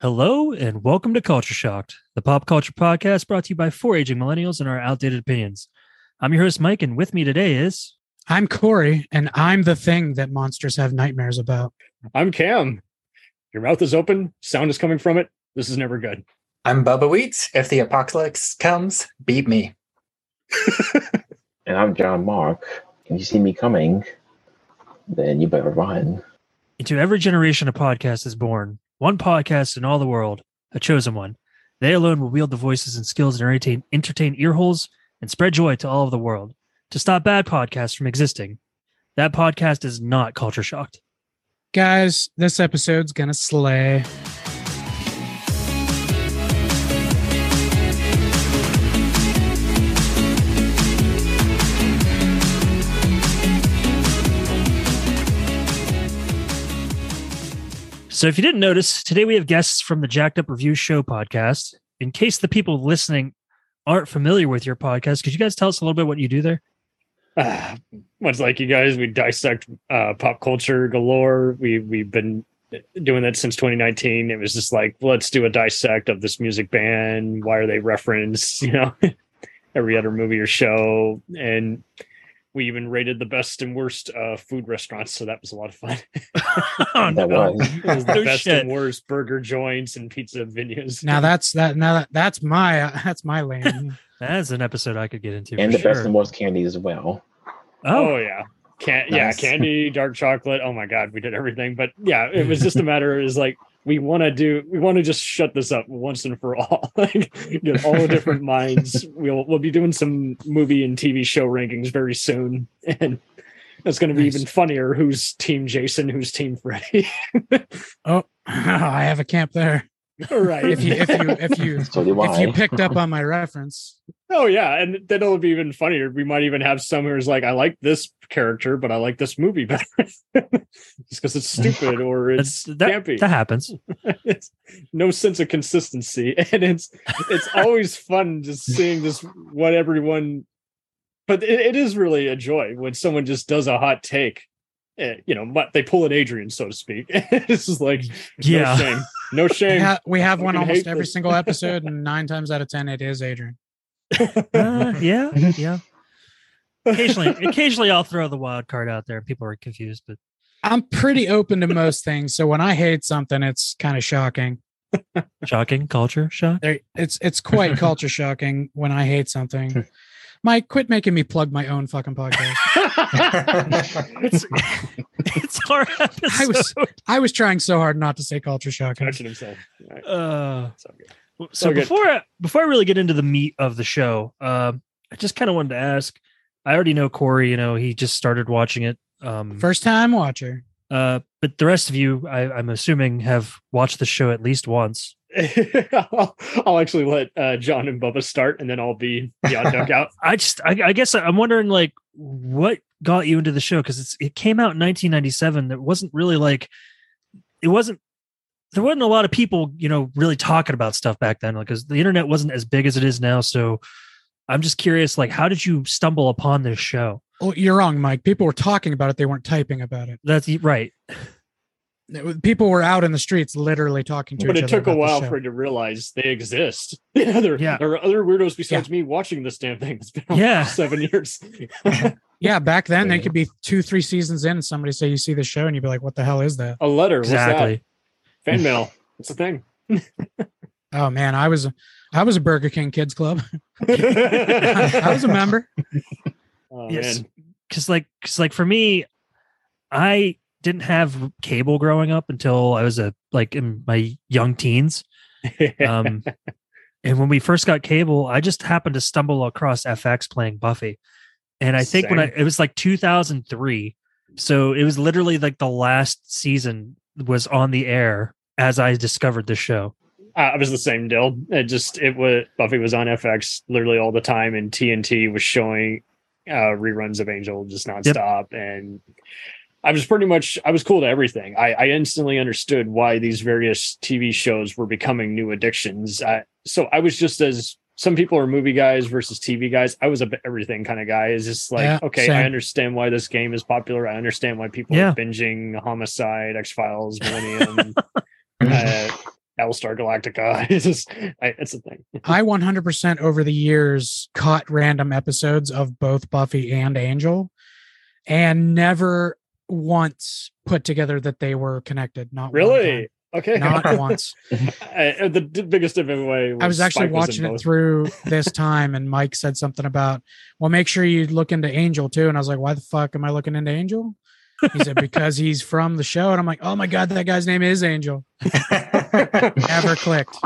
Hello and welcome to Culture Shocked, the pop culture podcast brought to you by four aging millennials and our outdated opinions. I'm your host, Mike, and with me today is... I'm Corey, and I'm the thing that monsters have nightmares about. I'm Cam. Your mouth is open, sound is coming from it. This is never good. I'm Bubba Wheat. If the apocalypse comes, beat me. And I'm John Mark. If you see me coming, then you better run. Into every generation a podcast is born. One podcast in all the world, a chosen one. They alone will wield the voices and skills to entertain ear holes and spread joy to all of the world. To stop bad podcasts from existing. That podcast is not Culture Shocked. Guys, this episode's gonna slay. So if you didn't notice, today we have guests from the Jacked Up Review Show podcast. In case the people listening aren't familiar with your podcast, could you guys tell us a little bit what you do there? Much like you guys, we dissect pop culture galore. We've been doing that since 2019. It was just like, let's do a dissect of this music band. Why are they referenced? Every other movie or show. And we even rated the best and worst food restaurants, so that was a lot of fun. Oh, no. It was the best and worst burger joints and pizza venues. Now that's my lane. That's an episode I could get into. And the best and worst candy as well. Oh yeah. Nice. Candy, dark chocolate. Oh my God, we did everything. But yeah, it was just a matter is like we want to just shut this up once and for all. Like, get all different minds. We'll be doing some movie and TV show rankings very soon, and it's going to be even funnier. Who's Team Jason? Who's Team Freddy? Oh, I have a camp there. Right. If you picked up on my reference. Oh yeah, and then it'll be even funnier. We might even have some who's like, I like this character, but I like this movie better, just because it's stupid or it's campy. That happens. It's no sense of consistency, and it's always fun just seeing this what everyone. But it is really a joy when someone just does a hot take. But they pull an Adrian, so to speak. It's just like, yeah, no shame. We have one almost every single episode, and 9 times out of 10, it is Adrian. Yeah. Occasionally, I'll throw the wild card out there. People are confused, but I'm pretty open to most things. So when I hate something, it's kind of shocking. Shocking culture shock. It's quite culture shocking when I hate something. Mike, quit making me plug my own fucking podcast. It's our episode. I was trying so hard not to say culture shocking. Touching himself. Right. So before I really get into the meat of the show, I just kind of wanted to ask. I already know Corey. He just started watching it. First time watcher. But the rest of you, I'm assuming, have watched the show at least once. I'll actually let John and Bubba start, and then I'll be the odd duck out. I guess I'm wondering, like, what got you into the show? Because it came out in 1997. There wasn't a lot of people, really talking about stuff back then, because the internet wasn't as big as it is now. So I'm just curious, like, how did you stumble upon this show? Oh, you're wrong, Mike. People were talking about it. They weren't typing about it. That's right. People were out in the streets literally talking to each other. But it took a while for it to realize they exist. There are other weirdos besides me watching this damn thing. It's been 7 years. Yeah, back then they could be 2-3 seasons in and somebody say you see the show and you'd be like, what the hell is that? A letter. Exactly. What's that? Fan mail. It's a thing. Oh man, I was a Burger King Kids Club. I was a member. Oh, yes. Man. Because for me, I didn't have cable growing up until I was in my young teens. And when we first got cable, I just happened to stumble across FX playing Buffy. And I think it was like 2003. So it was literally like the last season was on the air as I discovered the show. I was the same deal. Buffy was on FX literally all the time, and TNT was showing reruns of Angel just nonstop. Yep. And I was cool to everything. I instantly understood why these various TV shows were becoming new addictions. So I was just, as some people are movie guys versus TV guys, I was a everything kind of guy. It's just like, okay, same. I understand why this game is popular. I understand why people are binging Homicide, X-Files, Millennium. Battlestar Galactica. It's a thing. I 100% over the years caught random episodes of both Buffy and Angel and never once put together that they were connected. Not one Really? time. Okay. Not once. The biggest giveaway. I was actually watching it through this time, and Mike said something about, well, make sure you look into Angel too. And I was like, why the fuck am I looking into Angel? He said, because he's from the show. And I'm like, oh my God, that guy's name is Angel. Never clicked.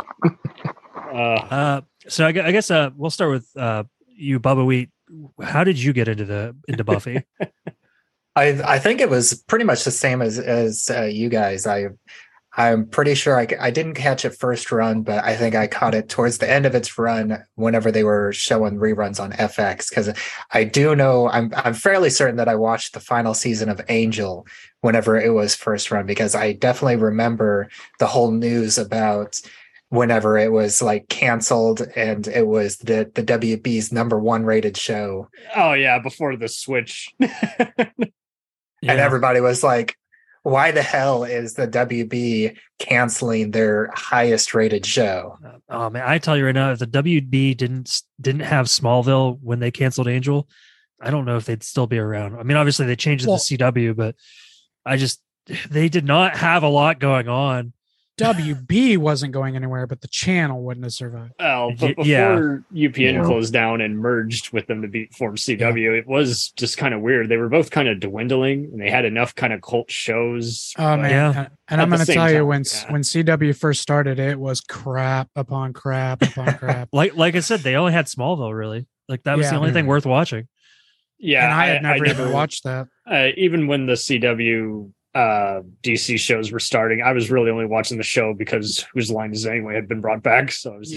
So I guess we'll start with you, Bubba Wheat. How did you get into Buffy? I think it was pretty much the same as you guys. I'm pretty sure I didn't catch it first run, but I think I caught it towards the end of its run whenever they were showing reruns on FX. Because I do know I'm fairly certain that I watched the final season of Angel whenever it was first run, because I definitely remember the whole news about whenever it was like canceled and it was the WB's #1 rated show. Oh yeah, before the switch. And everybody was like, why the hell is the WB canceling their highest rated show? Oh man, I tell you right now, if the WB didn't have Smallville when they canceled Angel, I don't know if they'd still be around. I mean, obviously they changed it to CW, but they did not have a lot going on. WB wasn't going anywhere, but the channel wouldn't have survived. Oh, but before UPN closed down and merged with them to form CW, it was just kind of weird. They were both kind of dwindling, and they had enough kind of cult shows. Oh man! And I'm going to tell you, when CW first started, it was crap upon crap upon crap. Like I said, they only had Smallville really. Like that was the only thing worth watching. Yeah, and I had never even watched that. Even when the CW DC shows were starting, I was really only watching the show because Whose Line Is It Anyway had been brought back. So I was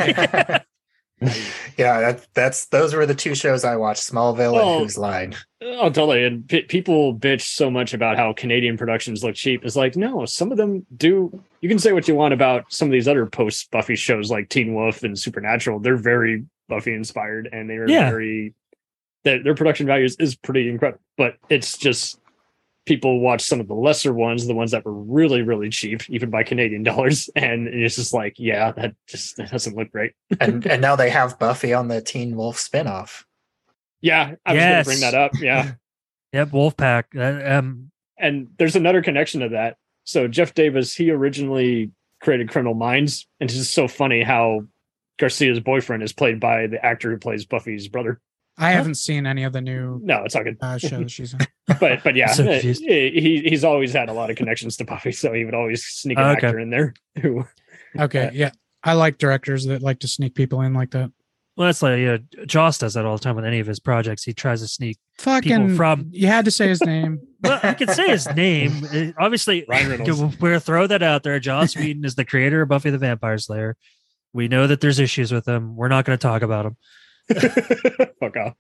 those were the two shows I watched, Smallville and Whose Line. Oh, totally. And people bitch so much about how Canadian productions look cheap. It's like, no, some of them do. You can say what you want about some of these other post Buffy shows like Teen Wolf and Supernatural. They're very Buffy inspired, and they are very. Their production values is pretty incredible. But it's just, people watch some of the lesser ones, the ones that were really, really cheap, even by Canadian dollars. And it's just like, that doesn't look great. and now they have Buffy on the Teen Wolf spinoff. Yeah, I was going to bring that up. Yeah. Yep, Wolfpack. And there's another connection to that. So Jeff Davis, he originally created Criminal Minds. And it's just so funny how Garcia's boyfriend is played by the actor who plays Buffy's brother. I haven't seen any of the new it's all good. shows she's in. But yeah, he's always had a lot of connections to Buffy, so he would always sneak an actor in there. I like directors that like to sneak people in like that. Well, that's like Joss does that all the time with any of his projects. He tries to sneak people from. You had to say his name. Well, I can say his name. Obviously, Ryan Reynolds. We're throw that out there. Joss Whedon is the creator of Buffy the Vampire Slayer. We know that there's issues with him. We're not going to talk about him. Fuck off.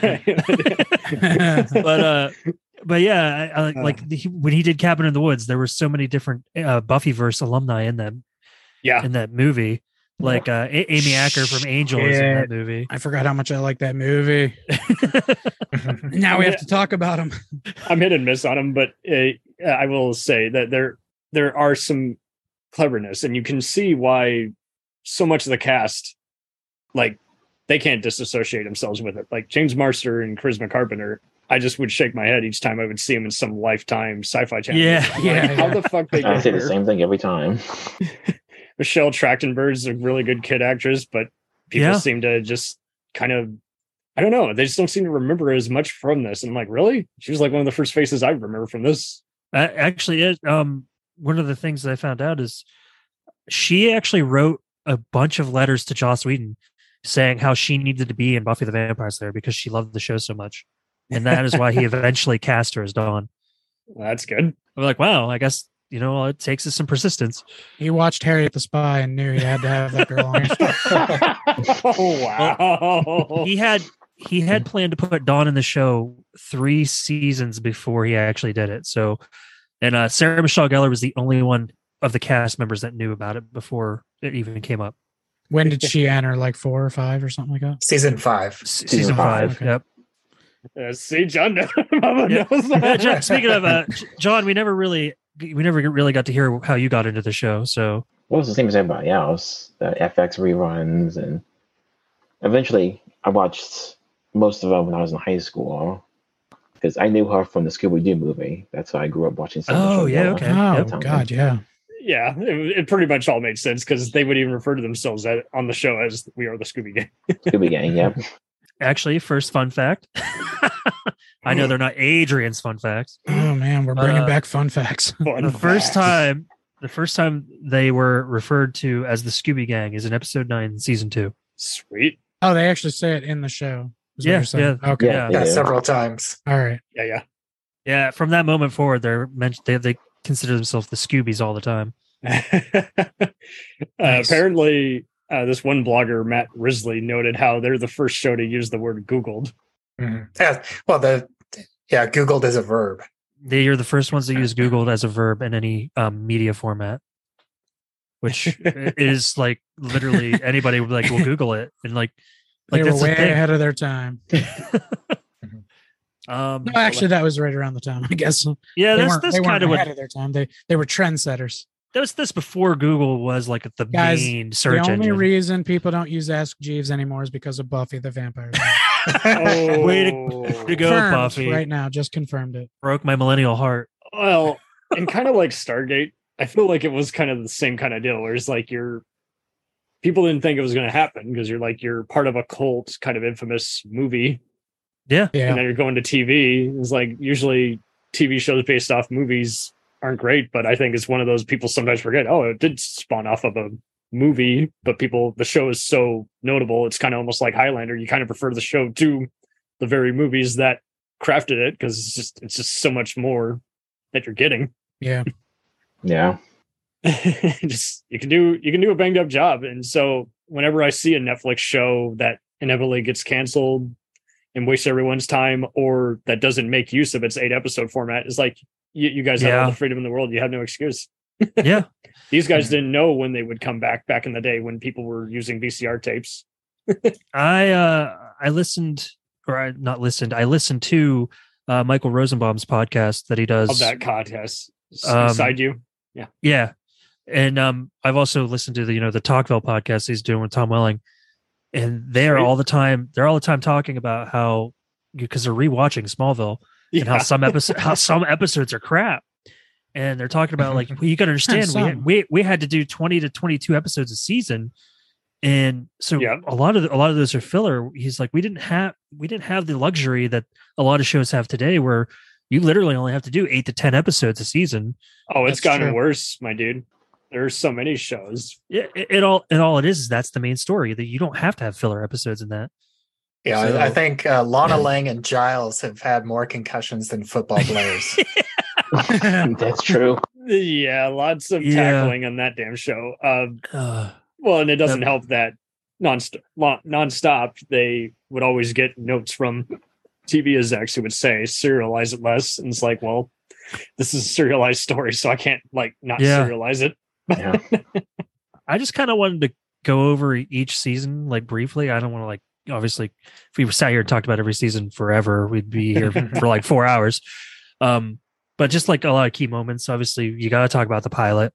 But yeah, I when he did Cabin in the Woods, there were so many different Buffyverse alumni in them. Yeah, in that movie, like Amy Acker from Angel is in that movie. I forgot how much I like that movie. Now we have to talk about him. I'm hit and miss on him, but I will say that there are some cleverness, and you can see why so much of the cast, like, they can't disassociate themselves with it. Like James Marster and Charisma Carpenter, I just would shake my head each time I would see him in some Lifetime Sci-Fi channel. How the fuck they I say the same thing every time. Michelle Trachtenberg's a really good kid actress, but people seem to just kind of, I don't know, they just don't seem to remember as much from this. And I'm like, really? She was like one of the first faces I remember from this. Actually, one of the things that I found out is she actually wrote a bunch of letters to Joss Whedon saying how she needed to be in Buffy the Vampire Slayer because she loved the show so much. And that is why he eventually cast her as Dawn. Well, that's good. I'm like, wow, I guess, all it takes is some persistence. He watched Harriet the Spy and knew he had to have that girl on. Oh, wow. Well, he had planned to put Dawn in the show 3 seasons before he actually did it. So, and Sarah Michelle Gellar was the only one of the cast members that knew about it before it even came up. When did she enter? Like 4 or 5 or something like that? Season 5. Season 5. Okay. Yep. See, John knows. John, speaking of John, we never really got to hear how you got into the show. So Well, it's the same as everybody else. The FX reruns, and eventually I watched most of them when I was in high school because I knew her from the Scooby Doo movie. That's how I grew up watching. Oh, yeah, okay. Oh Yep. God, yeah. Yeah, it pretty much all made sense because they would even refer to themselves on the show as "We Are the Scooby Gang." Scooby Gang, yep. Actually, first fun fact. I know they're not Adrian's fun facts. Oh man, we're bringing back fun facts. Fun The first facts. time they were referred to as the Scooby Gang is in episode 9, season 2. Sweet. Oh, they actually say it in the show. is what Yeah, you're saying. yeah. Okay. Yeah. Yeah, Yeah. several times. All right. Yeah. Yeah, from that moment forward, they consider themselves the Scoobies all the time. Nice. Apparently, this one blogger, Matt Risley, noted how they're the first show to use the word Googled. Mhm. Yeah. Well, Googled is a verb. They are the first ones to use Googled as a verb in any media format, which is like literally anybody would like will Google it and like They were that's the way thing. ahead of their time. No, No, actually, that was right around the time, I guess. yeah, They that's weren't, this they weren't kind of ahead what of their time. They were trendsetters. that was this before Google was like the Guys, main search the only engine. reason people don't use Ask Jeeves anymore is because of Buffy the Vampire Slayer. Oh, Way to go, Confirmed Buffy. right now, just confirmed it. Broke my millennial heart. Well, and kind of like Stargate, I feel like it was kind of the same kind of deal, where it's like people didn't think it was going to happen because you're part of a cult, kind of infamous movie, Yeah, Yeah. and then you're going to TV. It's like usually TV shows based off movies aren't great, but I think it's one of those people sometimes forget. Oh, it did spawn off of a movie, but the show is so notable. It's kind of almost like Highlander. You kind of prefer the show to the very movies that crafted it because it's just so much more that you're getting. Yeah. Yeah. Just you can do a banged up job. And so whenever I see a Netflix show that inevitably gets canceled and wastes everyone's time, or that doesn't make use of its 8-episode format, it's like you guys have all Yeah. the freedom in the world. You have no excuse. yeah. These guys didn't know when they would come back in the day when people were using VCR tapes. I listened, or I not listened. I listened to Michael Rosenbaum's podcast that he does. Of that contest Um, inside you. Yeah, and I've also listened to the Talkville podcast he's doing with Tom Welling, and they're Sweet. all the time talking about how because they're rewatching Smallville and how some episodes are crap, and they're talking about like well, you got to understand Some. we had to do 20 to 22 episodes a season. And so Yeah. a lot of those are filler. He's like, we didn't have the luxury that a lot of shows have today, where you literally only have to do 8 to 10 episodes a season. Oh, it's That's gotten true. worse, my dude. There's so many shows. All it is that's the main story, that you don't have to have filler episodes in that. Yeah, So- I think Lana Lang and Giles have had more concussions than football players. That's true. Yeah, lots of Yeah. tackling on that damn show. Uh, Well, and it doesn't Yep. help that nonstop they would always get notes from TV execs who would say serialize it less, and it's like, well, this is a serialized story, so I can't like not Yeah. serialize it. Yeah. I just kind of wanted to go over each season like briefly. I don't want to like obviously if we sat here and talked about every season forever, we'd be here for like 4 hours. But just like a lot of key moments, obviously you got to talk about the pilot.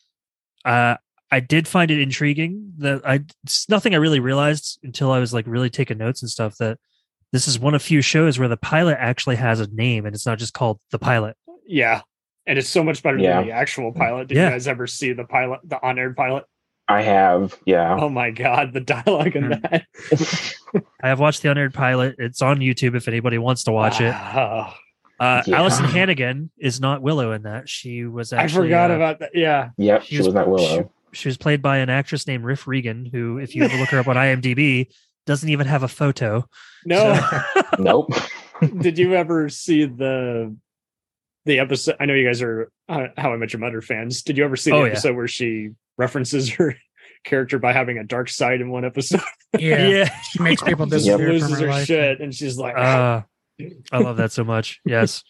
I did find it intriguing that it's nothing I really realized until I was like really taking notes and stuff, that this is one of few shows where the pilot actually has a name and it's not just called The Pilot. Yeah, and it's so much better Yeah. than the actual pilot. Did Yeah. you guys ever see the pilot, the on-air pilot? I have. Yeah. Oh my god, the dialogue in Mhm. that. I have watched the unaired pilot. It's on YouTube if anybody wants to watch it. Oh, Yeah. Allison Hannigan is not Willow in that. She was I actually forgot about that. Yeah. Yep. She She was- was not Willow. She was played by an actress named Riff Regan, who, if you ever look her up on IMDb, doesn't even have a photo. No. Nope. Did you ever see the episode? I know you guys are How I Met Your Mother fans. Did you ever see the Oh, yeah. episode where she references her character by having a dark side in one episode? Yeah. She makes people Just disappear from loses her her life. shit, and she's like, I love that so much. Yes.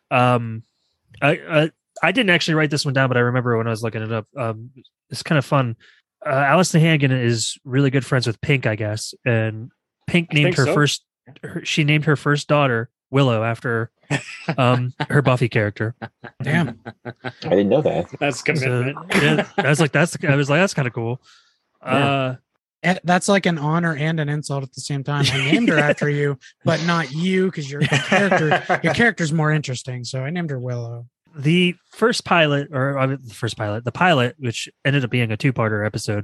I didn't actually write this one down, but I remember when I was looking it up. It's kind of fun. Allison Hannigan is really good friends with Pink, I guess, and Pink I named think her so. first. She named her first daughter Willow after her Buffy character. Damn. I didn't know that. That's So, commitment. yeah, I was like, that's kind of cool. Yeah. That's like an honor and an insult at the same time. I named her after you, but not you because your character's more interesting. So I named her Willow. The pilot, the pilot, which ended up being a 2-parter episode.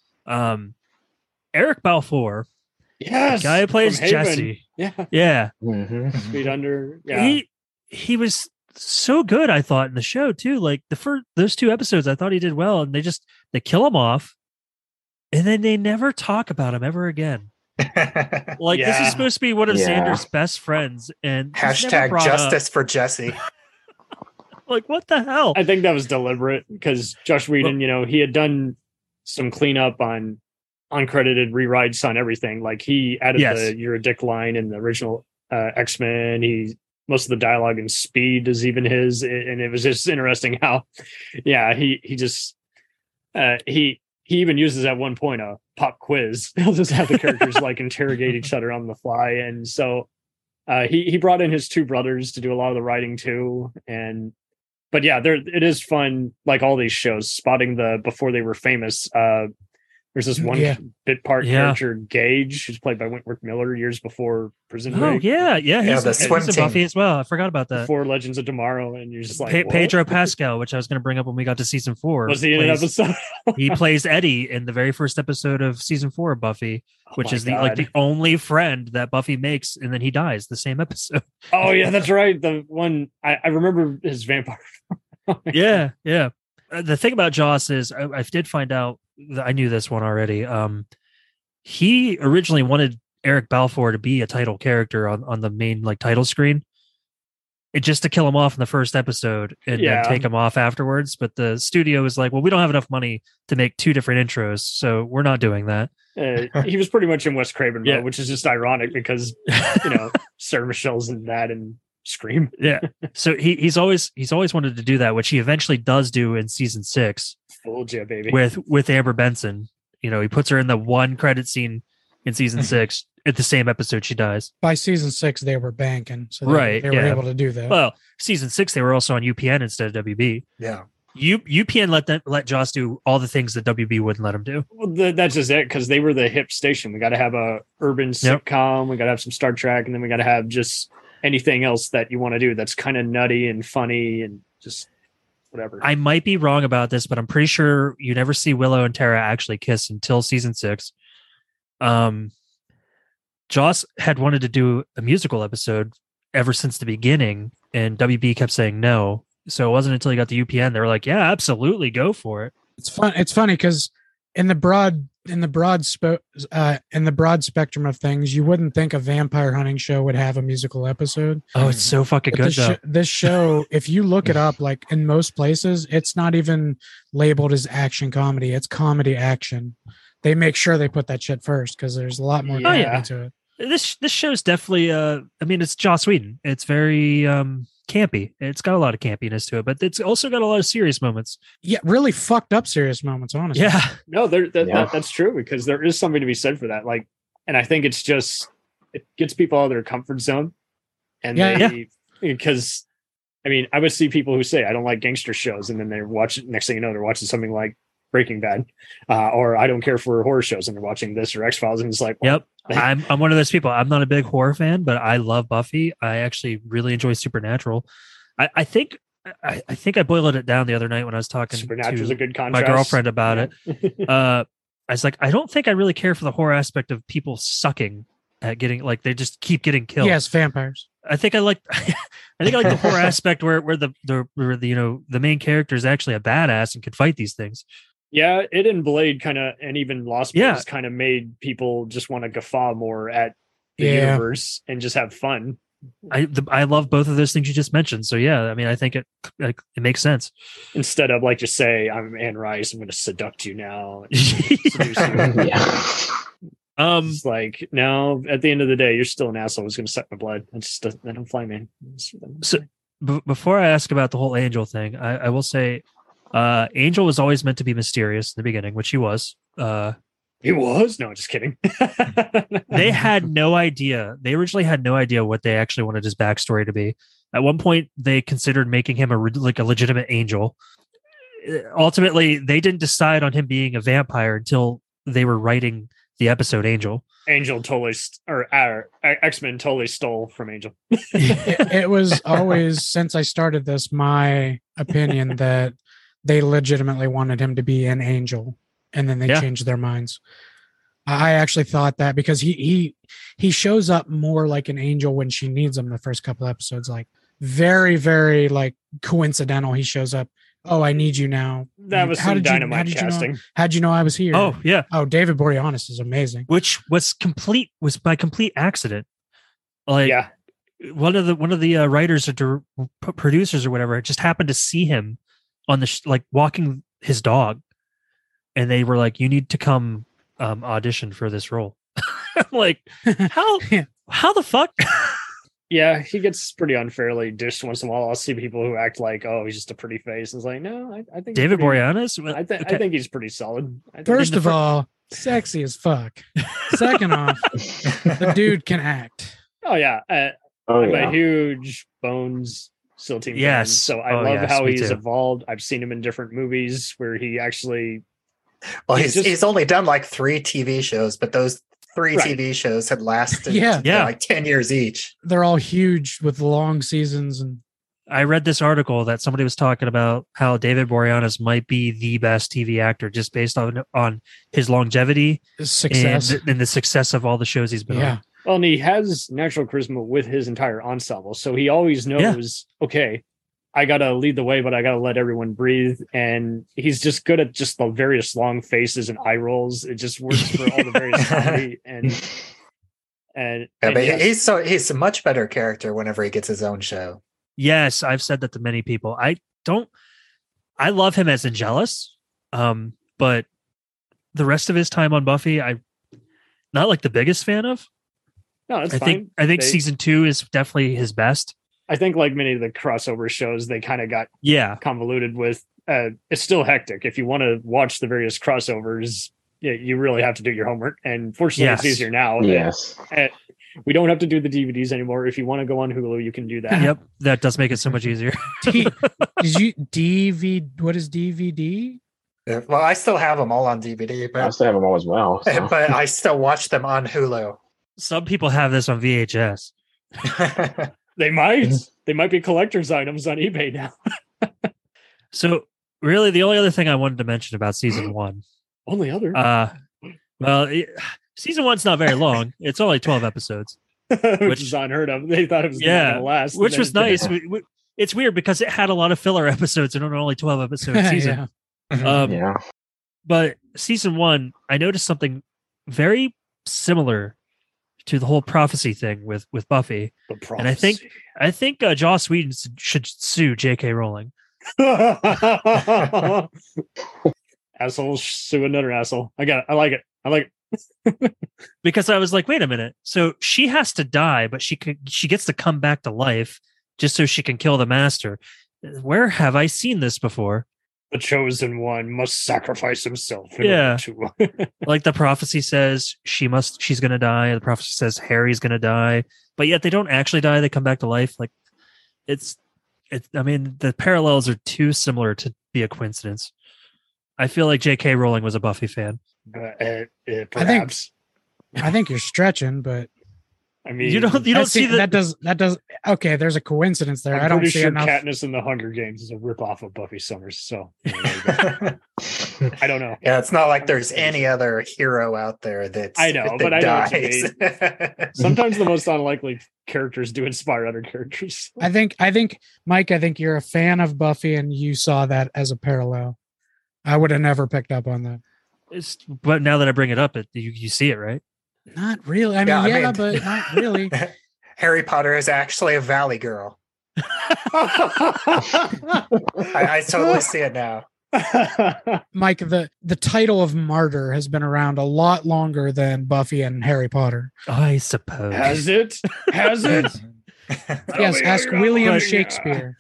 Eric Balfour, Yes, the guy who plays from Haven. Jesse. Yeah, Yeah, hmm Speed Under. Yeah, he was so good. I thought in the show too. Like those 2 episodes, I thought he did well, and they kill him off, and then they never talk about him ever again. Like this Yeah. is supposed to be one of Yeah. Xander's best friends, and he's never Hashtag brought justice for Jesse. up. Like what the hell? I think that was deliberate because Josh Whedon, he had done some cleanup on uncredited rewrites on everything. Like he added Yes. the "You're a Dick" line in the original X-Men. Most of the dialogue in Speed is even his, and it was just interesting how, he just he even uses at one point a pop quiz. He'll just have the characters like interrogate each other on the fly, and so he brought in his 2 brothers to do a lot of the writing too, but yeah, it is fun. Like all these shows, spotting before they were famous. There's this one bit part character, Gage, who's played by Wentworth Miller years before Prison Oh Break. yeah, he's, the swim he's a team. Buffy as well. I forgot about that. Before Legends of Tomorrow, and you're just like what? Pedro Pascal, which I was going to bring up when we got to season 4. Was he in an episode? He plays Eddie in the very first episode of season 4 of Buffy, which my is God. the only friend that Buffy makes, and then he dies the same episode. Oh yeah, that's right. The one I remember his vampire. Yeah. The thing about Joss is I did find out that I knew this one already. He originally wanted Eric Balfour to be a title character on the main title screen. Just to kill him off in the first episode and then take him off afterwards. But the studio was like, well, we don't have enough money to make 2 different intros, so we're not doing that. He was pretty much in Wes Craven mode, Yeah. which is just ironic because Sarah Michelle's in that and Scream. Yeah. So he's always wanted to do that, which he eventually does do in season 6 Fooled you, baby. with Amber Benson. He puts her in the one credit scene in season 6 at the same episode she dies. By season 6, they were banking, so they were able to do that. Well, season 6 they were also on UPN instead of WB. Yeah. UPN let Joss do all the things that WB wouldn't let him do. Well, that's just it, because they were the hip station. We got to have a urban sitcom. We got to have some Star Trek, and then we got to have just anything else that you want to do that's kind of nutty and funny and just whatever. I might be wrong about this, but I'm pretty sure you never see Willow and Tara actually kiss until season 6. Joss had wanted to do a musical episode ever since the beginning, and WB kept saying no. So it wasn't until he got the UPN they were like, "Yeah, absolutely, go for it." It's fun. It's funny because in the broad spectrum of things, you wouldn't think a vampire hunting show would have a musical episode. Oh, it's so fucking But good though. this show, if you look it up, like in most places, it's not even labeled as action comedy. It's comedy action. They make sure they put that shit first because there's a lot more Yeah. comedy to it. This show's definitely it's Joss Whedon. It's very campy. It's got a lot of campiness to it, but it's also got a lot of serious moments. Yeah, really fucked up serious moments, honestly. Yeah. No, that's true, because there is something to be said for that. Like, and I think it's just, it gets people out of their comfort zone. And because I would see people who say, I don't like gangster shows. And then they're watching, next thing you know, they're watching something like Breaking Bad, or I don't care for horror shows, and they're watching this or X-Files. And it's like, well, Yep. I'm one of those people. I'm not a big horror fan, but I love Buffy. I actually really enjoy Supernatural. I think I boiled it down the other night when I was talking Supernatural's a to good my contrast. girlfriend about Yeah. it. I was like, I don't think I really care for the horror aspect of people sucking at getting, like, they just keep getting killed. Yes, vampires. I think I like the horror aspect where the main character is actually a badass and can fight these things. Yeah, it and Blade kind of, and even Lost Boys Yeah. kind of made people just want to guffaw more at the Yeah. universe and just have fun. I love both of those things you just mentioned. So yeah, I think it makes sense. Instead of like just say, I'm Anne Rice, I'm going to seduct you now. And seduce you. Yeah. It's like, no, at the end of the day, you're still an asshole who's going to suck my blood. That don't fly, man. So before I ask about the whole Angel thing, I will say Angel was always meant to be mysterious in the beginning, which he was. He was? No, just kidding. They had no idea. They originally had no idea what they actually wanted his backstory to be. At one point, they considered making him a legitimate angel. Ultimately, they didn't decide on him being a vampire until they were writing the episode Angel. Angel totally, X-Men totally stole from Angel. It was always, since I started this, my opinion that they legitimately wanted him to be an angel, and then they changed their minds. I actually thought that because he shows up more like an angel when she needs him the first couple episodes, like very, very like coincidental. He shows up. Oh, I need you now. That was some dynamite casting. How'd you know I was here? Oh, yeah. Oh, David Boreanaz is amazing. Which was by complete accident. Like, Yeah. one of the writers or producers or whatever just happened to see him on the walking his dog, and they were like, "You need to come audition for this role." I'm like, how the fuck? Yeah, he gets pretty unfairly dished once in a while. I'll see people who act like, "Oh, he's just a pretty face." It's like, no, I think David Boreanaz. I think he's pretty solid. First of all, sexy as fuck. Second off, the dude can act. Oh yeah, I'm a huge Bones SEAL Team fan, so I love how he's evolved. I've seen him in different movies where he actually. Well, he's only done like 3 TV shows, but those 3 TV shows had lasted like 10 years each. They're all huge with long seasons. And I read this article that somebody was talking about how David Boreanaz might be the best TV actor just based on his longevity, his success, and the success of all the shows he's been on. Well, and he has natural charisma with his entire ensemble, so he always knows, okay, I got to lead the way, but I got to let everyone breathe. And he's just good at just the various long faces and eye rolls. It just works for all the various comedy he's a much better character whenever he gets his own show. Yes, I've said that to many people. I love him as Angelus, but the rest of his time on Buffy, I'm not like the biggest fan of. No, that's fine. I think season 2 is definitely his best. I think like many of the crossover shows, they kind of got convoluted with. It's still hectic. If you want to watch the various crossovers, you really have to do your homework. And fortunately, it's easier now. Yes. We don't have to do the DVDs anymore. If you want to go on Hulu, you can do that. Yep, that does make it so much easier. Did you what is DVD? Well, I still have them all on DVD, but I still have them all as well. So. But I still watch them on Hulu. Some people have this on VHS. They might be collector's items on eBay now. So really the only other thing I wanted to mention about season 1. Only other? Season 1's not very long. It's only 12 episodes. which is unheard of. They thought it was going to last. Which was nice. It's weird because it had a lot of filler episodes and only 12 episode season. But season 1, I noticed something very similar to the whole prophecy thing with Buffy. And I think Joss Whedon should sue J.K. Rowling. Assholes sue another asshole. I got it. I like it. Because I was like, wait a minute. So she has to die, but she gets to come back to life just so she can kill the master. Where have I seen this before? The chosen one must sacrifice himself. Like the prophecy says she's going to die. The prophecy says Harry's going to die, but yet they don't actually die. They come back to life. Like I mean, the parallels are too similar to be a coincidence. I feel like J.K. Rowling was a Buffy fan. Perhaps. I think you're stretching, but I mean, you don't see that does. Okay, there's a coincidence there. I don't see enough. Katniss in the Hunger Games is a ripoff of Buffy Summers, so I don't know. Yeah, it's not like there's any other hero out there that I know, but I know what you mean. Sometimes the most unlikely characters do inspire other characters. I think, Mike, you're a fan of Buffy, and you saw that as a parallel. I would have never picked up on that. But now that I bring it up, you see it, right? Not really. I mean, but not really. Harry Potter is actually a Valley girl. I totally see it now. Mike, the title of martyr has been around a lot longer than Buffy and Harry Potter. I suppose. Has it? Yes, ask William Shakespeare.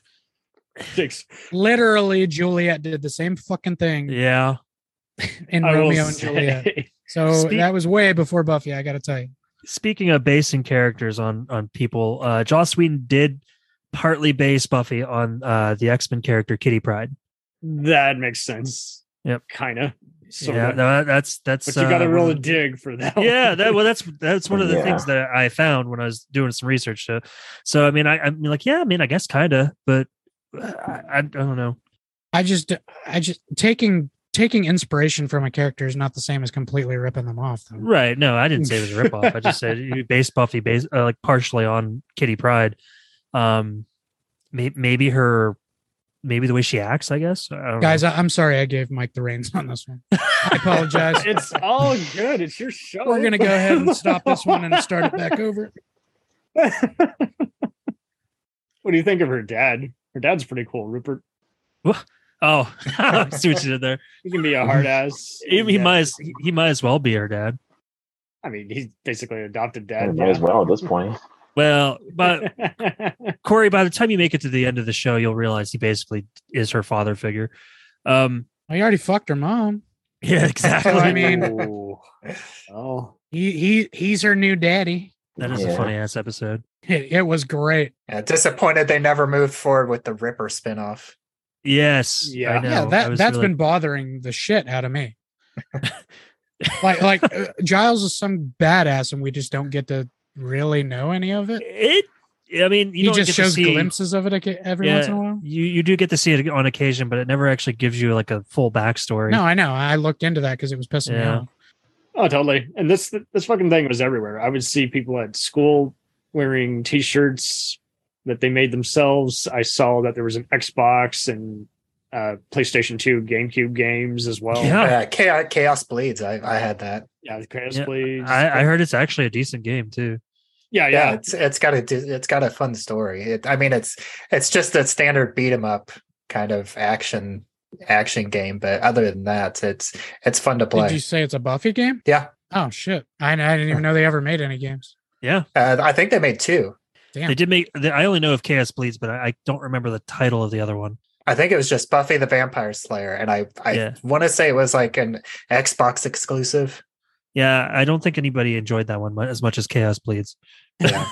Literally, Juliet did the same fucking thing. Yeah. In Romeo and Juliet. So that was way before Buffy, I got to tell you. Speaking of basing characters on people, Joss Whedon did partly base Buffy on the X-Men character Kitty Pryde. That makes sense. Yep. Kind of. Yeah, no, that's. But you got to roll a dig for that. Yeah, that's one of the things that I found when I was doing some research. So I mean, I mean, like, yeah, I mean, I guess kind of, but I don't know. I just taking inspiration from a character is not the same as completely ripping them off, though. Right? No, I didn't say it was a ripoff. I just said you based Buffy like partially on Kitty Pryde. Maybe the way she acts, I guess. Guys, I'm sorry I gave Mike the reins on this one. I apologize. It's all good. It's your show. We're gonna go ahead and stop this one and start it back over. What do you think of her dad? Her dad's pretty cool, Rupert. Oh, I see what you did there. He can be a hard ass. He might as well be her dad. I mean, he's basically an adopted dad. Might as well at this point. Well, but Corey, by the time you make it to the end of the show, you'll realize he basically is her father figure. He already fucked her mom. Yeah, exactly. I mean, he's her new daddy. That is a funny ass episode. It was great. Yeah, disappointed they never moved forward with the Ripper spinoff. Yes, yeah, I know. That's been bothering the shit out of me. like Giles is some badass, and we just don't get to really know any of it. I mean, he just shows glimpses of it every once in a while. You do get to see it on occasion, but it never actually gives you like a full backstory. No, I know. I looked into that because it was pissing me off. Oh, totally. And this fucking thing was everywhere. I would see people at school wearing T-shirts that they made themselves. I saw that there was an Xbox and PlayStation 2 GameCube games as well. Yeah, Chaos Bleeds. I had that. Yeah, the Chaos Bleeds. I heard it's actually a decent game too. Yeah. It's got a fun story. It's just a standard beat 'em up kind of action game, but other than that, it's fun to play. Did you say it's a Buffy game? Yeah. Oh shit! I didn't even know they ever made any games. Yeah, I think they made 2. Damn. They did make. I only know of Chaos Bleeds, but I don't remember the title of the other one. I think it was just Buffy the Vampire Slayer, and I want to say it was like an Xbox exclusive. Yeah, I don't think anybody enjoyed that one as much as Chaos Bleeds. Yeah.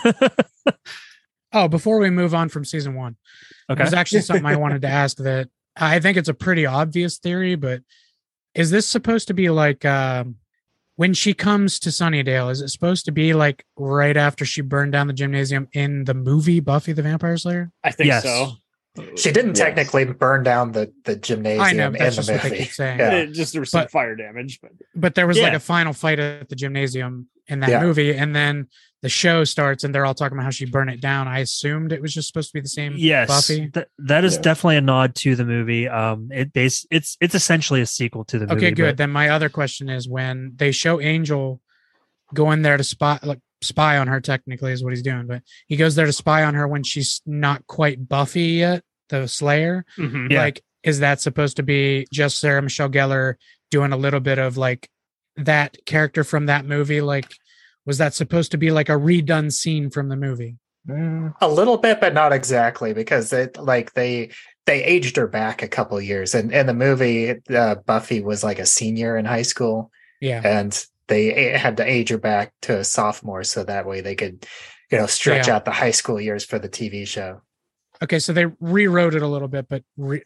Oh, before we move on from season 1, there's actually something I wanted to ask that I think it's a pretty obvious theory, but is this supposed to be like when she comes to Sunnydale, is it supposed to be like right after she burned down the gymnasium in the movie Buffy the Vampire Slayer? I think so. She didn't technically burn down the gymnasium. I know, that's in just the what movie. they keep saying. Yeah. There was some fire damage, but there was like a final fight at the gymnasium in that movie, and then the show starts and they're all talking about how she burned it down. I assumed it was just supposed to be the same. Yes, Buffy. That is definitely a nod to the movie. It's essentially a sequel to the movie. Okay, good. Then my other question is, when they show Angel going there to spy on her, technically is what he's doing, but he goes there to spy on her when she's not quite Buffy yet, the Slayer. Mm-hmm. Like, is that supposed to be just Sarah Michelle Gellar doing a little bit of like that character from that movie? Like, was that supposed to be like a redone scene from the movie? A little bit, but not exactly, because they aged her back a couple of years. And in the movie, Buffy was like a senior in high school. Yeah. And they had to age her back to a sophomore so that way they could, stretch out the high school years for the TV show. Okay, so they rewrote it a little bit, but it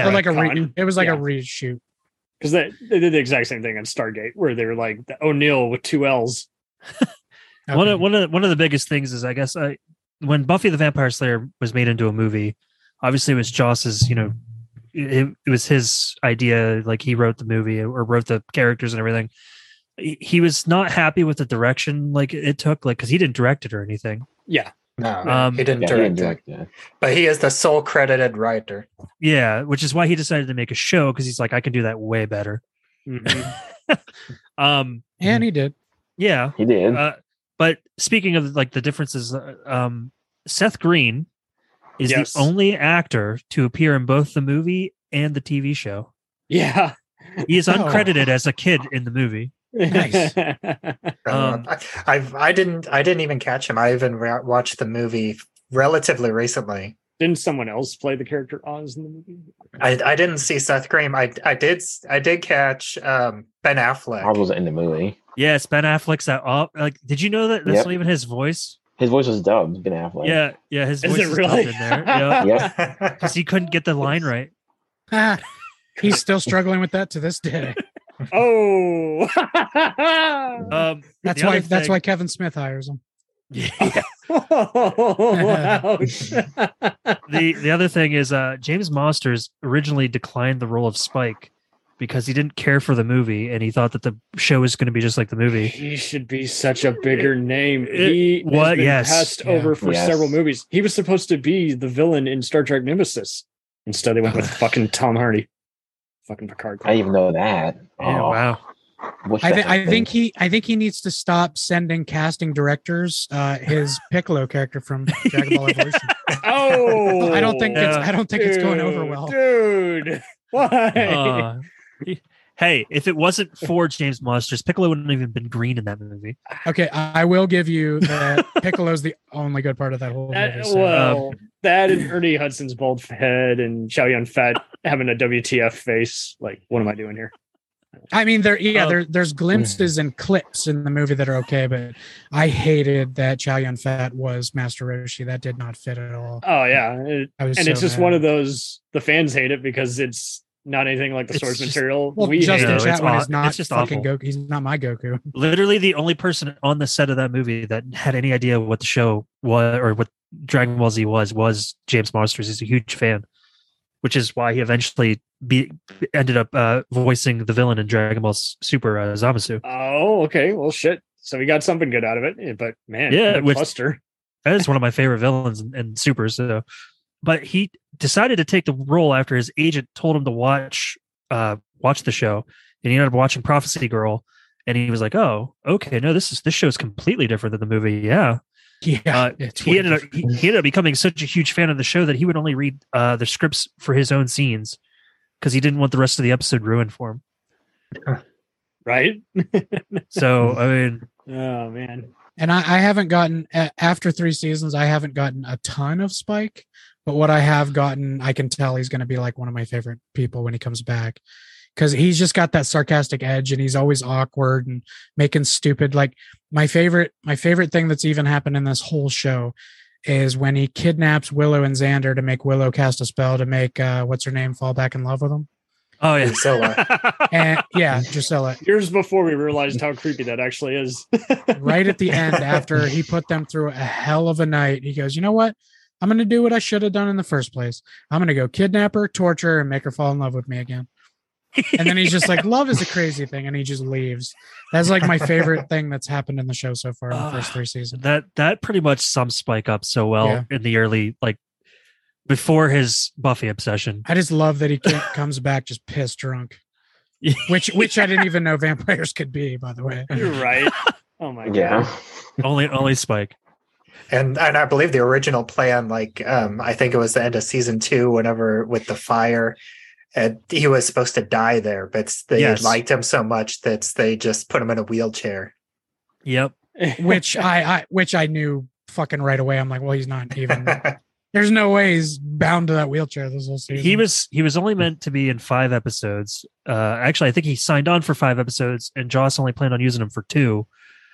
was like a reshoot. Because they did the exact same thing on Stargate, where they were like O'Neill with 2 L's. Okay. One of the biggest things is, I guess, when Buffy the Vampire Slayer was made into a movie, obviously it was Joss's, it was his idea. Like, he wrote the movie or wrote the characters and everything. He was not happy with the direction like it took, like, because he didn't direct it or anything. Yeah. No, he didn't direct it. But he is the sole credited writer. Yeah, which is why he decided to make a show, because he's like, I can do that way better. Mm-hmm. And he did. Yeah, he did. But speaking of like the differences, Seth Green is the only actor to appear in both the movie and the TV show. Yeah, he is uncredited as a kid in the movie. Nice. I didn't even catch him. I even watched the movie relatively recently. Didn't someone else play the character Oz in the movie? I didn't see Seth Graham. I did catch Ben Affleck. I was in the movie. Yes, Ben Affleck's that. Like, did you know that that's Yep. not even his voice? His voice was dubbed, Ben Affleck. Yeah, his Is voice it is really? dubbed in there. Yeah, Yep. because he couldn't get the line right. He's still struggling with that to this day. Oh, That's the why. other That's thing- why Kevin Smith hires him. Yeah. ouch. The other thing is James Masters originally declined the role of Spike because he didn't care for the movie and he thought that the show was going to be just like the movie. He should be such a bigger name. It- He has what? been Yes. passed Yeah. over for Yes. several movies. He was supposed to be the villain in Star Trek Nemesis. Instead, they went with fucking Tom Hardy. Fucking Picard. I didn't even know that. Yeah, Oh, wow. wish I, that I happened. think he needs to stop sending casting directors his Piccolo character from Dragon Ball Evolution. Oh, I don't think Yeah. it's going over well. Dude, why? Uh, hey, if it wasn't for James Masters, Piccolo wouldn't have even been green in that movie. Okay, I will give you that Piccolo's the only good part of that whole movie. So. Well, that and Ernie Hudson's bald head and Chow Yun Fat having a WTF face. Like, what am I doing here? I mean, there's glimpses and clips in the movie that are okay, but I hated that Chow Yun Fat was Master Roshi. That did not fit at all. Oh yeah, I was and so it's just mad. one of those. The fans hate it because it's not anything like the It's source just- material. Well, we Justin hate it's it. Chatwin aw- is not it's just fucking awful. Goku. He's not my Goku. Literally the only person on the set of that movie that had any idea what the show was or what Dragon Ball Z was James Masters. He's a huge fan, which is why he eventually ended up voicing the villain in Dragon Ball Super, Zamasu. Oh, okay. Well, shit. So we got something good out of it, but man, Yeah, that which- cluster. That is one of my favorite villains in Super. So, but he decided to take the role after his agent told him to watch the show, and he ended up watching Prophecy Girl, and he was like, "Oh, okay, no, this show's completely different than the movie." Yeah, Yeah, it's he ended up becoming such a huge fan of the show that he would only read the scripts for his own scenes because he didn't want the rest of the episode ruined for him. Right? So, I mean, Oh man. And I haven't gotten after 3 seasons. I haven't gotten a ton of Spike, but what I have gotten, I can tell he's going to be like one of my favorite people when he comes back, because he's just got that sarcastic edge, and he's always awkward and making stupid. Like my favorite thing that's even happened in this whole show is when he kidnaps Willow and Xander to make Willow cast a spell to make what's her name fall back in love with him. oh yeah, Drusilla. And yeah, Drusilla. Years before we realized how creepy that actually is. Right at the end, after he put them through a hell of a night, he goes, "You know what? I'm going to do what I should have done in the first place. I'm going to go kidnap her, torture her, and make her fall in love with me again." And then he's just like, "Love is a crazy thing," and he just leaves. That's like my favorite thing that's happened in the show so far in the first 3 seasons. that pretty much sums Spike up so well Yeah. in the early, like before his Buffy obsession. I just love that he comes back just pissed drunk, which I didn't even know vampires could be, by the way. You're right. Oh my god. Yeah. only Spike. And I believe the original plan, like I think it was the end of season 2, whenever with the fire, and he was supposed to die there, but they Yes. liked him so much that they just put him in a wheelchair. Yep. Which I knew fucking right away. I'm like, well, he's not even. There's no way he's bound to that wheelchair this whole season. He was only meant to be in 5 episodes. Actually, I think he signed on for 5 episodes, and Joss only planned on using him for 2.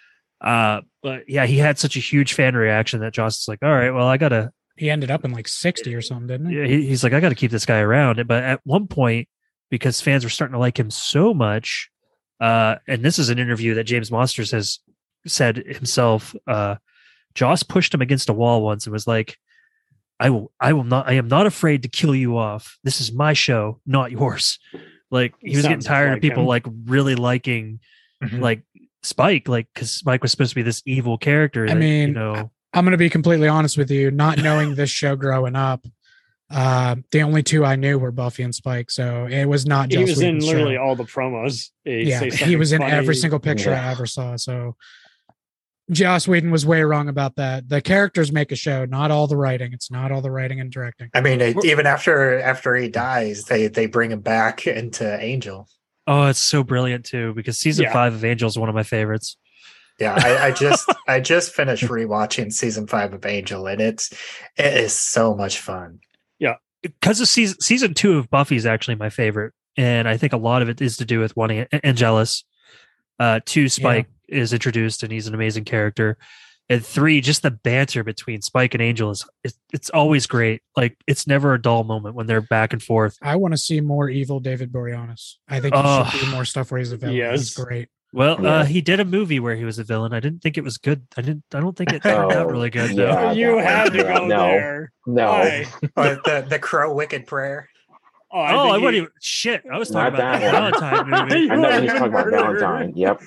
But yeah, he had such a huge fan reaction that Joss is like, "All right, well, I gotta." He ended up in like 60 or something, didn't he? Yeah, he's like, "I gotta keep this guy around." But at one point, because fans were starting to like him so much, and this is an interview that James Masters has said himself. Joss pushed him against a wall once and was like, I am not afraid to kill you off. This is my show, not yours." Like he was getting Sounds tired of like people him. like really liking Mhm. like Spike, like because Spike was supposed to be this evil character. I that, mean, you know, I'm going to be completely honest with you. Not knowing this show growing up, the only 2 I knew were Buffy and Spike. So it was not He just was in Whedon's literally show. all the promos. He'd Yeah, say he something was in funny. every single picture Yeah. I ever saw. So Joss Whedon was way wrong about that. The characters make a show, not all the writing. It's not all the writing and directing. I mean, even after he dies, they bring him back into Angel. oh, it's so brilliant too because season Yeah. 5 of Angel is one of my favorites. Yeah, I just finished rewatching season 5 of Angel, and it is so much fun. Because of season 2 of Buffy is actually my favorite, and I think a lot of it is to do with one Angelus. 2, Spike is introduced, and he's an amazing character. And 3, just the banter between Spike and Angel it's always great. Like, it's never a dull moment when they're back and forth. I want to see more evil David Boreanaz. I think he should do more stuff where he's a villain. Yes. He's great. Well, he did a movie where he was a villain. I didn't think it was good. I don't think it turned out really good. Though. Yeah, You had to go no. there. No. Why? The Crow Wicked Prayer. I wasn't even shit. I was talking about the Valentine movie. I know he's talking about Valentine. Yep.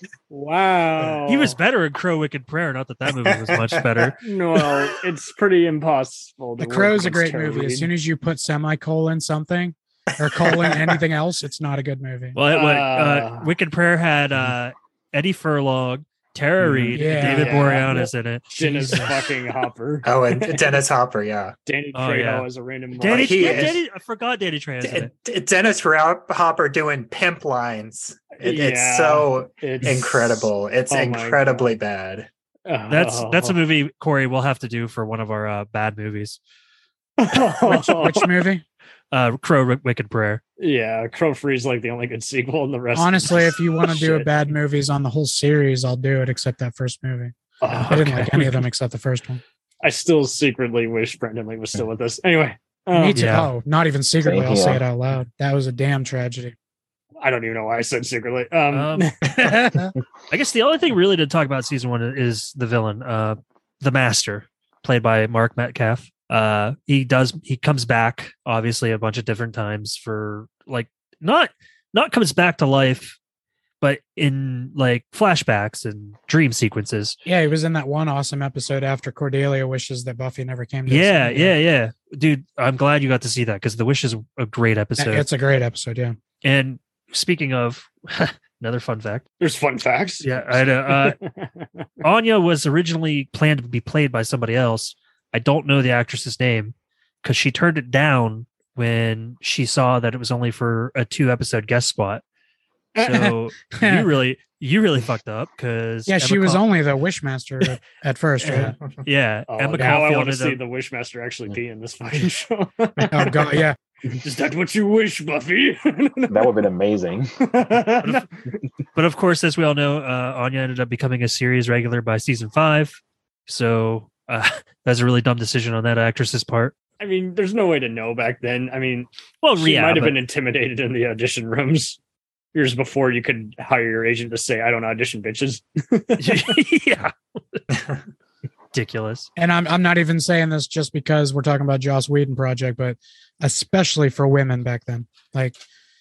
Wow. He was better in Crow Wicked Prayer. Not that movie was much better. No, it's pretty impossible. The Crow's a great movie. As soon as you put semicolon something or colon anything else, it's not a good movie. Well, Wicked Prayer had Eddie Furlong, Tara Reid, David Boreanaz in it. Dennis fucking Hopper. Oh, and Dennis Hopper, yeah. Danny Trejo as a random. Danny, He I forgot Danny Trejo. In it. Dennis Hopper doing pimp lines. It's so incredible. It's incredibly bad. That's a movie, Corey, we'll have to do for one of our bad movies. Which movie? Crow Wicked Prayer. Yeah, Crow Free's like the only good sequel, and the rest. Honestly, if you want to do a bad movies on the whole series, I'll do it except that first movie. I didn't like any of them except the first one. I still secretly wish Brendan Lee was still with us. Anyway, Me too. Yeah. Oh, not even secretly. Same I'll say here. it out loud. That was a damn tragedy. I don't even know why I said secretly. I guess the only thing really to talk about season 1 is the villain, the Master, played by Mark Metcalf. He comes back obviously a bunch of different times for like not comes back to life, but in like flashbacks and dream sequences. Yeah, he was in that one awesome episode after Cordelia wishes that Buffy never came to Yeah. Dude, I'm glad you got to see that because The Wish is a great episode. It's a great episode, yeah. And speaking of another fun fact. There's fun facts. Yeah, I know. Anya was originally planned to be played by somebody else. I don't know the actress's name because she turned it down when she saw that it was only for a 2-episode guest spot. So you really fucked up because she was only the Wishmaster at first, right? Yeah, Emma Caulfield I want to see ended the Wishmaster actually be in this fucking show. Oh god, yeah. Is that what you wish, Buffy? That would have been amazing. But of course, as we all know, Anya ended up becoming a series regular by season 5. So that's a really dumb decision on that actress's part. I mean, there's no way to know back then. I mean, She might have been intimidated in the audition rooms years before you could hire your agent to say, "I don't audition, bitches." Yeah. Ridiculous. And I'm not even saying this just because we're talking about Joss Whedon project, but especially for women back then. Like,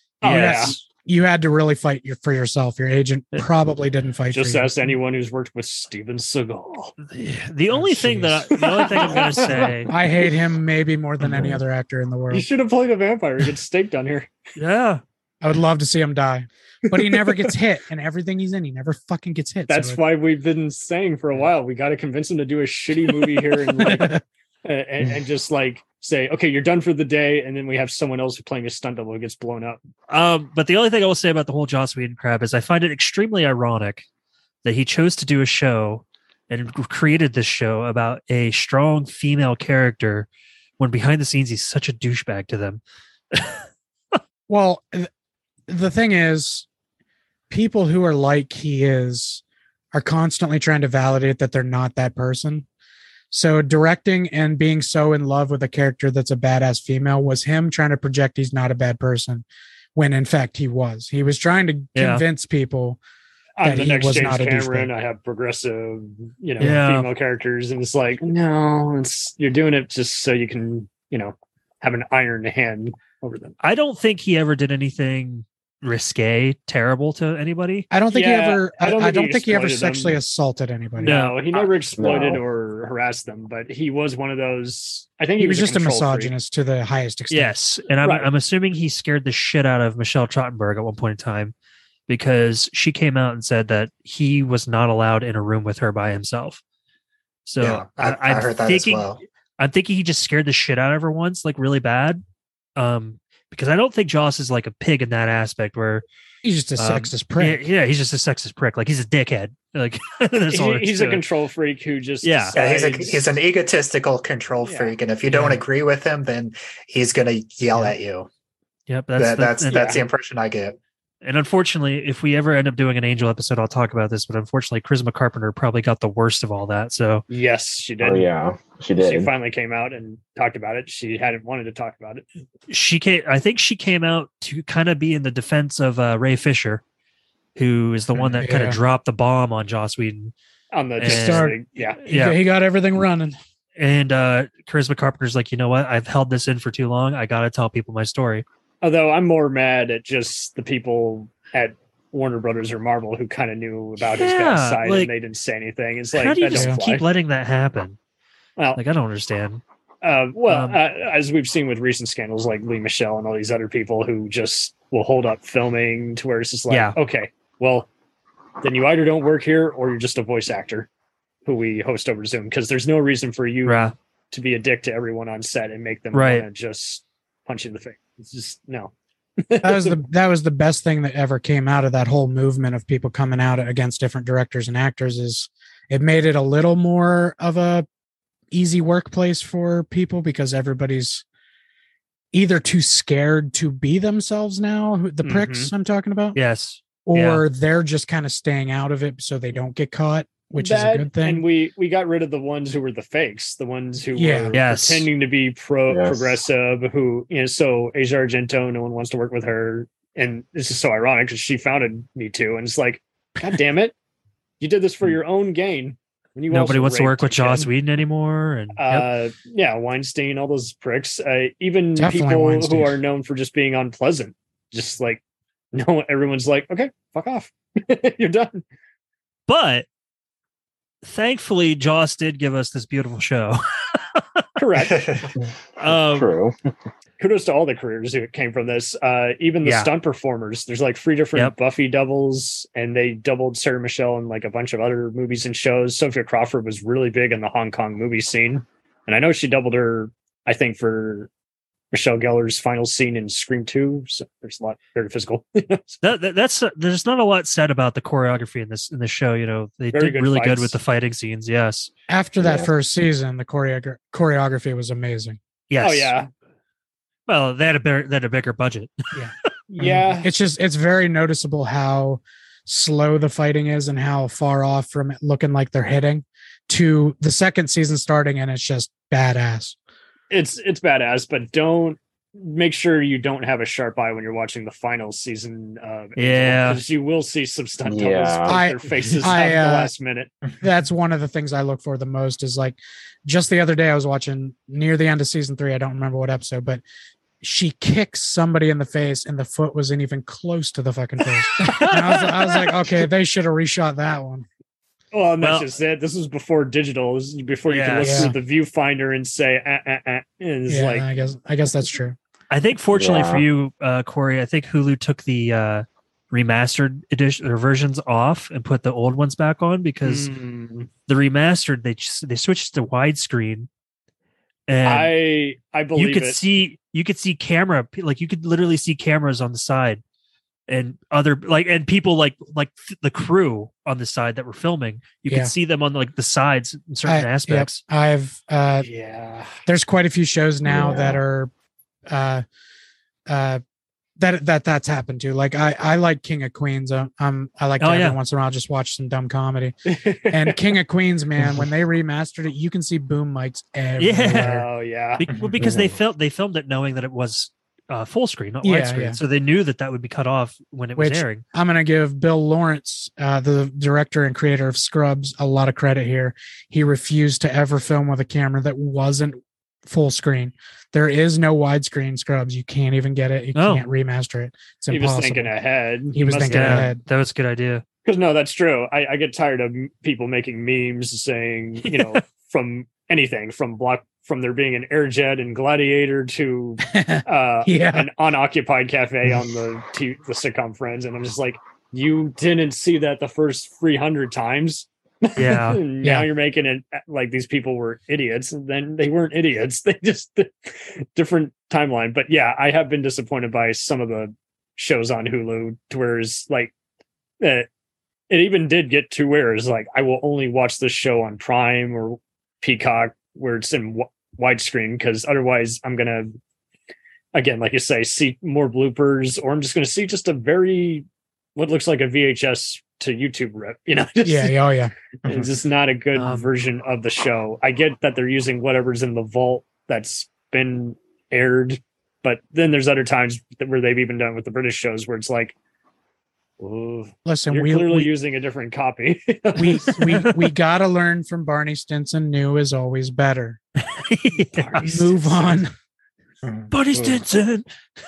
you had to really fight for yourself. Your agent probably didn't fight Just for you. ask anyone who's worked with Steven Seagal. The only thing I'm going to say, I hate him maybe more than any other actor in the He world. should have played a vampire. He gets staked on here. yeah, I would love to see him die, but he never gets hit, and everything he's in, he never fucking gets hit. That's why we've been saying for a while, we got to convince him to do a shitty movie here and like, and just like say, okay, you're done for the day, and then we have someone else playing a stunt double who gets blown up. but the only thing I will say about the whole Joss Whedon crap is I find it extremely ironic that he chose to do a show and created this show about a strong female character when behind the scenes he's such a douchebag to them. Well, the thing is, people who are like he is are constantly trying to validate that they're not that person. So directing and being so in love with a character that's a badass female was him trying to project he's not a bad person, when in fact he was. He was trying to convince people I'm that the he next was James not a Cameron. douchebag. I have progressive, female characters, and it's like, no, you're doing it just so you can, have an iron hand over them. I don't think he ever did anything risque, terrible to anybody. I don't think he ever. I don't I don't think he ever exploited sexually them. assaulted anybody. No, he never exploited No. or harassed them, but he was one of those. I think He was just a control freak. misogynist to the highest extent. Yes, and I'm assuming he scared the shit out of Michelle Trachtenberg at one point in time because she came out and said that he was not allowed in a room with her by himself. So Yeah, I heard that as well. I'm thinking he just scared the shit out of her once, like really bad. Because I don't think Joss is like a pig in that aspect where He's just a sexist Yeah, prick. yeah, he's just a sexist prick. Like he's a dickhead. Like that's all there is He's to a it. control freak who just Yeah. Yeah, decides- he's an egotistical control Yeah. freak, and if you don't Yeah. agree with him, then he's gonna yell Yeah. at you. Yep, That's and, the impression I get. and unfortunately, if we ever end up doing an Angel episode, I'll talk about this. But unfortunately, Charisma Carpenter probably got the worst of all that. So Yes, she did. Oh yeah, she She did. finally came out and talked about it. She hadn't wanted to talk about it. she came. I think she came out to kind of be in the defense of Ray Fisher, who is the one that kind Yeah. of dropped the bomb on Joss Whedon. On the And- Justice League. Yeah. Yeah. He got everything running. And Charisma Carpenter's like, you know what? I've held this in for too long. I got to tell people my story. Although I'm more mad at just the people at Warner Brothers or Marvel who kind of knew about his Yeah, bad side like, and they didn't say anything. It's like How do you that just doesn't fly. keep letting that happen? Well, Like, I don't understand. Well, as we've seen with recent scandals like Lee Michelle and all these other people who just will hold up filming to where it's just like, Yeah. okay, well, then you either don't work here or you're just a voice actor who we host over Zoom because there's no reason for you Right. to be a dick to everyone on set and make them Right. want to just punch you in the face. It's just no. That was the best thing that ever came out of that whole movement of people coming out against different directors and actors. Is it made it a little more of a easy workplace for people because everybody's either too scared to be themselves now, the pricks I'm talking about, Yes. or they're just kind of staying out of it so they don't get caught, which is a good thing. And we got rid of the ones who were the fakes, the ones who Yeah. were Yes. pretending to be Yes. progressive, who, you know, so Asia Argento, no one wants to work with her. And this is so ironic because she founded Me Too. And it's like, God damn it. You did this for your own gain. When you Nobody also wants to work raped with a Joss kid. Whedon anymore. And yep. Yeah, Weinstein, all those pricks. Even Definitely people Weinstein. who are known for just being unpleasant. Just like, no, everyone's like, okay, fuck off. You're done. But thankfully, Joss did give us this beautiful show. Correct. True. Kudos to all the careers who came from this. Even the Yeah. stunt performers. There's like 3 different Yep. Buffy doubles, and they doubled Sarah Michelle in like a bunch of other movies and shows. Sophia Crawford was really big in the Hong Kong movie scene, and I know she doubled her. I think for Michelle Gellar's final scene in Scream 2. So there's a lot very physical. That's there's not a lot said about the choreography in this show. You know, they Very did good really good fights. with the fighting scenes. Yes. After that Yeah. first season, the choreography was amazing. Yes. Oh yeah, Well, they had a bigger budget. yeah. It's very noticeable how slow the fighting is and how far off from it looking like they're hitting to the second season starting, and it's just badass. It's badass, but don't make sure you don't have a sharp eye when you're watching the final season. Yeah. because you will see some stunt Yeah. doubles put their faces out at the last minute. That's one of the things I look for the most. Is like just the other day I was watching near the end of season 3. I don't remember what episode, but she kicks somebody in the face and the foot wasn't even close to the fucking face. And I was like, okay, they should have reshot that one. Well, and that's Well- just it. This was before digital. This is before you can look Yeah. through the viewfinder and say, And it's Yeah, like, I guess that's true. I think, fortunately Yeah. for you, Corey, I think Hulu took the remastered edition or versions off and put the old ones back on because the remastered they switched to widescreen, and I believe you could it. see camera, like you could literally see cameras on the side and other and people like the crew on the side that were filming. You Yeah. could see them on like the sides in certain aspects. Yep, I've Yeah. there's quite a few shows now Yeah. that are that's happened to. Like I like King of Queens. I like to Oh, every yeah. once in a while just watch some dumb comedy. And King of Queens, man, when they remastered it, you can see boom mics everywhere. Oh yeah. Because they filmed it knowing that it was full screen, not Yeah, widescreen. yeah. So they knew that would be cut off when it was Which- airing. I'm gonna give Bill Lawrence, the director and creator of Scrubs, a lot of credit here. He refused to ever film with a camera that wasn't full screen. There is no widescreen Scrubs. You can't even get it. You Oh. can't remaster it. It's He was impossible. thinking ahead. He was thinking Yeah, ahead. that was a good idea. Because no, that's true. I get tired of people making memes saying, you know, from anything from there being an air jet and Gladiator to Yeah. an unoccupied cafe on the sitcom Friends, and I'm just like, you didn't see that the first 300 times. Yeah. And Yeah. now you're making it like these people were idiots, and then they weren't idiots. They just different timeline. But yeah, I have been disappointed by some of the shows on Hulu, to where it's like it even did get to where it's like I will only watch this show on Prime or Peacock where it's in widescreen, because otherwise I'm gonna, again, like you say, see more bloopers, or I'm just gonna see just a very what looks like a VHS to YouTube rip, just, Yeah. Oh yeah. it's just not a good version of the show. I get that they're using whatever's in the vault that's been aired, but then there's other times where they've even done with the British shows where it's like, ooh, Listen, you're clearly using a different copy. we gotta learn from Barney Stinson. New is always better. Move on. Barney Stinson.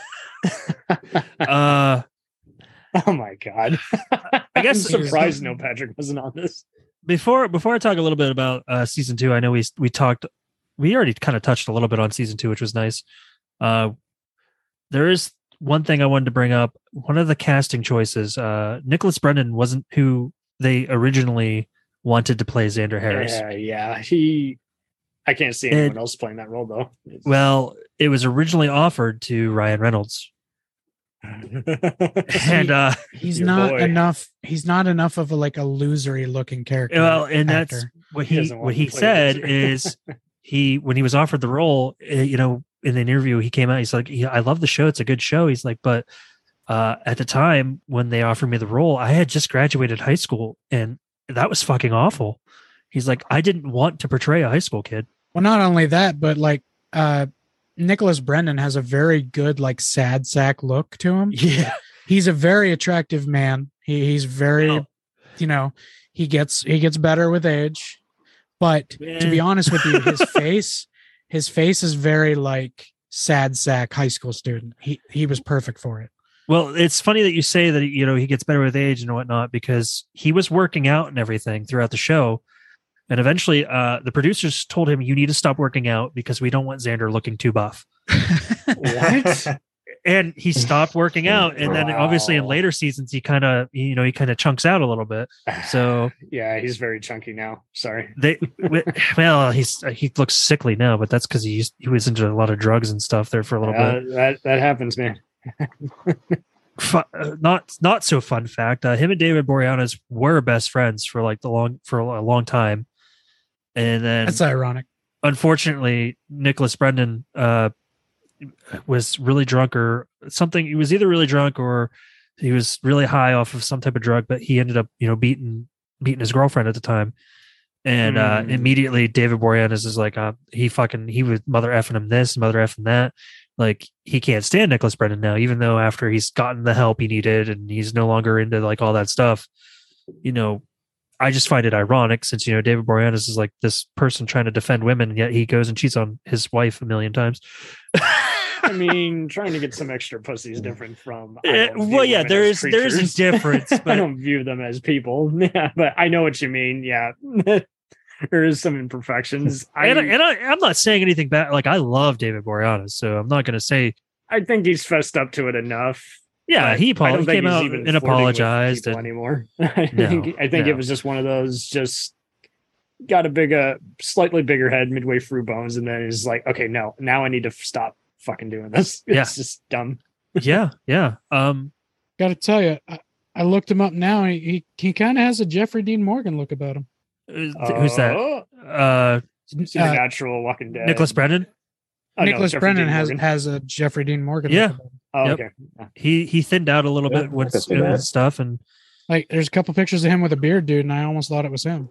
Oh my god! I guess I'm surprised no Patrick wasn't on this. Before I talk a little bit about season 2, I know we already kind of touched a little bit on season 2, which was nice. There is one thing I wanted to bring up. One of the casting choices, Nicholas Brennan wasn't who they originally wanted to play Xander Harris. Yeah. I can't see anyone else playing that role though. Well, it was originally offered to Ryan Reynolds. And he's not enough of a losery looking character. Well, and actor. that's what he said is when he was offered the role, in the interview, he came out, he's like, I love the show, it's a good show. He's like, but at the time when they offered me the role, I had just graduated high school and that was fucking awful. He's like, I didn't want to portray a high school kid. Well, not only that, but Nicholas Brennan has a very good sad sack look to him. Yeah. He's a very attractive man. He's very, he gets better with age. But to be honest with you, his face is very sad sack high school student. He was perfect for it. Well, it's funny that you say that, he gets better with age and whatnot, because he was working out and everything throughout the show. And eventually, the producers told him, you need to stop working out because we don't want Xander looking too buff. What? And he stopped working out. And then obviously in later seasons, he kind of chunks out a little bit. So yeah, he's very chunky now. Sorry. He looks sickly now, but that's because he was into a lot of drugs and stuff there for a little bit. That happens, man. Not so fun fact. Him and David Boreanaz were best friends for a long time. And then that's ironic. Unfortunately, Nicholas Brennan was really drunk or something. He was either really drunk or he was really high off of some type of drug, but he ended up, beating his girlfriend at the time. And immediately David Boreanaz is like, he was mother effing him this, mother effing that. Like, he can't stand Nicholas Brennan now, even though after he's gotten the help he needed and he's no longer into all that stuff. I just find it ironic since, David Boreanaz is this person trying to defend women, and yet he goes and cheats on his wife a million times. I mean, trying to get some extra pussy is different from. There is a difference. But I don't view them as people. Yeah, but I know what you mean. Yeah, there is some imperfections. I'm not saying anything bad. I love David Boreanaz, so I'm not going to say. I think he's fessed up to it enough. Yeah, he came out and apologized anymore. I think it was just one of those. Just got a slightly bigger head midway through Bones, and then is like, okay, no, now I need to stop fucking doing this. It's just dumb. Yeah. Got to tell you, I looked him up now. And he kind of has a Jeffrey Dean Morgan look about him. Who's that? Supernatural, Walking Dead. Nicholas Brennan. Nicholas Brennan has a Jeffrey Dean Morgan. Yeah. Look about him. Oh, yep. Okay. He thinned out a little bit with stuff, and there's a couple pictures of him with a beard, dude, and I almost thought it was him.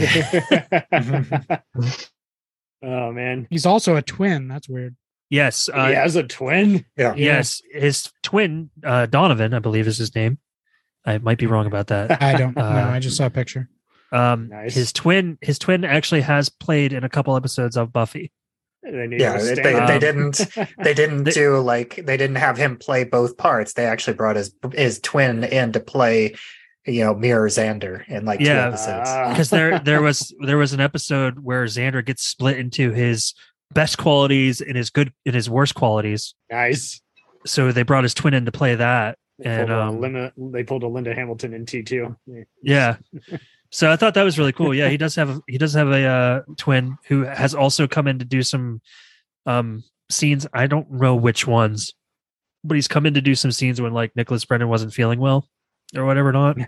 Oh man, he's also a twin. That's weird. Yes, he has a twin. Yeah. Yes, his twin Donovan, I believe, is his name. I might be wrong about that. I don't know. I just saw a picture. Nice. His twin actually has played in a couple episodes of Buffy. They didn't they didn't have him play both parts. They actually brought his twin in to play, Mirror Xander in 2 episodes. Because there was an episode where Xander gets split into his best qualities and his worst qualities. Nice. So they brought his twin in to play that. They pulled a Linda Hamilton in T2. Yeah. So I thought that was really cool. Yeah, he does have a twin who has also come in to do some scenes. I don't know which ones. but he's come in to do some scenes when like Nicholas Brennan wasn't feeling well or whatever not.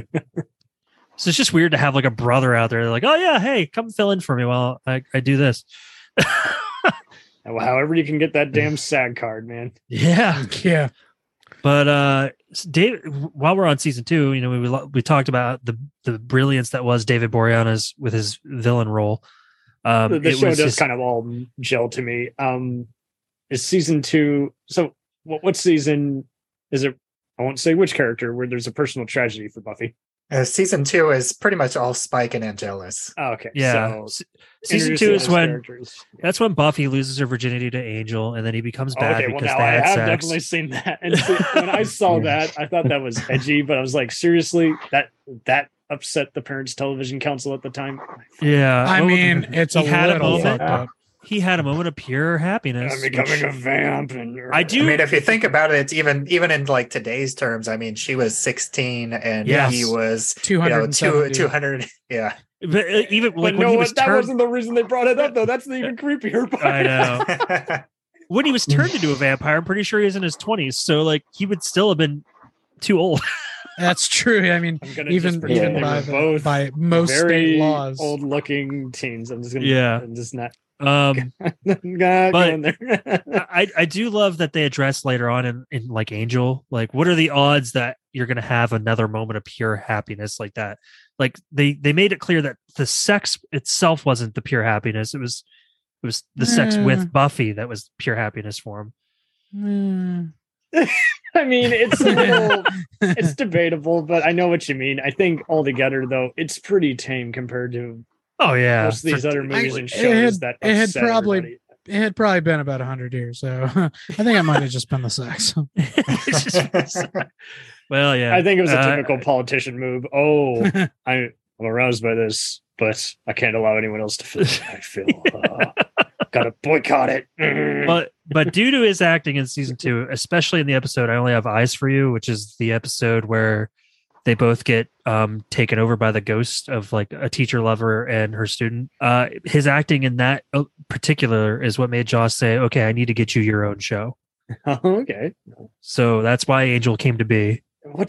So it's just weird to have like a brother out there like, oh yeah, hey, come fill in for me while I do this. However you can get that damn SAG card, man. Yeah. Yeah. But Dave, while we're on season 2, you know, we talked about the brilliance that was David Boreanaz with his villain role. The show does kind of all gel to me. Is season 2? So what season is it? I won't say which character where there's a personal tragedy for Buffy. Season 2 is pretty much all Spike and Angelus. Oh, okay. Yeah. So, season 2 is when characters. that's when Buffy loses her virginity to Angel, and then he becomes bad Okay, well, because now they I had have sex. definitely seen that. And when I saw that, I thought that was edgy, but I was like, seriously, that upset the Parents Television Council at the time. Yeah, I mean, it's a he had a little moment. fucked up. He had a moment of pure happiness. I'm becoming a vamp, and I do. I mean, if you think about it, it's even in like today's terms. I mean, she was 16 and Yes. he was 270. 200. Yeah. But even But like no, when he was that turned, wasn't the reason they brought it up, though. That's the even creepier part. I know. When he was turned into a vampire, I'm pretty sure he was in his 20s. So like he would still have been too old. That's true. I mean, I'm gonna even just pretend they by, were both by most very state laws. old-looking teens. I'm just gonna, Yeah. I'm just not Um, going But- there. I do love that they address later on in like Angel, like what are the odds that you're gonna have another moment of pure happiness like that? Like they made it clear that the sex itself wasn't the pure happiness. It was the sex with Buffy that was pure happiness for him. Mm. I mean, it's a little, it's debatable, but I know what you mean. I think altogether, though, it's pretty tame compared to Oh yeah, most of these other movies I- and it shows had- that it had upset probably- everybody. It had probably been about 100 years, so I think it might have just been the sex. It's just- well, yeah. I think it was a typical politician move. Oh, I'm aroused by this, but I can't allow anyone else to feel what I feel. Gotta boycott it. But due to his acting in season 2, especially in the episode "I Only Have Eyes for You," which is the episode where they both get taken over by the ghost of like a teacher lover and her student. His acting in that particular is what made Joss say, "Okay, I need to get you your own show." Okay. So that's why Angel came to be.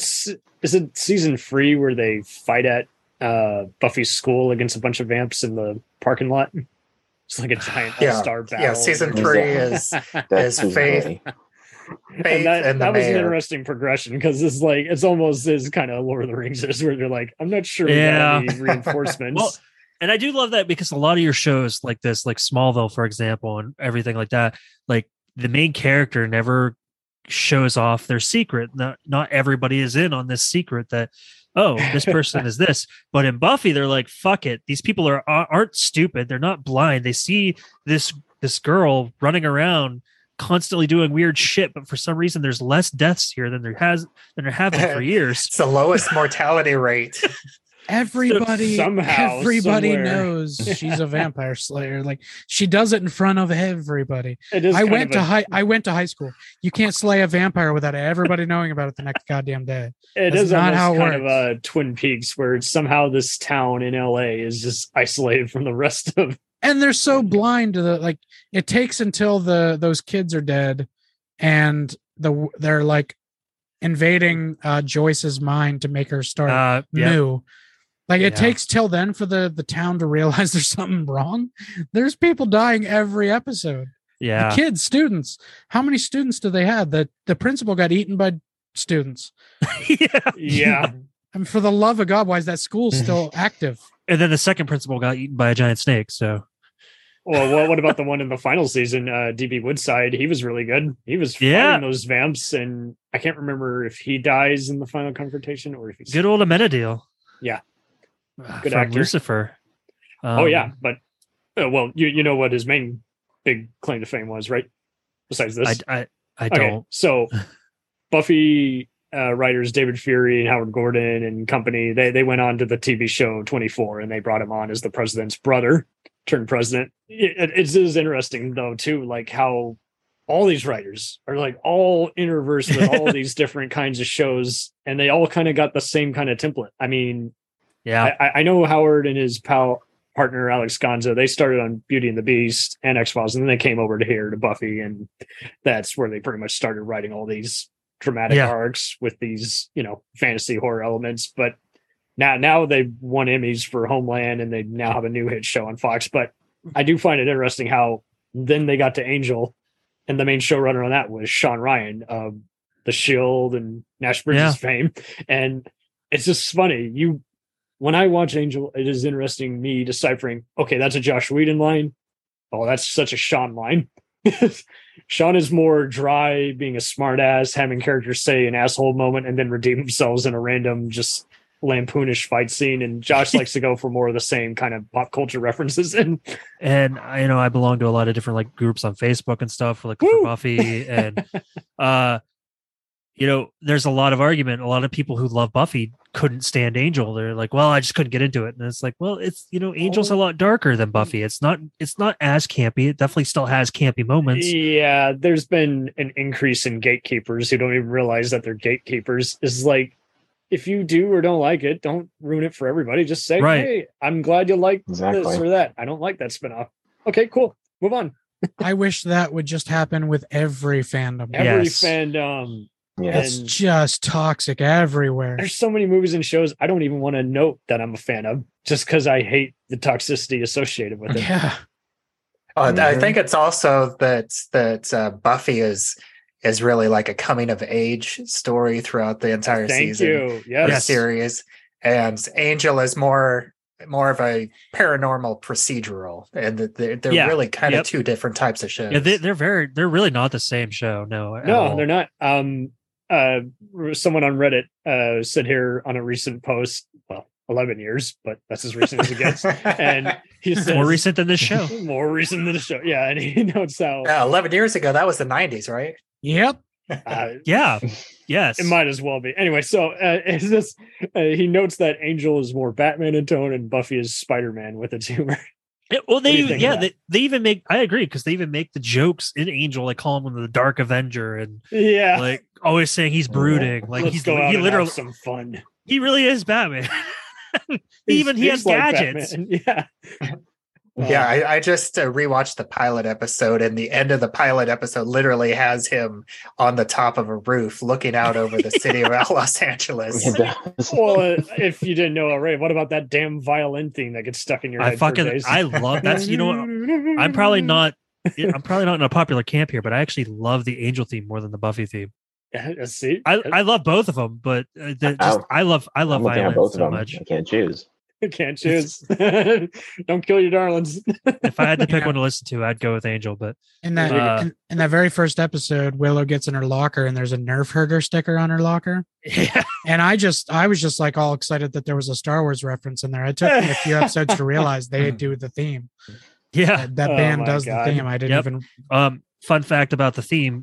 Is it season 3 where they fight at Buffy's school against a bunch of vamps in the parking lot? It's like a giant all-star battle. Yeah, season 3 is That's Is Faith- and that and the was an mayor. interesting progression because it's almost is kind of Lord of the Rings where they're like, I'm not sure we Yeah. got any reinforcements. Well, and I do love that because a lot of your shows like this, like Smallville, for example, and everything like that, like the main character never shows off their secret. Not everybody is in on this secret that, oh, this person is this. But in Buffy, they're like, fuck it. These people aren't stupid. They're not blind. They see this girl running around constantly doing weird shit, but for some reason there's less deaths here than there have been for years. It's the lowest mortality rate. Everybody Somehow, everybody somewhere. knows she's a vampire slayer. Like she does it in front of everybody. It is I kind went of to I went to high school. You can't slay a vampire without everybody knowing about it the next goddamn day. It That's is not almost how it kind of works. a Twin Peaks where somehow this town in LA is just isolated from the rest of. And they're so blind to the like it takes until those kids are dead and they're like invading Joyce's mind to make her start Yeah. moo. Like it Yeah. takes till then for the town to realize there's something wrong. There's people dying every episode. Yeah. The kids, students. How many students do they have? The principal got eaten by students. Yeah. Yeah. I mean, for the love of God, why is that school still active? And then the second principal got eaten by a giant snake. So Well, what about the one in the final season? DB Woodside, he was really good. He was Yeah. fighting those vamps, and I can't remember if he dies in the final confrontation or if he's good old Amenadiel. Yeah. Good Good from actor. Lucifer. Oh yeah, but well, you know what his main big claim to fame was, right? Besides this, I Okay, don't. so Buffy writers David Fury and Howard Gordon and company, they went on to the TV show 24 and they brought him on as the president's brother turned president. It is interesting though too, like how all these writers are like all interversed with all these different kinds of shows, and they all kind of got the same kind of template. I mean, Yeah. I know Howard and his pal partner Alex Gonza, they started on Beauty and the Beast and X-Files, and then they came over to here to Buffy, and that's where they pretty much started writing all these dramatic arcs with these, fantasy horror elements. But now they've won Emmys for Homeland, and they now have a new hit show on Fox. But I do find it interesting how then they got to Angel, and the main showrunner on that was Sean Ryan of The Shield and Nash Bridges fame. And it's just funny. When I watch Angel, it is interesting me deciphering, okay, that's a Josh Whedon line. Oh, that's such a Sean line. Sean is more dry, being a smartass, having characters say an asshole moment and then redeem themselves in a random, just lampoonish fight scene. And Josh likes to go for more of the same kind of pop culture references. And I belong to a lot of different like groups on Facebook and stuff, like for Buffy, and there's a lot of argument. A lot of people who love Buffy couldn't stand Angel. They're like, well, I just couldn't get into it. And it's like, well, it's, Angel's a lot darker than Buffy. It's not as campy. It definitely still has campy moments. Yeah. There's been an increase in gatekeepers who don't even realize that they're gatekeepers. Is like, if you do or don't like it, don't ruin it for everybody. Just say, hey, I'm glad you like this or that. I don't like that spinoff. Okay, cool. Move on. I wish that would just happen with every fandom. Every fandom. Yeah. It's just toxic everywhere. There's so many movies and shows I don't even want to note that I'm a fan of, just because I hate the toxicity associated with it. Yeah. I think it's also that Buffy is really like a coming of age story throughout the entire season. Yes. Series, and Angel is more of a paranormal procedural, and they're really kind of two different types of shows. Yeah, they're really not the same show. No, they're not. Someone on Reddit said here on a recent post, 11 years, but that's as recent as it gets. And he says, more recent than this show. More recent than the show. Yeah, and he notes how 11 years ago, that was the 90s, right? Yep. Yeah. Yes. It might as well be. Anyway, so is this? He notes that Angel is more Batman in tone, and Buffy is Spider-Man with its humor. They even make. I agree, because they even make the jokes in Angel, like calling him the Dark Avenger, and like always saying he's brooding. Like he literally have some fun. He really is Batman. He has like gadgets. Batman. Yeah. I just rewatched the pilot episode, and the end of the pilot episode literally has him on the top of a roof looking out over the city of Los Angeles. Well, if you didn't know already, what about that damn violin thing that gets stuck in your head? I love that. You know what? I'm probably not in a popular camp here, but I actually love the Angel theme more than the Buffy theme. See, I love both of them, but I love violin so much. I can't choose. You can't choose. Don't kill your darlings. If I had to pick one to listen to, I'd go with Angel. But in that very first episode, Willow gets in her locker and there's a Nerf herder sticker on her locker. Yeah. And I was just like all excited that there was a Star Wars reference in there. It took me a few episodes to realize they do the theme. Yeah, that band does the theme. I didn't even. Fun fact about the theme: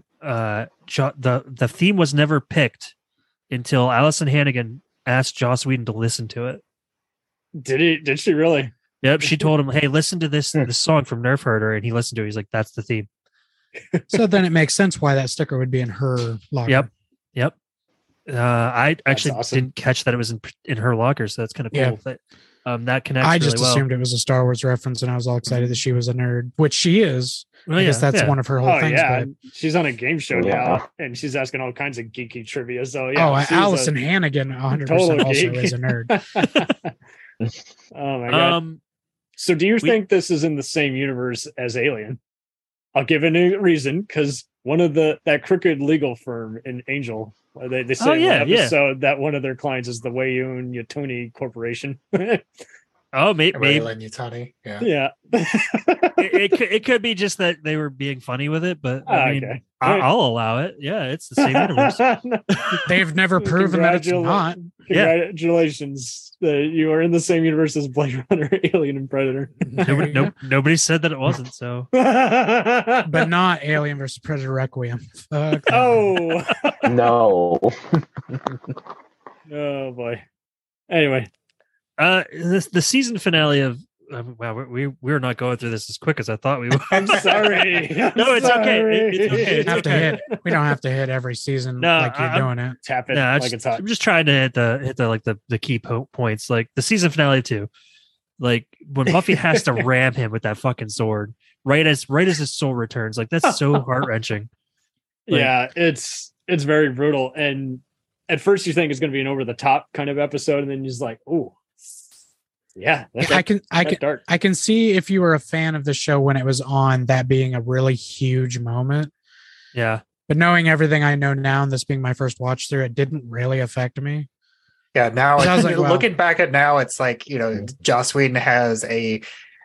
the theme was never picked until Allison Hannigan asked Joss Whedon to listen to it. Did she really? Yep. She told him, "Hey, listen to this song from Nerf Herder," and he listened to it. He's like, "That's the theme." So then it makes sense why that sticker would be in her locker. Yep. I actually didn't catch that it was in her locker, so that's kind of cool. Yeah. That connects. I just really assumed it was a Star Wars reference, and I was all excited that she was a nerd, which she is. Well, I guess that's one of her whole things. Yeah, she's on a game show now, and she's asking all kinds of geeky trivia. So Allison Hannigan, 100% also is a nerd. Oh my god! So, do you think this is in the same universe as Alien? I'll give it a reason, because one of that crooked legal firm in Angel, they say in one episode that one of their clients is the Weyun Yutani Corporation. Maybe Yutani. Yeah. it could be just that they were being funny with it, but I mean, I'll allow it. Yeah, it's the same universe. They've never proven that it's not. Congratulations. You are in the same universe as Blade Runner, Alien, and Predator. Nobody said that it wasn't, so. But not Alien versus Predator Requiem. Fuck. Oh. No. Oh, boy. Anyway. The season finale of wow, we're not going through this as quick as I thought we would. I'm sorry. No, it's okay. It's okay. We don't have to hit every season like you're doing it. Tap it like it's hot. I'm just trying to hit the key points, like the season finale too. Like when Buffy has to ram him with that fucking sword right as his soul returns. Like that's so heart wrenching. Like, yeah, it's very brutal. And at first you think it's going to be an over the top kind of episode, and then you're just like, oh, yeah, I can dark. I can see if you were a fan of the show when it was on, that being a really huge moment. Yeah. But knowing everything I know now and this being my first watch through, it didn't really affect me. Yeah, now I was like, wow. looking back at now, it's like, you know, Joss Whedon has a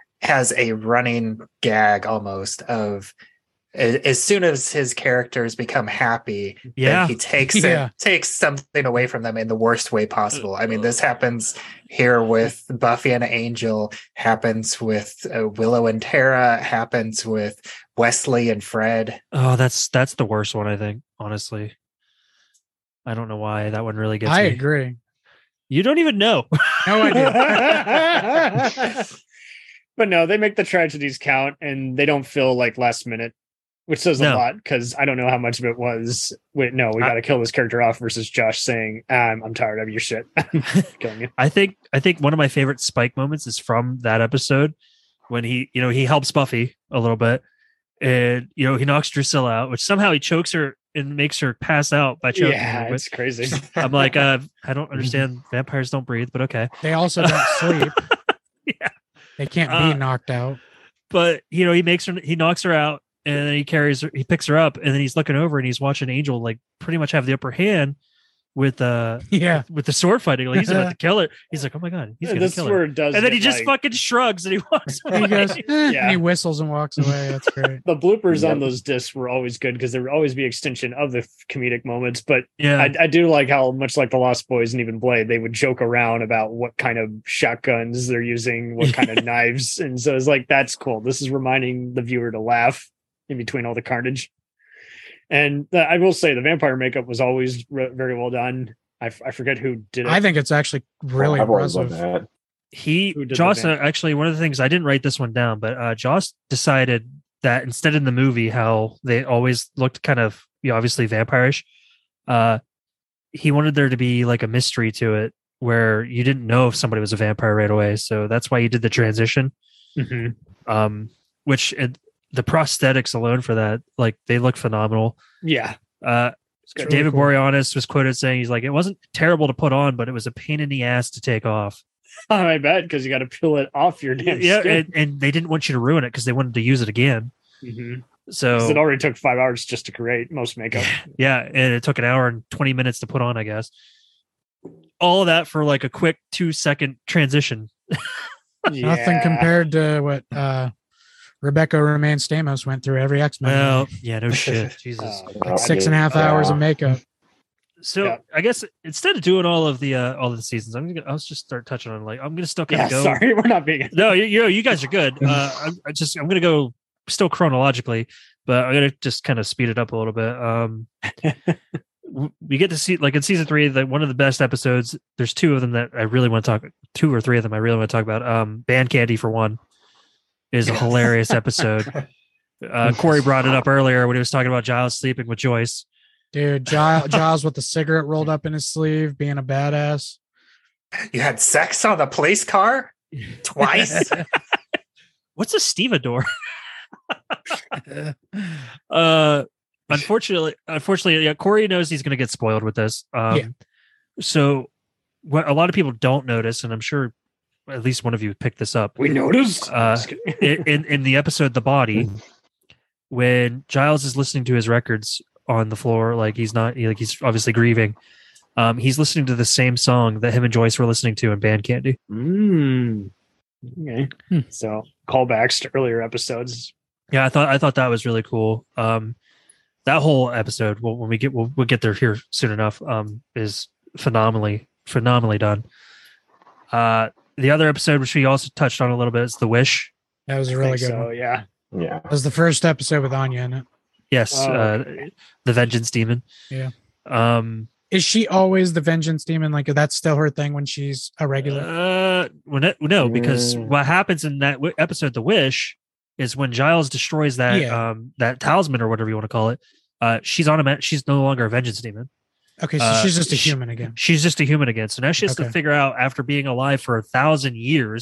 running gag almost of as soon as his characters become happy, yeah, he takes something away from them in the worst way possible. I mean, this happens here with Buffy and Angel, happens with Willow and Tara, happens with Wesley and Fred. Oh, that's the worst one, I think, honestly. I don't know why that one really gets me. I agree. You don't even know. No idea. But no, they make the tragedies count, and they don't feel like last minute, which says a lot, because I don't know how much of it was, wait, no, we got to kill this character off, versus Josh saying, I'm tired of your shit. I'm killing you. I think one of my favorite Spike moments is from that episode when he helps Buffy a little bit, and, he knocks Drusilla out, which somehow he chokes her and makes her pass out by choking her. Yeah, it's crazy. I'm like, I don't understand. Vampires don't breathe, but okay. They also don't sleep. Yeah. They can't be knocked out. But, he knocks her out, and then he picks her up, and then he's looking over and he's watching Angel like pretty much have the upper hand with with the sword fighting. Like he's about to kill her. He's like, oh my god, he's gonna kill her. And then he just fucking shrugs and he walks away. He goes, and he whistles and walks away. That's great. The bloopers on those discs were always good because there would always be extension of the comedic moments. But yeah, I do like how, much like the Lost Boys and even Blade, they would joke around about what kind of shotguns they're using, what kind of knives, and so it's like, that's cool. This is reminding the viewer to laugh in between all the carnage. And I will say the vampire makeup was always very well done. I forget who did it. I think it's actually really impressive. Joss, actually, one of the things, I didn't write this one down, but Joss decided that instead in the movie, how they always looked kind of, obviously vampirish, he wanted there to be like a mystery to it where you didn't know if somebody was a vampire right away. So that's why he did the transition. Mm-hmm. Which the prosthetics alone for that, like, they look phenomenal. Yeah. David Boreanaz was quoted saying, he's like, it wasn't terrible to put on, but it was a pain in the ass to take off. I bet, because you got to peel it off your damn skin. And they didn't want you to ruin it because they wanted to use it again. Mm-hmm. So it already took 5 hours just to create most makeup. Yeah, and it took an hour and 20 minutes to put on, I guess. All of that for like a quick 2-second transition. Nothing compared to what Rebecca Romaine Stamos went through every X-Men. Well, yeah, no shit. Jesus. 6.5 hours of makeup. So I guess instead of doing all of the seasons, I'll just start touching on, like, I'm gonna still kind of go. Sorry, we're not being. No, you guys are good. I'm gonna go still chronologically, but I'm gonna just kind of speed it up a little bit. We get to see, like, in season 3, that one of the best episodes. There's 2 of them that I really want to talk. 2 or 3 of them I really want to talk about. Band Candy, for one, is a hilarious episode. Corey brought it up earlier when he was talking about Giles sleeping with Joyce. Dude, Giles with the cigarette rolled up in his sleeve, being a badass. You had sex on the police car twice. What's a stevedore? Unfortunately, yeah, Corey knows he's going to get spoiled with this. So what a lot of people don't notice, and I'm sure at least one of you picked this up. We noticed in the episode "The Body," when Giles is listening to his records on the floor, like he's obviously grieving. He's listening to the same song that him and Joyce were listening to in Band Candy. Okay. So callbacks to earlier episodes. Yeah, I thought that was really cool. That whole episode, when we'll get there here soon enough, is phenomenally done. The other episode, which we also touched on a little bit, is The Wish. That was a really good one. Yeah. That was the first episode with Anya in it. Yes, the Vengeance Demon. Yeah. Is she always the Vengeance Demon? Like, that's still her thing when she's a regular? No, because what happens in that episode, The Wish, is when Giles destroys that that talisman, or whatever you want to call it. She's no longer a Vengeance Demon. Okay, so she's just a human again. She's just a human again. So now she has to figure out, after being alive for 1,000 years,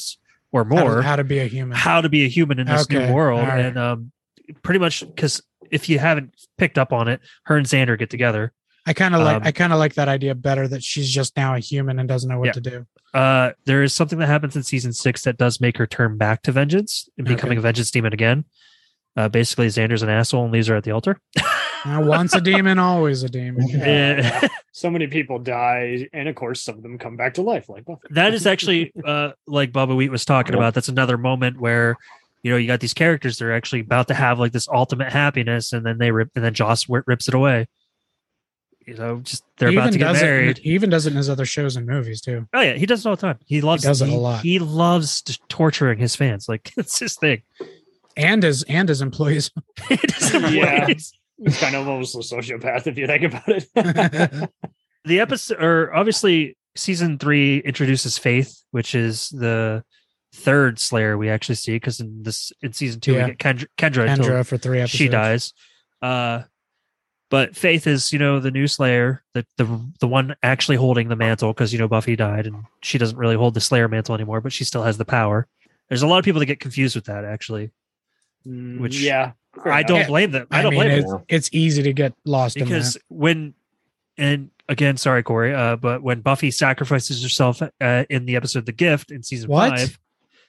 or more. How to be a human. How to be a human in this new Okay, world. all right. And pretty much because if you haven't picked up on it, her and Xander get together. I kind of like that idea better, that she's just now a human and doesn't know what to do. There is something that happens in season 6 that does make her turn back to vengeance and becoming a vengeance demon again. Basically, Xander's an asshole and leaves her at the altar. Once a demon, always a demon. Yeah. So many people die, and of course, some of them come back to life. Like Buffy. That is actually like Bubba Wheat was talking about. That's another moment where you got these characters, they're actually about to have like this ultimate happiness, and then Joss rips it away. Just they're about to get married. He even does it in his other shows and movies too. Oh yeah, he does it all the time. He does it a lot. He loves torturing his fans. Like it's his thing. And his employees. Yeah. He's kind of almost a sociopath if you think about it. The episode, or obviously season 3 introduces Faith, which is the third Slayer we actually see, because in season 2 we get Kendra for 3 episodes. She dies. But Faith is, the new Slayer, the one actually holding the mantle, because Buffy died and she doesn't really hold the Slayer mantle anymore, but she still has the power. There's a lot of people that get confused with that actually. Which I don't blame them. I don't blame them. It's easy to get lost because in that. and again, sorry, Corey, but when Buffy sacrifices herself in the episode The Gift in season 5,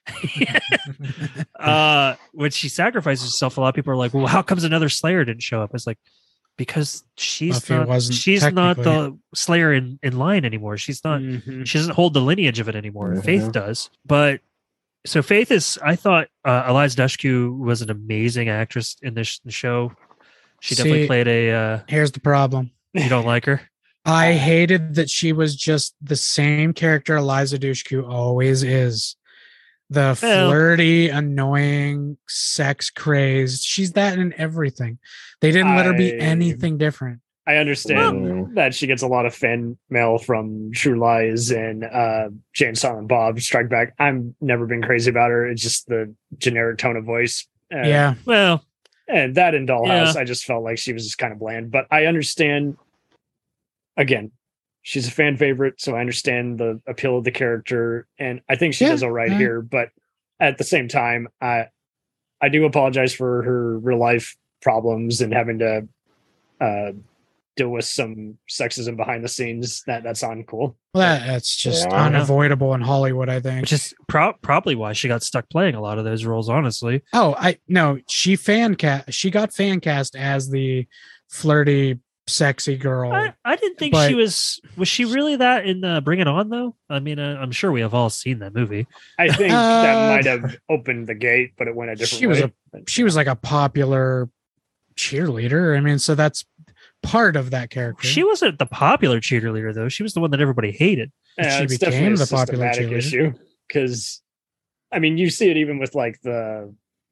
when she sacrifices herself, a lot of people are like, well, how comes another Slayer didn't show up? It's like, because she's not the Slayer in line anymore. She's not, she doesn't hold the lineage of it anymore. Faith does. But so Faith is, I thought Eliza Dushku was an amazing actress in this show. She definitely played a... here's the problem. You don't like her? I hated that she was just the same character Eliza Dushku always is. The flirty, annoying, sex crazed. She's that in everyththing. They didn't let her be anything different. I understand that she gets a lot of fan mail from True Lies and Jane Silent Bob Strike Back. I've never been crazy about her. It's just the generic tone of voice. Well, and that in Dollhouse, I just felt like she was just kind of bland. But I understand. Again, she's a fan favorite, so I understand the appeal of the character, and I think she does all right here. But at the same time, I do apologize for her real life problems and having to deal with some sexism behind the scenes. That's uncool. Well, that's just unavoidable in Hollywood, I think. Which is probably why she got stuck playing a lot of those roles, honestly. She got fan cast as the flirty, sexy girl. I didn't think she was she really that in Bring It On, though? I mean, I'm sure we have all seen that movie. I think that might have opened the gate, but it went a different way. She was like a popular cheerleader. I mean, so that's part of that character. She wasn't the popular cheerleader, though. She was the one that everybody hated. She became the popular cheerleader issue, because I mean, you see it even with like the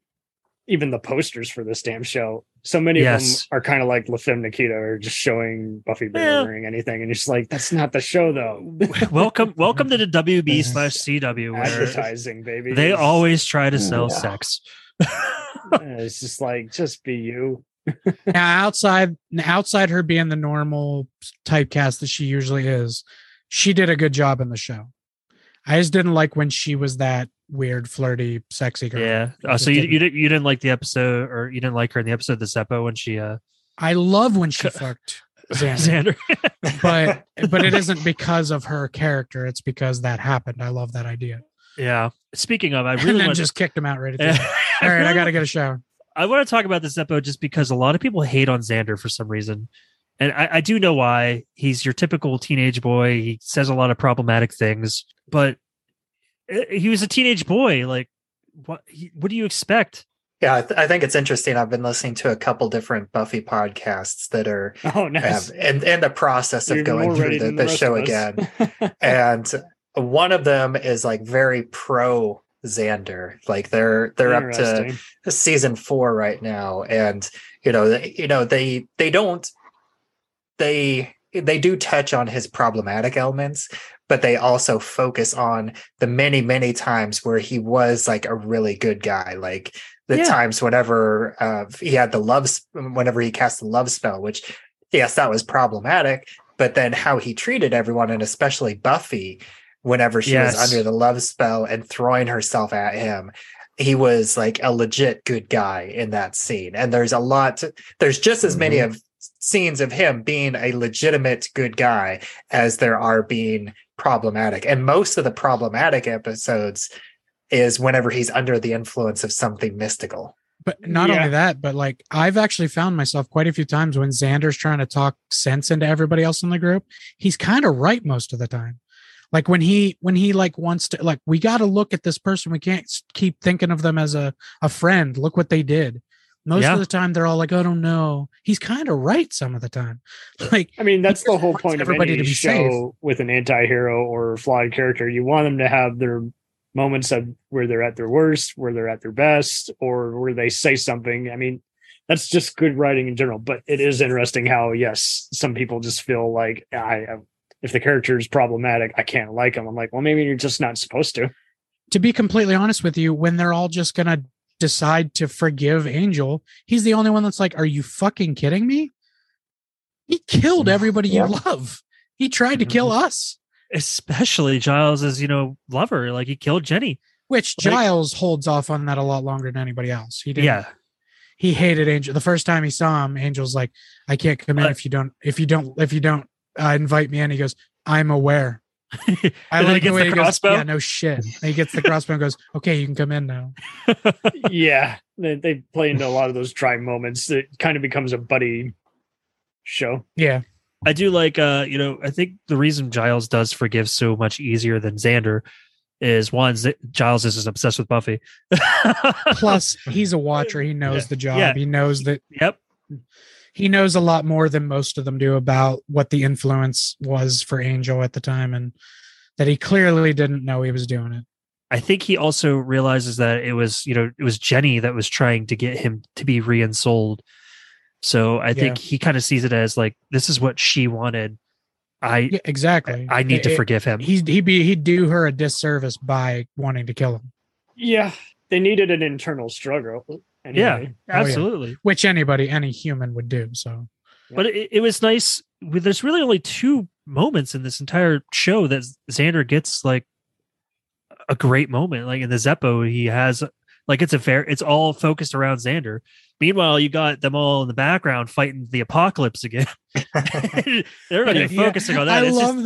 posters for this damn show. So many of them are kind of like La Femme Nikita, or just showing Buffy wearing anything, and you're just like, that's not the show, though. welcome to the WB/CW, where advertising, baby. They always try to sell sex. It's just like, just be you. Now, outside her being the normal typecast that she usually is, she did a good job in the show. I just didn't like when she was that weird, flirty, sexy girl. Yeah. So you didn't like the episode, or you didn't like her in the episode of the Zeppo when she I love when she fucked Xander. but it isn't because of her character. It's because that happened. I love that idea. Yeah. Speaking of, I really just kicked him out right at the end. All right, I gotta get a shower. I want to talk about this Zeppo just because a lot of people hate on Xander for some reason. And I do know why. He's your typical teenage boy. He says a lot of problematic things, but he was a teenage boy. Like, what do you expect? Yeah, I think it's interesting. I've been listening to a couple different Buffy podcasts that are nice. in the process of going through the show again. And one of them is like very pro Xander. Like they're up to season 4 right now, and they do touch on his problematic elements, but they also focus on the many times where he was like a really good guy, like the times whenever he had whenever he cast the love spell, which yes, that was problematic, but then how he treated everyone, and especially Buffy, whenever she was Yes. under the love spell and throwing herself at him. He was like a legit good guy in that scene. And there's just as many of scenes of him being a legitimate good guy as there are being problematic. And most of the problematic episodes is whenever he's under the influence of something mystical. But not only that, but like I've actually found myself quite a few times when Xander's trying to talk sense into everybody else in the group, he's kind of right most of the time. Like when he like wants to, like, we got to look at this person. We can't keep thinking of them as a friend. Look what they did. Most of the time they're all like, I don't know. He's kind of right some of the time. Like, I mean, that's the whole point of everybody any to be show safe. with an anti-hero or flawed character. You want them to have their moments of where they're at their worst, where they're at their best, or where they say something. I mean, that's just good writing in general. But it is interesting how, yes, some people just feel like if the character is problematic, I can't like them. I'm like, well, maybe you're just not supposed to. To be completely honest with you, when they're all just going to decide to forgive Angel, he's the only one that's like, are you fucking kidding me? He killed everybody you love. He tried to kill us. Especially Giles's, lover. Like, he killed Jenny. Which Giles holds off on that a lot longer than anybody else. He didn't. Yeah. He hated Angel. The first time he saw him, Angel's like, I can't come in if you don't invite me in. He goes, I'm aware. I like the way he goes, yeah, no shit. And he gets the crossbow and goes, okay, you can come in now. Yeah. They play into a lot of those dry moments. It kind of becomes a buddy show. Yeah. I do like, I think the reason Giles does forgive so much easier than Xander is one, Giles is obsessed with Buffy. Plus, he's a watcher. He knows the job. Yeah. He knows that. Yep. He knows a lot more than most of them do about what the influence was for Angel at the time, and that he clearly didn't know he was doing it. I think he also realizes that it was Jenny that was trying to get him to be re-ensouled. So I think he kind of sees it as like, this is what she wanted. Exactly. I need to forgive him. He'd do her a disservice by wanting to kill him. Yeah. They needed an internal struggle. Anyway. Yeah, absolutely. Which any human would do. So, but it was nice. There's really only two moments in this entire show that Xander gets like a great moment. Like in the Zeppo, he has like, it's all focused around Xander. Meanwhile, you got them all in the background fighting the apocalypse again. They're not even focusing on that.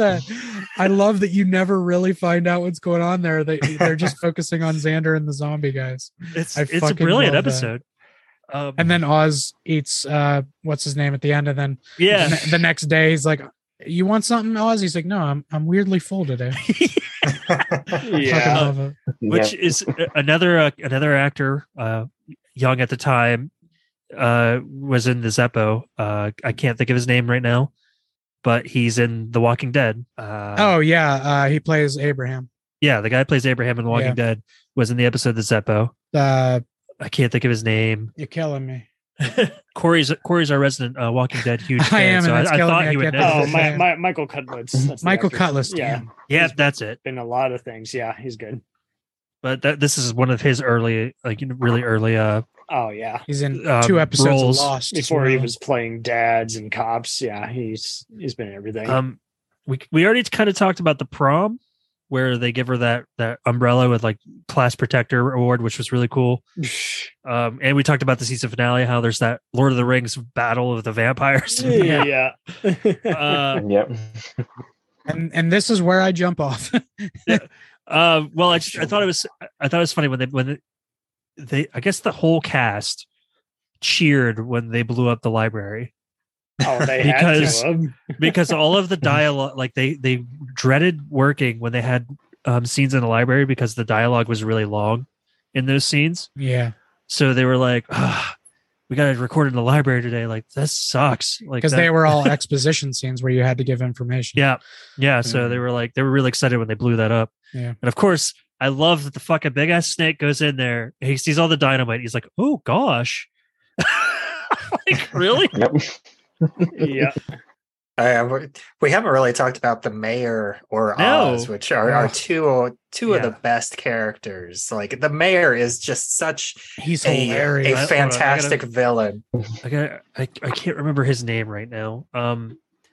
I love that you never really find out what's going on there. They're just focusing on Xander and the zombie guys. It's a brilliant episode. And then Oz eats what's his name at the end, and then the next day he's like, "You want something, Oz?" He's like, "No, I'm weirdly full today." Yeah, which is another actor, young at the time, was in the Zeppo. I can't think of his name right now, but he's in The Walking Dead. He plays Abraham. Yeah, the guy who plays Abraham in The Walking Dead was in the episode The Zeppo. I can't think of his name. You're killing me. Corey's our resident Walking Dead huge fan. I am, so and I thought he would know. Oh, Michael Cudlitz. Michael Cudlitz. Yeah, that's it. Been a lot of things. Yeah, he's good. But this is one of his early, really early. Oh yeah, he's in 2 episodes roles of Lost before he was playing dads and cops. Yeah, he's been in everything. We already kind of talked about the prom, where they give her that umbrella with like class protector award, which was really cool. And we talked about the season finale, how there's that Lord of the Rings battle of the vampires. Yeah. Yep. And this is where I jump off. Well, I thought it was funny when they I guess the whole cast cheered when they blew up the library. Oh, they had to. Because all of the dialogue, like they dreaded working when they had scenes in the library because the dialogue was really long in those scenes. Yeah. So they were like, we got to record in the library today. Like, this sucks. Like, because they were all exposition scenes where you had to give information. Yeah. So they were really excited when they blew that up. Yeah. And of course, I love that the fucking big ass snake goes in there. He sees all the dynamite. He's like, oh gosh. Like, really? Yep. Yeah. We haven't really talked about the mayor or Oz, which are two of the best characters. Like the mayor is just such he's a fantastic villain. I can't remember his name right now.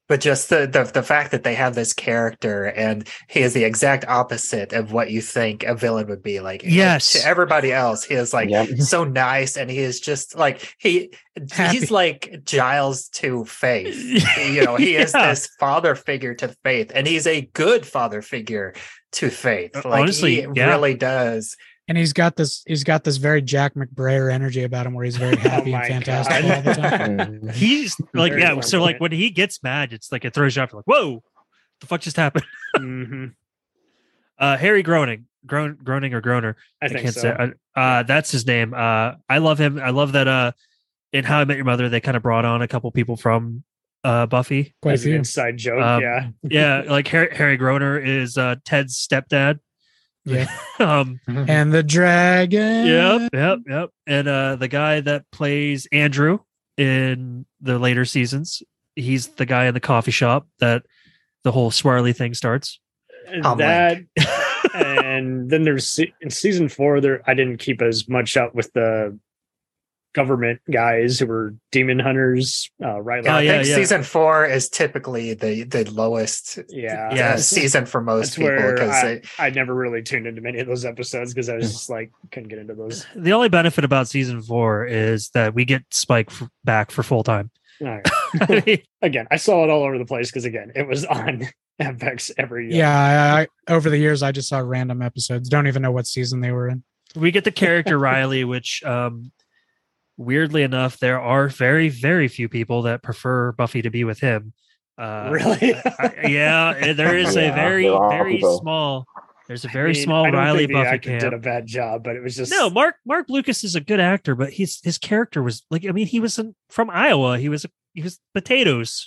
But just the fact that they have this character and he is the exact opposite of what you think a villain would be. Like Yes. to everybody else, he is like Yep. so nice, and he is just like he's Happy. like Giles to Faith. You know, he is Yeah. this father figure to Faith, and he's a good father figure to Faith. Like Honestly, he yeah. really does. And he's got this very Jack McBrayer energy about him, where he's very happy my and God. fantastic all the time. Mhm. He's like, Very yeah. well So like put. when he gets mad, it's like it throws you off. You're like, whoa, the fuck just happened? Mhm. Harry Groening or Groner. I think can't so. say. That's his name. I love him. I love that. In How I Met Your Mother, they kind of brought on a couple people from Buffy. Quite a As an few. inside joke, yeah. Yeah, like Harry Groner is Ted's stepdad. Yeah. um. And the dragon. Yep. And the guy that plays Andrew in the later seasons, he's the guy in the coffee shop that the whole swirly thing starts. That and then there's in season 4 there I didn't keep as much up with the government guys who were demon hunters, right? Yeah, I think yeah. season 4 is typically the lowest Yeah. Yes. season for most That's people where because I never really tuned into many of those episodes because I was just like couldn't get into those. The only benefit about season 4 is that we get Spike back for full time. All right. Again, I saw it all over the place because again, it was on FX every year. Yeah, I over the years I just saw random episodes. Don't even know what season they were in. We get the character Riley, which weirdly enough, there are very, very few people that prefer Buffy to be with him. Really? Yeah, there is a Yeah, very, there are very people. small. There's a I very mean, small I don't Riley think the Buffy actor did a camp. bad job, but it was just No, Mark Lucas is a good actor, but his character was like, I mean, he was from Iowa. He was potatoes.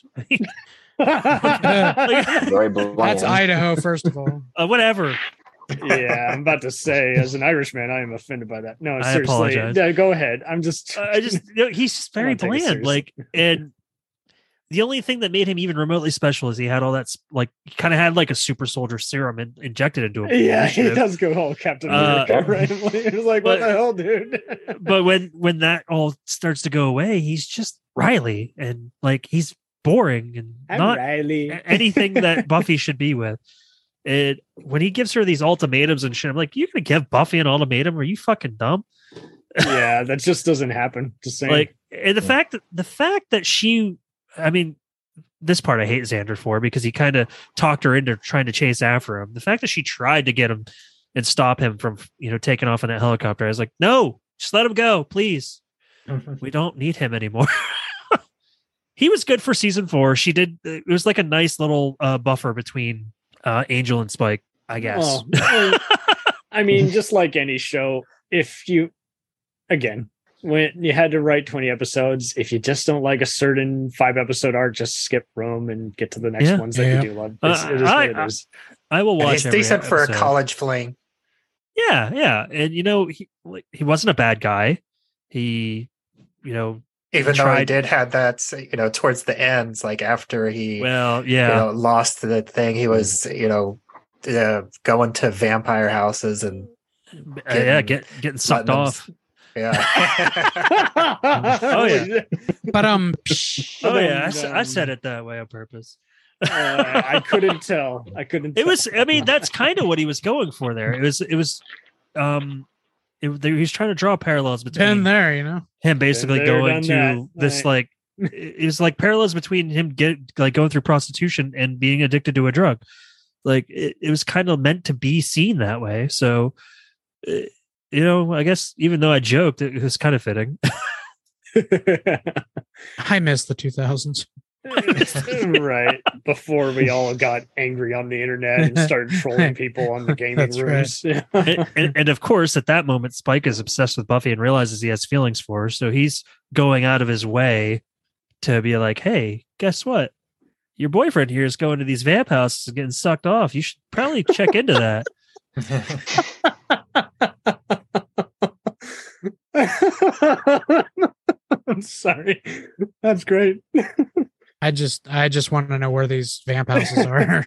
Very bland. That's Idaho, first of all. Whatever. Yeah, I'm about to say, as an Irishman, I am offended by that. No, I seriously, apologize. yeah, go ahead. I'm just, I just he's just very Come on, take it bland. Like, and the only thing that made him even remotely special is he had all that like he kind of had like a super soldier serum injected into him. yeah, he does go all Captain America randomly. It was like, what but- the hell, dude? But when that all starts to go away, he's just Riley, and like he's boring and I'm not Riley. anything that Buffy should be with. It when he gives her these ultimatums and shit, I'm like, you gonna give Buffy an ultimatum? Are you fucking dumb? Yeah, that just doesn't happen. Just saying. Like, and the fact that she, I mean, this part I hate Xander for because he kind of talked her into trying to chase after him. The fact that she tried to get him and stop him from, taking off in that helicopter, I was like, no, just let him go, please. We don't need him anymore. He was good for season 4. She did. It was like a nice little buffer between Angel and Spike, I guess. Oh, I mean, just like any show, if you, again, when you had to write 20 episodes, if you just don't like a certain 5-episode arc, just skip Rome and get to the next Yeah. ones that Yeah. you do love. It is what it is. I will watch. he's every decent for a episode. college fling. Yeah, and he wasn't a bad guy. He, Even though he tried- did have that, towards the ends, like after he well, yeah. lost the thing, he was, going to vampire houses and Getting sucked letting them- off. yeah. Oh, yeah. But Oh yeah, I said it that way on purpose. I couldn't tell. It was. I mean, that's kind of what he was going for there. He was trying to draw parallels been between there, him basically Been there, going done to that. this Right. like it was like parallels between him going through prostitution and being addicted to a drug. Like it was kind of meant to be seen that way. So, I guess even though I joked, it was kind of fitting. I miss the 2000s. Right before we all got angry on the internet and started trolling people on the gaming That's rooms. And of course, at that moment, Spike is obsessed with Buffy and realizes he has feelings for her. So he's going out of his way to be like, hey, guess what? Your boyfriend here is going to these vamp houses and getting sucked off. You should probably check into that. I'm sorry. That's great. I just want to know where these vamp houses are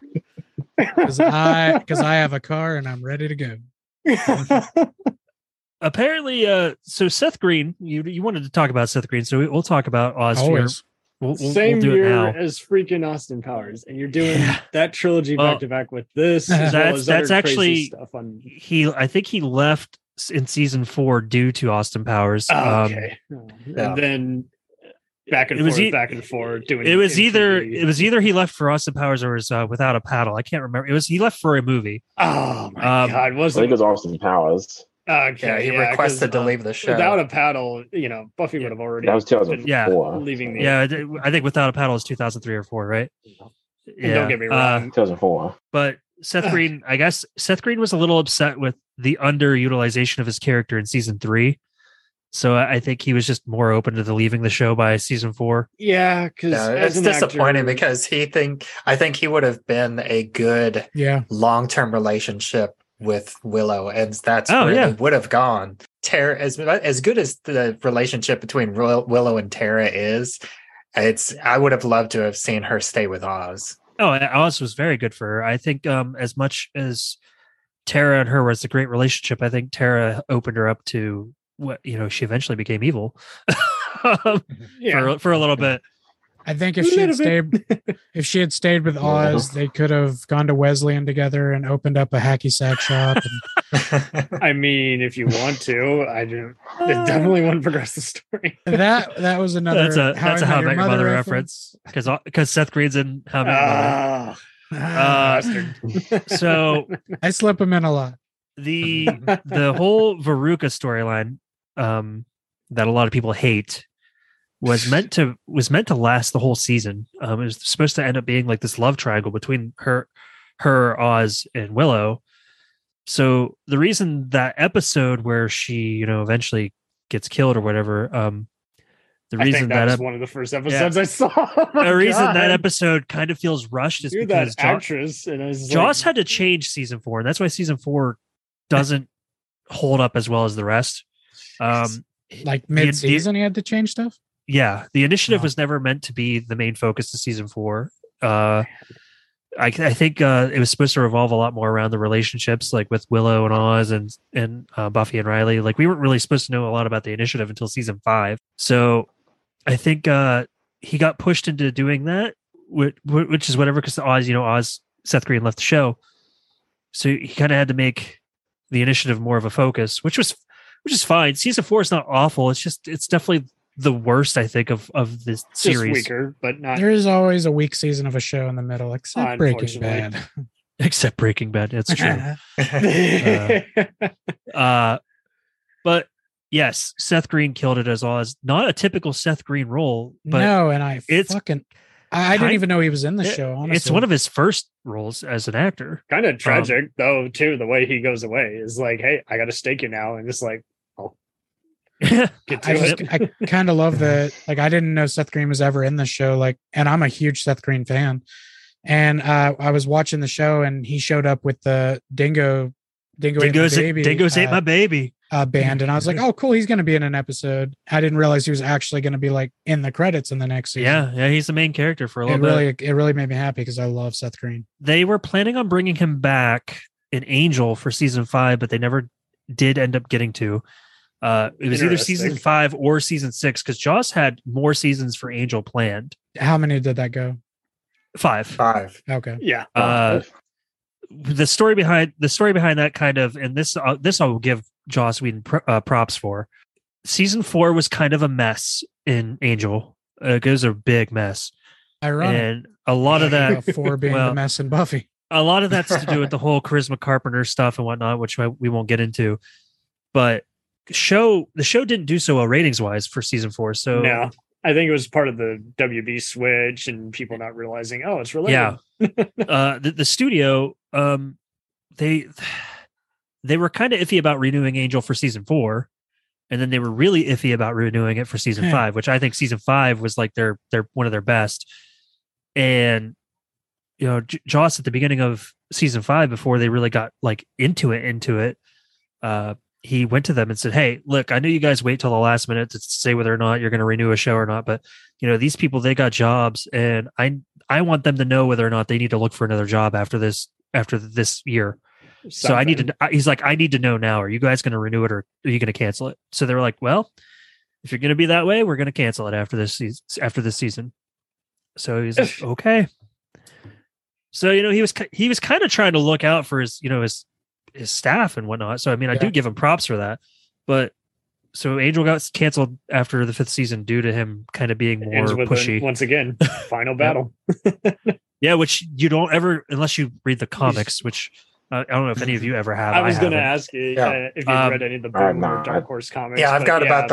because I have a car and I'm ready to go. apparently, so Seth Green, you wanted to talk about Seth Green, so we'll talk about Oz here. Always. We'll Same do it year now. as freaking Austin Powers, and you're doing Yeah. that trilogy Well, back to back with this. As well as that's other crazy actually stuff on. I think he left in season 4 due to Austin Powers. Oh, okay, yeah. and then back and It was forth, e- back and forth. Doing it was either MTV. he left for Austin Powers or was Without a Paddle. I can't remember. He left for a movie. Oh my god, I think wasn't it was Austin Powers. okay? Yeah, he 'cause, requested to leave the show. Without a paddle. Buffy would have already That was been 2004. leaving the. Yeah, I think Without a Paddle is 2003 or 4, right? And don't get me wrong. 2004. But Seth Green, I guess Seth Green was a little upset with the underutilization of his character in season 3. So I think he was just more open to leaving the show by season 4. Yeah, because it's disappointing because I think he would have been a good Yeah. long-term relationship with Willow, and that's Oh, where yeah. they would have gone. Tara, as good as the relationship between Willow and Tara is, I would have loved to have seen her stay with Oz. Oh, Oz was very good for her. I think as much as Tara and her was a great relationship, I think Tara opened her up to what she eventually became evil for a little bit. I think if she had stayed with Oz, they could have gone to Wesleyan together and opened up a hacky sack shop. I mean, if you want to, I do. It definitely wouldn't progress the story. And that was another. That's a How I Met Your Mother reference because Seth Green's in How I Met Your Mother. Bastard. So I slip him in a lot. the whole Veruca storyline that a lot of people hate was meant to last the whole season. It was supposed to end up being like this love triangle between her, Oz, and Willow. So the reason that episode where she, eventually gets killed or whatever, the reason I think that was one of the first episodes I saw. The reason that episode kind of feels rushed is because actress and Joss had to change season 4, and that's why season 4 doesn't hold up as well as the rest. Like mid-season, he had to change stuff. Yeah, the initiative was never meant to be the main focus of season 4. I think it was supposed to revolve a lot more around the relationships, like with Willow and Oz and Buffy and Riley. Like we weren't really supposed to know a lot about the initiative until season 5. So I think he got pushed into doing that, which is whatever, because Oz, Seth Green left the show, so he kind of had to make the initiative more of a focus, which is fine. Season 4 is not awful. It's definitely the worst, I think, of this series. Just weaker, but not. There is always a weak season of a show in the middle, except Breaking Bad. Except Breaking Bad, that's true. But yes, Seth Green killed it as Oz. Not a typical Seth Green role, but no, and I didn't even know he was in the show. Honestly, it's one of his first roles as an actor. Kind of tragic though, too. The way he goes away is like, "Hey, I got to stake you now," and it's like, "Oh." I kind of love that. Like, I didn't know Seth Green was ever in the show. Like, and I'm a huge Seth Green fan. And I was watching the show, and he showed up with the Dingoes Ate My Baby band, and I was like, "Oh, cool! He's going to be in an episode." I didn't realize he was actually going to be like in the credits in the next season. Yeah, he's the main character for a little bit. It really made me happy because I love Seth Green. They were planning on bringing him back in Angel for season 5, but they never did end up getting to. It was either season 5 or season 6 because Joss had more seasons for Angel planned. How many did that go? 5. Okay. Yeah. The story behind that kind of, and this I'll give Joss Whedon props for. Season 4 was kind of a mess in Angel. It was a big mess. Ironic. And a lot of that 4 being the mess in Buffy. A lot of that's to do with the whole Charisma Carpenter stuff and whatnot, which we won't get into. But the show didn't do so well ratings wise for season 4. So no, I think it was part of the WB switch and people not realizing, oh, it's related. Yeah. The studio, they were kind of iffy about renewing Angel for season 4, and then they were really iffy about renewing it for season 5, which I think season 5 was like their one of their best. And Joss at the beginning of season 5, before they really got like into it, he went to them and said, "Hey, look, I know you guys wait till the last minute to say whether or not you're going to renew a show or not, but these people, they got jobs, and I want them to know whether or not they need to look for another job after this year." So I need something. to. He's like, I need to know now. Are you guys going to renew it or are you going to cancel it? So they were like, well, if you're going to be that way, we're going to cancel it after this season. After this season. So he's like, okay. So he was kind of trying to look out for his his staff and whatnot. So I mean, I do give him props for that. But so Angel got canceled after the 5th season due to him kind of being more Ends with pushy. once again, final battle. Yeah, which you don't ever, unless you read the comics, which I don't know if any of you ever have. I was going to haven't. ask you Yeah. if you've read any of the Boom or Dark Horse comics. Yeah, I've but got about the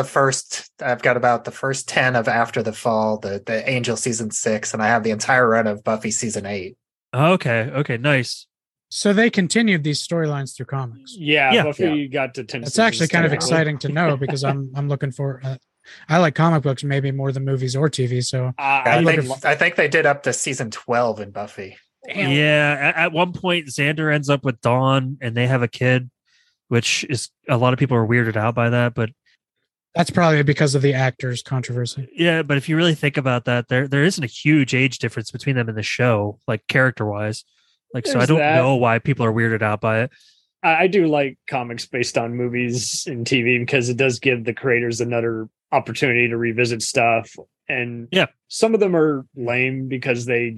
first 10 of After the Fall, the Angel season 6, and I have the entire run of Buffy season 8. Okay, nice. So they continued these storylines through comics. Yeah, Buffy got to 10 It's actually kind of technically. exciting to know because I'm looking for. I like comic books maybe more than movies or TV. So I think I think they did up to season 12 in Buffy. damn. Yeah, at one point Xander ends up with Dawn and they have a kid, which is a lot of people are weirded out by that, but That's probably because of the actors controversy. yeah, but if you really think about that, there isn't a huge age difference between them in the show, like character wise. Like, so I There's don't that. know why people are weirded out by it. I do like comics based on movies and TV because it does give the creators another opportunity to revisit stuff. And some of them are lame because they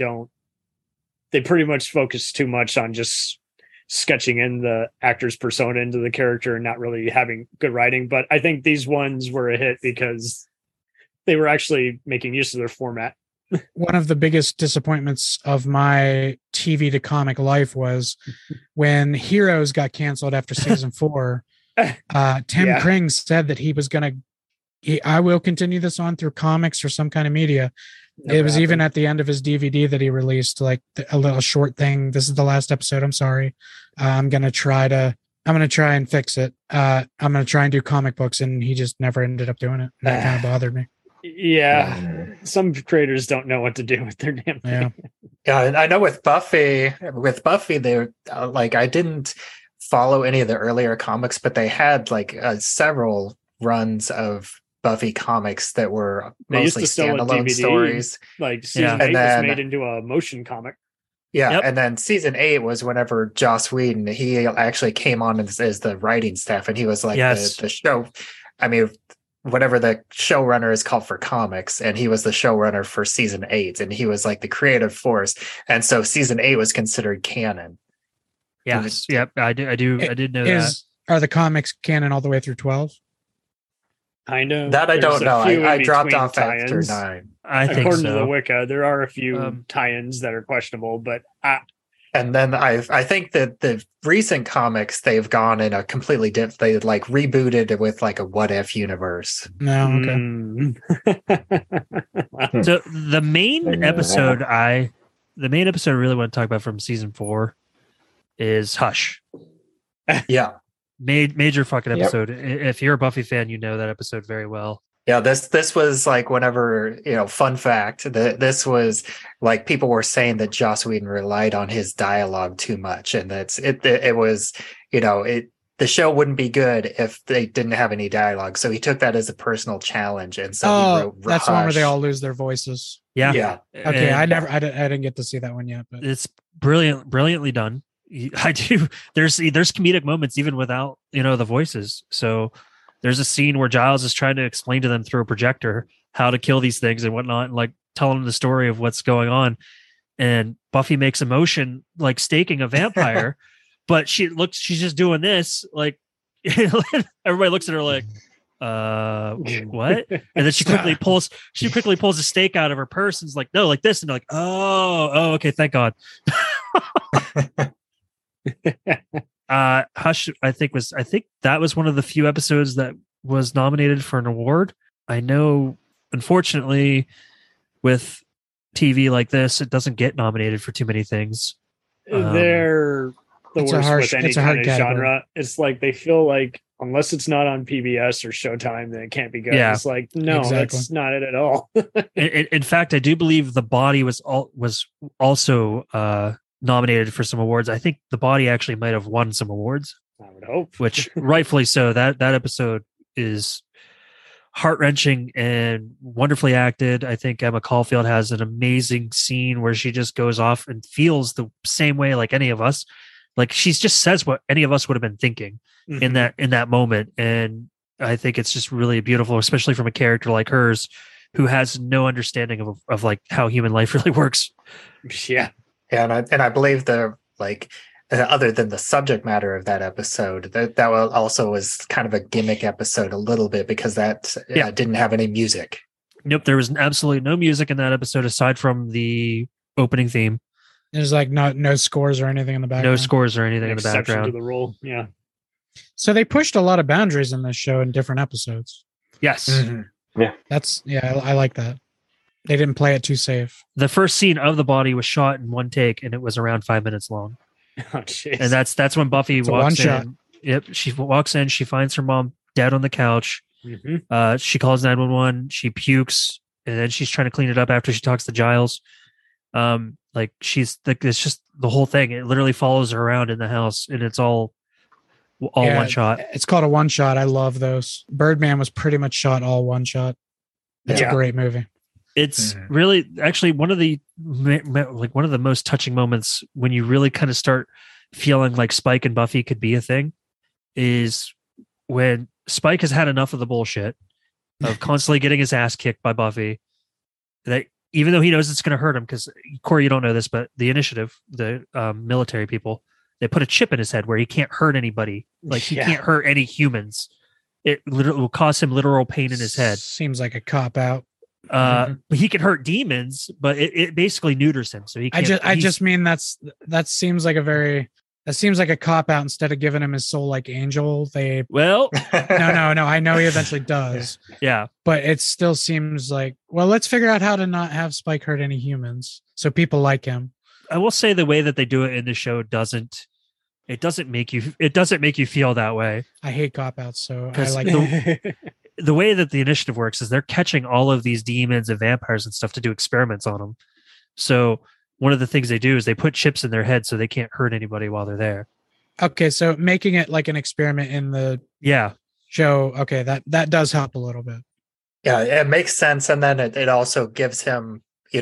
pretty much focus too much on just sketching in the actor's persona into the character and not really having good writing. But I think these ones were a hit because they were actually making use of their format. One of the biggest disappointments of my TV to comic life was when Heroes got canceled after season 4. Tim Kring said that he was going to, I will continue this on through comics or some kind of media. It was even at the end of his DVD that he released, like a little short thing. This is the last episode. I'm sorry. I'm going to try and fix it. I'm going to try and do comic books. And he just never ended up doing it. And that kind of bothered me. Yeah. Some creators don't know what to do with their damn thing. Yeah. Yeah, I know with Buffy, they're like, I didn't follow any of the earlier comics, but they had like several runs of Buffy comics that were They used mostly to sell a standalone DVD. stories. Like season 8 And then- was made into a motion comic. Yeah, Yep. and then season 8 was whenever Joss Whedon, he actually came on as the writing staff, and he was like the show. I mean, whatever the showrunner is called for comics, and he was the showrunner for season 8, and he was like the creative force, and so season 8 was considered canon. Yes. Yep. I did know that. Are the comics canon all the way through 12? Kind of. That I There's don't a know. few in I dropped between off after tie-ins. 9. I think According to the so. Wicca, there are a few tie-ins that are questionable, but And then I think that the recent comics, they've gone in a completely different. They like rebooted it with like a what if universe. No. Okay. So the main episode I really want to talk about from season 4 is Hush. Yeah. Major fucking Yep. episode. If you're a Buffy fan, you know that episode very well. Yeah, this was like whenever, fun fact, that this was like people were saying that Joss Whedon relied on his dialogue too much, and it was, the show wouldn't be good if they didn't have any dialogue. So he took that as a personal challenge, and so he wrote that's the one where they Hush. all lose their voices. Yeah. Yeah. Okay, And I didn't get to see that one yet, but it's brilliantly done. I do. There's comedic moments even without the voices. So there's a scene where Giles is trying to explain to them through a projector how to kill these things and whatnot, and like telling them the story of what's going on. And Buffy makes a motion like staking a vampire, but she's just doing this like everybody looks at her like what? And then she quickly pulls a stake out of her purse and is like, no, like this, and they're like, oh, okay, thank God. Hush, I think that was one of the few episodes that was nominated for an award. I know, unfortunately, with TV like this, it doesn't get nominated for too many things. They're the It's worst with any it's a hard kind of category. genre. It's like they feel like unless it's not on PBS or Showtime, then it can't be good. Yeah. It's like, no, Exactly. that's not it at all. In fact, I do believe The Body was also nominated for some awards. I think The Body actually might have won some awards, I would hope. which rightfully so. That episode is heart-wrenching and wonderfully acted. I think Emma Caulfield has an amazing scene where she just goes off and feels the same way like any of us, Like she just says what any of us would have been thinking in that moment. And I think it's just really beautiful, especially from a character like hers who has no understanding of like how human life really works. Yeah. Yeah, and I believe other than the subject matter of that episode, that also was kind of a gimmick episode a little bit because that didn't have any music. Nope, there was absolutely no music in that episode aside from the opening theme. There's like no scores or anything in the background. No scores or anything in the Exception background. to the rule. Yeah. So they pushed a lot of boundaries in this show in different episodes. Yes. Mhm. I like that. They didn't play it too safe. The first scene of the body was shot in one take, and it was around 5 minutes long. Oh, jeez. And that's when Buffy It's a walks one-shot. in. Yep, she walks in. She finds her mom dead on the couch. Mhm. She calls 911. She pukes, and then she's trying to clean it up after she talks to Giles. Like she's like it's just the whole thing. It literally follows her around in the house, and it's all Yeah, one shot. It's called a one shot. I love those. Birdman was pretty much shot all one shot. It's Yeah. a great movie. It's really actually one of the most touching moments when you really kind of start feeling like Spike and Buffy could be a thing is when Spike has had enough of the bullshit of constantly getting his ass kicked by Buffy, that even though he knows it's going to hurt him, because Corey, you don't know this, but the Initiative, the military people, they put a chip in his head where he can't hurt anybody. Like he Yeah. can't hurt any humans. It literally will cause him literal pain in his head. Seems like a cop out. But he can hurt demons, but it basically neuters him. So he can't, I just mean that seems like a cop out. Instead of giving him his soul like Angel, they well, no. I know he eventually does, yeah. but it still seems like, well, let's figure out how to not have Spike hurt any humans, so people like him. I will say the way that they do it in the show doesn't make you feel that way. I hate cop outs, so I 'Cause like the way that the Initiative works is they're catching all of these demons and vampires and stuff to do experiments on them. So one of the things they do is they put chips in their head so they can't hurt anybody while they're there. Okay, so making it like an experiment in the Yeah. show, okay, that does help a little bit. Yeah, it makes sense, and then it also gives him,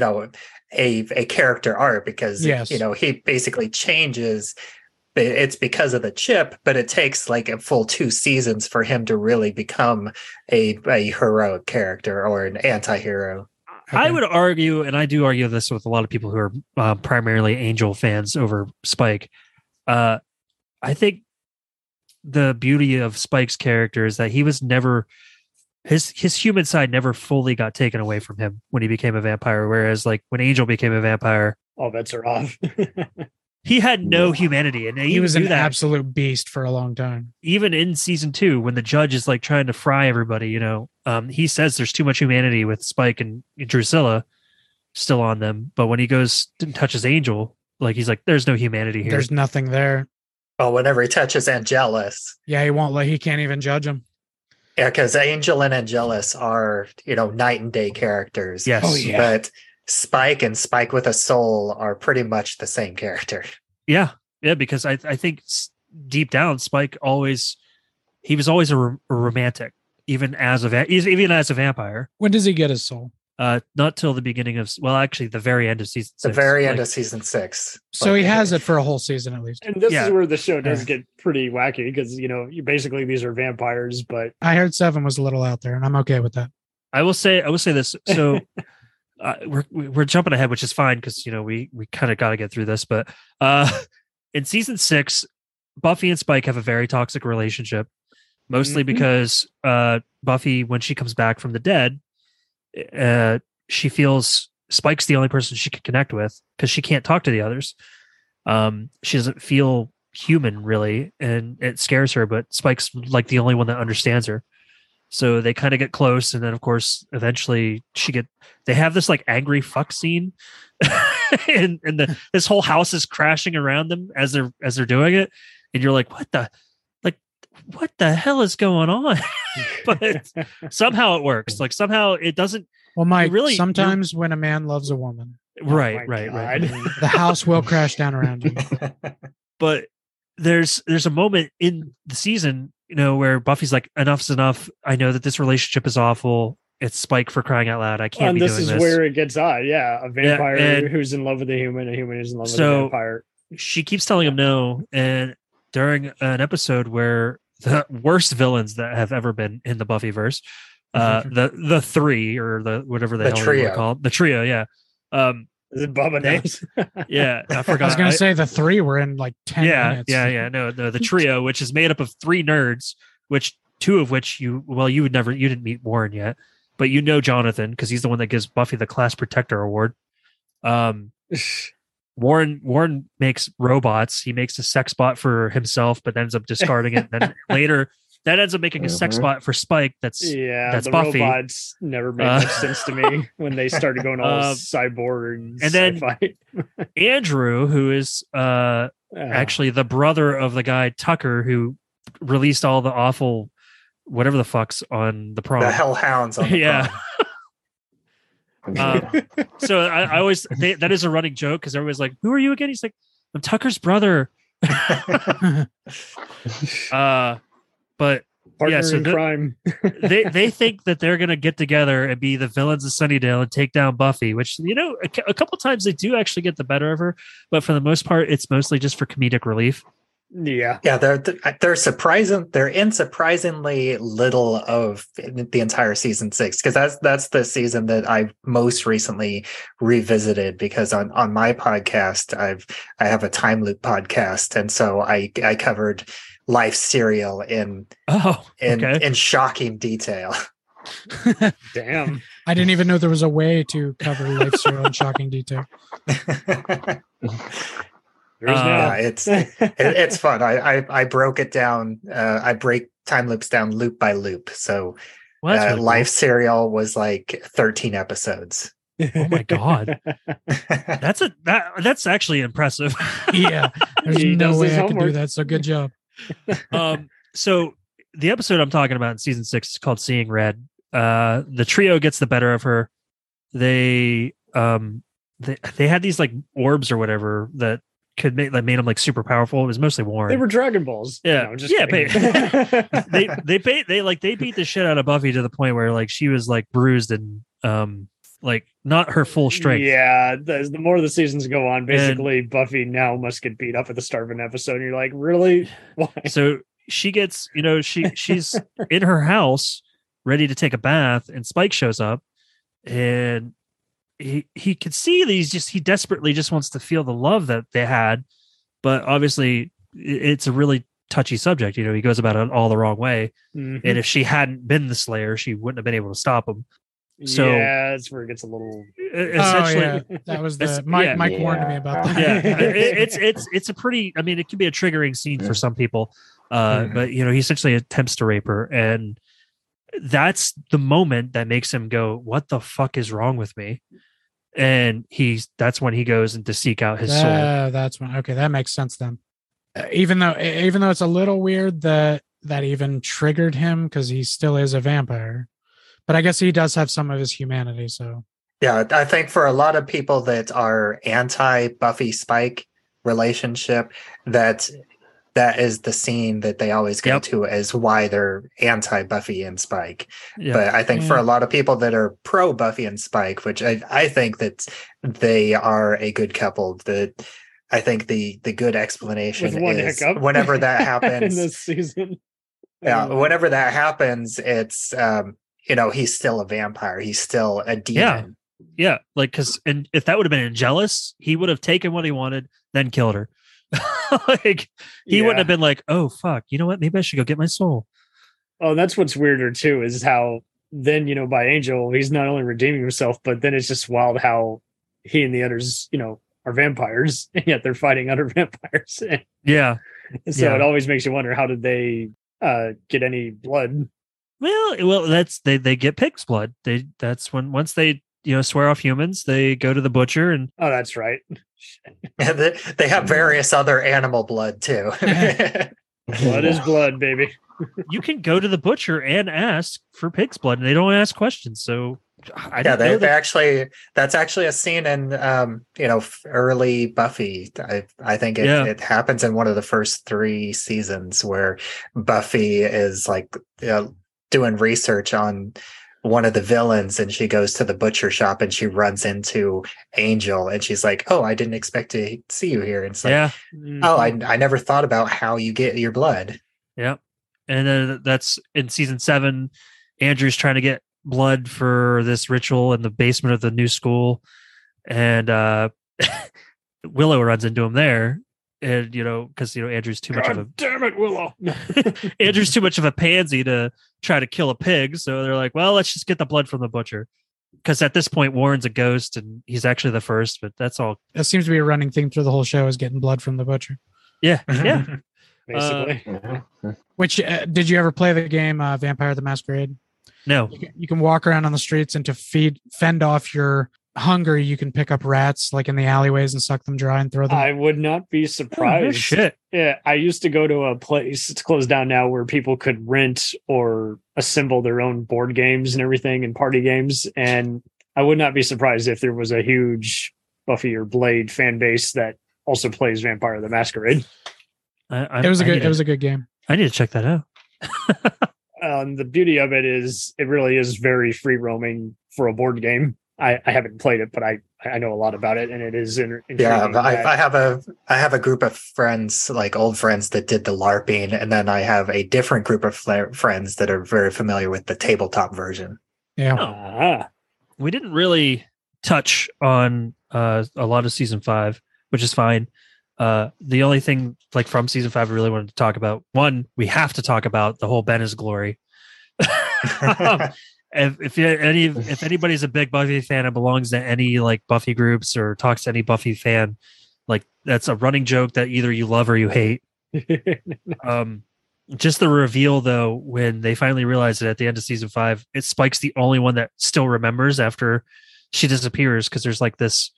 a character arc because Yes. he basically changes. It's because of the chip, but it takes like a full 2 seasons for him to really become a heroic character or an anti-hero. I Okay. would argue, and I do argue this with a lot of people who are primarily Angel fans over Spike. I think the beauty of Spike's character is that he was never his human side never fully got taken away from him when he became a vampire. Whereas, like when Angel became a vampire, All bets are off. he had no humanity, and He was do an that absolute beast for a long time. even in season 2 when the judge is like trying to fry everybody. He says there's too much humanity with Spike and Drusilla still on them, but when he goes and touches Angel, like he's like, there's no humanity here. There's nothing there. Well, whenever he touches Angelus, Yeah, he can't even judge him. yeah, because Angel and Angelus are night and day characters. Yes. Oh, yeah. But Spike and Spike with a soul are pretty much the same character. Yeah, because I think deep down, Spike was always a romantic, even as a vampire. When does he get his soul? Not till the beginning of actually the very end of season 6. The very end Like, of season 6. So he has it for a whole season at least. And this Yeah. is where the show does Yeah. get pretty wacky because you basically these are vampires, but I heard 7 was a little out there, and I'm okay with that. I will say this. So we're jumping ahead, which is fine because we kind of got to get through this. But in season 6, Buffy and Spike have a very toxic relationship, mostly Mhm. because Buffy, when she comes back from the dead, she feels Spike's the only person she can connect with because she can't talk to the others. She doesn't feel human really, and it scares her. But Spike's like the only one that understands her. So they kind of get close, and then of course, eventually they have this like angry fuck scene, and this whole house is crashing around them as they're doing it, and you're like, what the hell is going on? But somehow it works. Like somehow it doesn't. Well, Mike, really- sometimes when a man loves a woman, Right. God. the house will crash down around him. But there's a moment in the season, where Buffy's like, enough's enough. I know that this relationship is awful. It's Spike, for crying out loud. I can't and be this doing is this. where it gets odd. Yeah, a vampire and- who's in love with a human who's in love with a So- vampire. she keeps telling him no, and during an episode where the worst villains that have ever been in the Buffyverse, the three or the whatever the hell you want to call it, the trio, yeah. Is it Bubba knows? Yeah, I forgot. I was going to say the three were in like 10 minutes. Yeah. No, the trio, which is made up of three nerds, which two of which you didn't meet Warren yet, but you know Jonathan because he's the one that gives Buffy the Class Protector Award. Warren makes robots. He makes a sex bot for himself, but ends up discarding it. Then later, that ends up making a sex bot for Spike. That's the Buffy. Robots never made much sense to me when they started going all cyborg and then Andrew, who is actually the brother of the guy Tucker who released all the awful whatever the fucks on the prom. The hellhounds on the prom. So I always that is a running joke because everybody's like, "Who are you again?" He's like, "I'm Tucker's brother." But partner in crime. they think that they're gonna get together and be the villains of Sunnydale and take down Buffy, which a couple times they do actually get the better of her, but for the most part, it's mostly just for comedic relief. Yeah, they're in surprisingly little of the entire season 6 because that's the season that I most recently revisited because on my podcast I have a time loop podcast, and so I covered Life serial in shocking detail. Damn, I didn't even know there was a way to cover Life serial in shocking detail. It's fun. I broke it down. I break time loops down loop by loop. So really Life serial was like 13 episodes. Oh my god, that's actually impressive. Yeah, there's no way I could do that. So good job. So the episode I'm talking about in season 6 is called Seeing Red. The trio gets the better of her. They had these like orbs or whatever that made them like super powerful. It was mostly Warren. They were Dragon Balls. Yeah, no, they beat the shit out of Buffy to the point where like she was like bruised and like not her full strength. Yeah, the more the seasons go on, basically Buffy now must get beat up at the start of an episode. And you're like, really? Why? So she gets, she's in her house ready to take a bath, and Spike shows up, and he could see that he desperately just wants to feel the love that they had, but obviously it's a really touchy subject. He goes about it all the wrong way, and if she hadn't been the Slayer, she wouldn't have been able to stop him. So yeah, that's where it gets a little. Essentially, that was Mike warned me about that. Yeah, it's a pretty. I mean, it can be a triggering scene for some people, but he essentially attempts to rape her, and that's the moment that makes him go, "What the fuck is wrong with me?" And that's when he goes in to seek out his soul. That's when. Okay, that makes sense then. Even though it's a little weird that even triggered him because he still is a vampire. But I guess he does have some of his humanity. So yeah, I think for a lot of people that are anti-Buffy Spike relationship, that is the scene that they always go to as why they're anti-Buffy and Spike. Yep. But I think for a lot of people that are pro-Buffy and Spike, which I think that they are a good couple, that I think the good explanation is whenever that happens in this season. Yeah, whenever that happens, it's he's still a vampire. He's still a demon. Yeah. Like, and if that would have been Angelus, he would have taken what he wanted, then killed her. Like, he wouldn't have been like, oh, fuck, you know what? Maybe I should go get my soul. Oh, that's what's weirder, too, is how then, by Angel, he's not only redeeming himself, but then it's just wild how he and the others, are vampires, and yet they're fighting other vampires. Yeah. So it always makes you wonder, how did they get any blood? Well, that's they get pig's blood. That's when once they swear off humans, they go to the butcher and oh, that's right. Yeah, they have various other animal blood too. Blood is blood, baby. You can go to the butcher and ask for pig's blood, and they don't ask questions. So that's actually a scene in early Buffy. I think it happens in one of the first 3 seasons where Buffy is like doing research on one of the villains, and she goes to the butcher shop and she runs into Angel, and she's like, "Oh, I didn't expect to see you here." And it's like, Yeah. "Oh, I never thought about how you get your blood." Yeah. And then that's in season 7. Andrew's trying to get blood for this ritual in the basement of the new school. And Willow runs into him there. And, because, Andrew's too much of a. Damn it, Willow. Andrew's too much of a pansy to try to kill a pig. So they're like, well, let's just get the blood from the butcher. Because at this point, Warren's a ghost and he's actually the first, but that's all. That seems to be a running theme through the whole show is getting blood from the butcher. Yeah. Yeah. Basically. Which did you ever play the game Vampire the Masquerade? No. You can walk around on the streets, and to fend off your hunger, you can pick up rats like in the alleyways and suck them dry and throw them. I would not be surprised. Oh, no shit. Yeah, I used to go to a place, it's closed down now, where people could rent or assemble their own board games and everything and party games. And I would not be surprised if there was a huge Buffy or Blade fan base that also plays Vampire the Masquerade. It was a good game. I need to check that out. The beauty of it is it really is very free roaming for a board game. I haven't played it, but I know a lot but it is intriguing. Yeah, I have a group of friends, like old friends, that did the LARPing, and then I have a different group of friends that are very familiar with the tabletop version. Yeah, we didn't really touch on a lot of season 5, which is fine. The only thing like from season 5 I really wanted to talk about, one, we have to talk about the whole Ben is Glory. If anybody's a big Buffy fan and belongs to any like Buffy groups or talks to any Buffy fan, like that's a running joke that either you love or you hate. Just the reveal though, when they finally realize it at the end of season 5, it Spike's the only one that still remembers after she disappears, because there's like this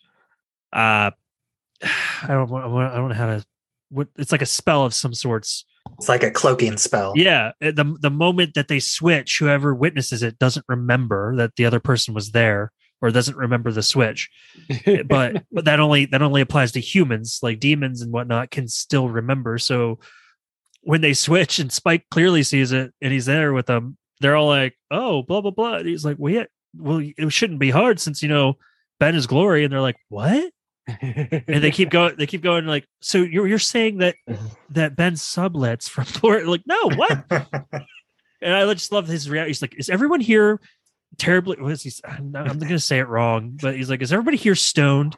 I don't know how to. It's like a spell of some sorts. It's like a cloaking spell. Yeah, the moment that they switch, whoever witnesses it doesn't remember that the other person was there, or doesn't remember the switch. but that only applies to humans. Like demons and whatnot can still remember. So when they switch and Spike clearly sees it and he's there with them, they're all like, "Oh, blah blah blah." And he's like, "Well, it shouldn't be hard since Ben is Glory." And they're like, "What?" And they keep going like, so you're saying that Ben sublets from Florida? Like, no, what? And I just love his reaction. He's like, is everyone here terribly, what is he, I'm going to say it wrong, but he's like, is everybody here stoned?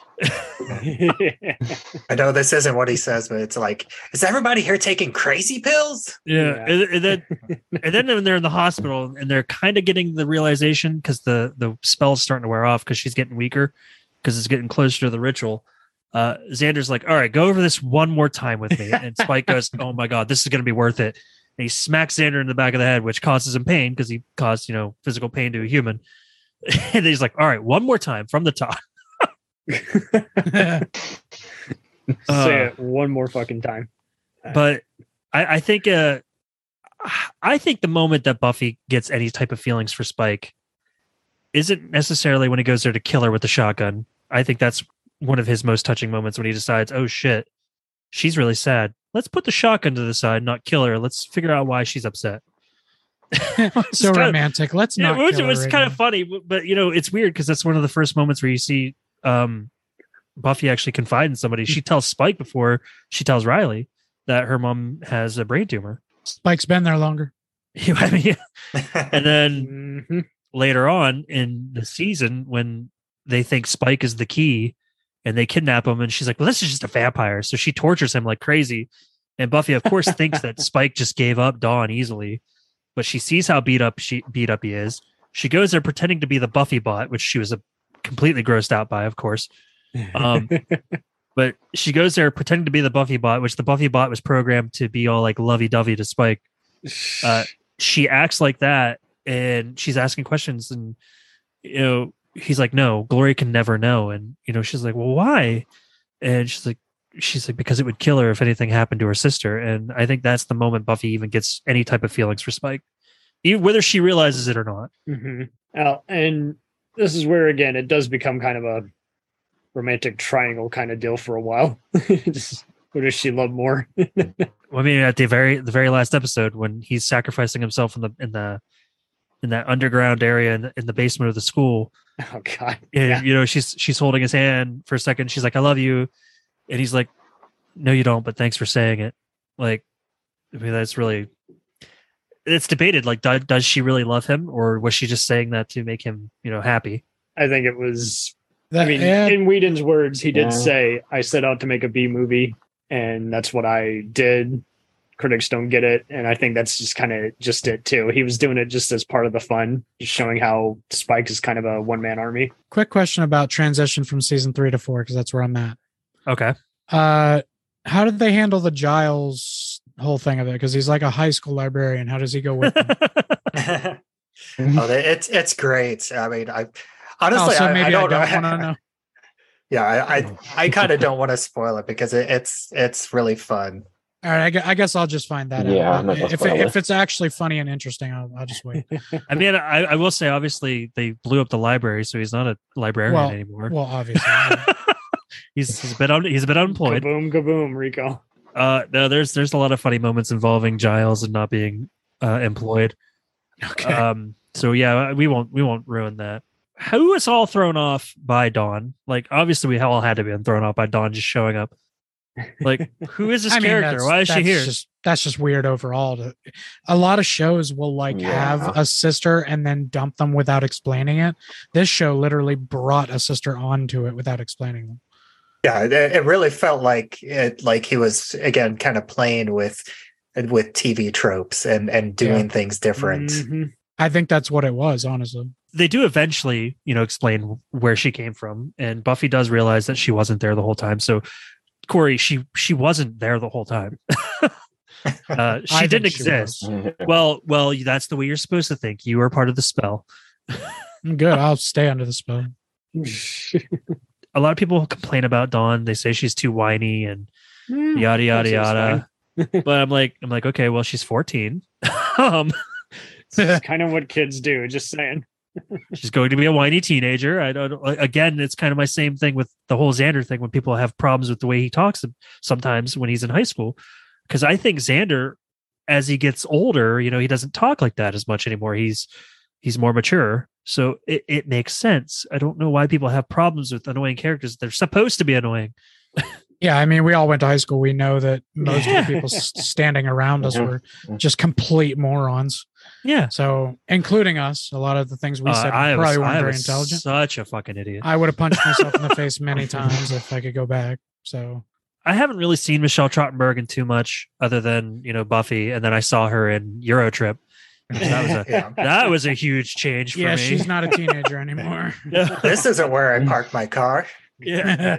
I know this isn't what he says, but it's like, is everybody here taking crazy pills? Yeah. And then when they're in the hospital and they're kind of getting the realization, because the spell's starting to wear off because she's getting weaker, because it's getting closer to the ritual. Xander's like, all right, go over this one more time with me. And Spike goes, oh my God, this is going to be worth it. And he smacks Xander in the back of the head, which causes him pain because he caused, physical pain to a human. And he's like, all right, one more time from the top. Say it one more fucking time. But I think the moment that Buffy gets any type of feelings for Spike isn't necessarily when he goes there to kill her with the shotgun. I think that's one of his most touching moments, when he decides, oh shit, she's really sad. Let's put the shotgun to the side, not kill her. Let's figure out why she's upset. So romantic. Let's not. Which was kind of funny, but it's weird because that's one of the first moments where you see Buffy actually confide in somebody. She tells Spike before she tells Riley that her mom has a brain tumor. Spike's been there longer. And then later on in the season, when they think Spike is the key and they kidnap him, and she's like, well, this is just a vampire. So she tortures him like crazy. And Buffy, of course, thinks that Spike just gave up Dawn easily, but she sees how beat up he is. She goes there pretending to be the Buffy bot, which she was completely grossed out by, of course. But she goes there pretending to be the Buffy bot, which the Buffy bot was programmed to be all like lovey-dovey to Spike. She acts like that, and she's asking questions, and he's like, no, Glory can never know. And she's like, well, why? And she's like, because it would kill her if anything happened to her sister. And I think that's the moment Buffy even gets any type of feelings for Spike, even whether she realizes it or not. And this is where, again, it does become kind of a romantic triangle kind of deal for a while. Who does she love more? I mean, at the very last episode, when he's sacrificing himself in the in that underground area in the basement of the school. Oh God. And she's holding his hand for a second. She's like, "I love you," and he's like, "No, you don't, but thanks for saying it." Like, I mean, that's really, it's debated. Like, does she really love him, or was she just saying that to make him, happy? I think it was. In Whedon's words, he did say, "I set out to make a B movie, and that's what I did. Critics don't get it," and I think that's just kind of just it too. He was doing it just as part of the fun, just showing how Spike is kind of a one-man army. Quick question about transition from season 3 to 4, because that's where I'm at. Okay. How did they handle the Giles whole thing of it? Because he's like a high school librarian. How does he go with them? It's great. I mean, I honestly, I don't want to know. Yeah, I kind of don't want to spoil it because it's really fun. All right, I guess I'll just find that out. If it's actually funny and interesting, I'll just wait. I mean, I will say, obviously, they blew up the library, so he's not a librarian anymore. Well, obviously, he's a bit unemployed. Kaboom, kaboom, Rico. No, there's a lot of funny moments involving Giles and not being employed. Okay. So yeah, we won't ruin that. Who was all thrown off by Dawn? Like, obviously, we all had to be thrown off by Dawn just showing up. Like, who is this character? Why is she here? That's just weird overall. A lot of shows will have a sister and then dump them without explaining it. This show literally brought a sister onto it without explaining them. Yeah, it really felt like he was again kind of playing with TV tropes and doing things different. Mm-hmm. I think that's what it was, honestly. They do eventually, explain where she came from, and Buffy does realize that she wasn't there the whole time. So, Corey, she wasn't there the whole time. She didn't exist. Well, that's the way you're supposed to think. You were part of the spell. Good. I'll stay under the spell. A lot of people complain about Dawn. They say she's too whiny and yada yada yada. But I'm like, okay, well, she's 14. It's kind of what kids do. Just saying. She's going to be a whiny teenager. I don't. Again, it's kind of my same thing with the whole Xander thing. When people have problems with the way he talks, sometimes when he's in high school, because I think Xander, as he gets older, he doesn't talk like that as much anymore. He's more mature, so it makes sense. I don't know why people have problems with annoying characters. They're supposed to be annoying. Yeah, I mean, we all went to high school. We know that most of the people standing around us were just complete morons. Yeah. So, including us, a lot of the things we said probably weren't very intelligent. Such a fucking idiot. I would have punched myself in the face many times if I could go back. So, I haven't really seen Michelle Trachtenberg in too much other than, Buffy. And then I saw her in Eurotrip. That was a huge change for me. Yeah, she's not a teenager anymore. This isn't where I park my car. Yeah.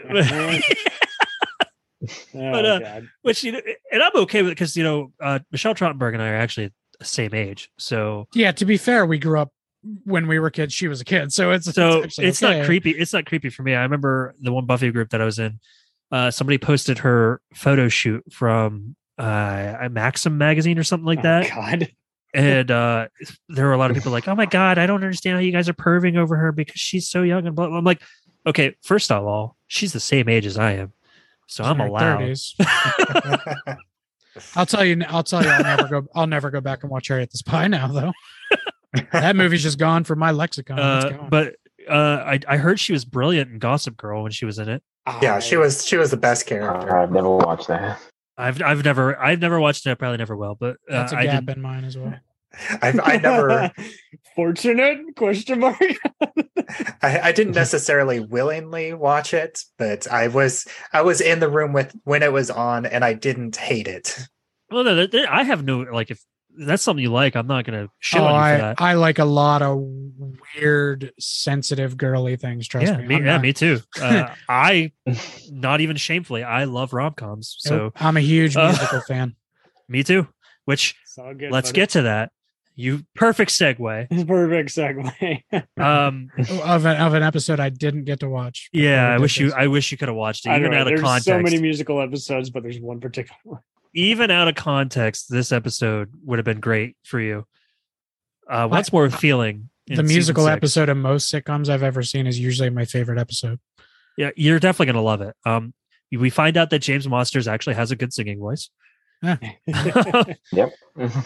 God. Which, and I'm okay with it because, Michelle Trachtenberg and I are actually the same age. So, yeah, to be fair, we grew up when we were kids. She was a kid. So it's not creepy. It's not creepy for me. I remember the one Buffy group that I was in, somebody posted her photo shoot from Maxim magazine or something like that. God. And there were a lot of people like, "Oh my God, I don't understand how you guys are perving over her because she's so young and blah, blah." I'm like, okay, first of all, she's the same age as I am. So I'm allowed. 30s. I'll tell you. I'll never go back and watch Harriet the Spy now, though. That movie's just gone from my lexicon. But I heard she was brilliant in Gossip Girl when she was in it. Yeah, she was the best character. I've never watched that. I've never watched it. I probably never will. But that's a gap in mine as well. I never. Fortunate question mark. I didn't necessarily willingly watch it, but I was in the room when it was on, and I didn't hate it. Well, no, I have no if that's something you like, I'm not going to shit on you for that. I like a lot of weird, sensitive, girly things. Trust me. Me too. I not even shamefully. I love rom-coms, so I'm a huge musical fan. Me too. Which let's get to that. You perfect segue. Perfect segue. Of an episode I didn't get to watch. Yeah, I wish you could have watched it. Even out of context. There's so many musical episodes, but there's one particular one. Even out of context, this episode would have been great for you. What's more feeling? The musical episode of most sitcoms I've ever seen is usually my favorite episode. Yeah, you're definitely gonna love it. We find out that James Monsters actually has a good singing voice. Yeah. Yep.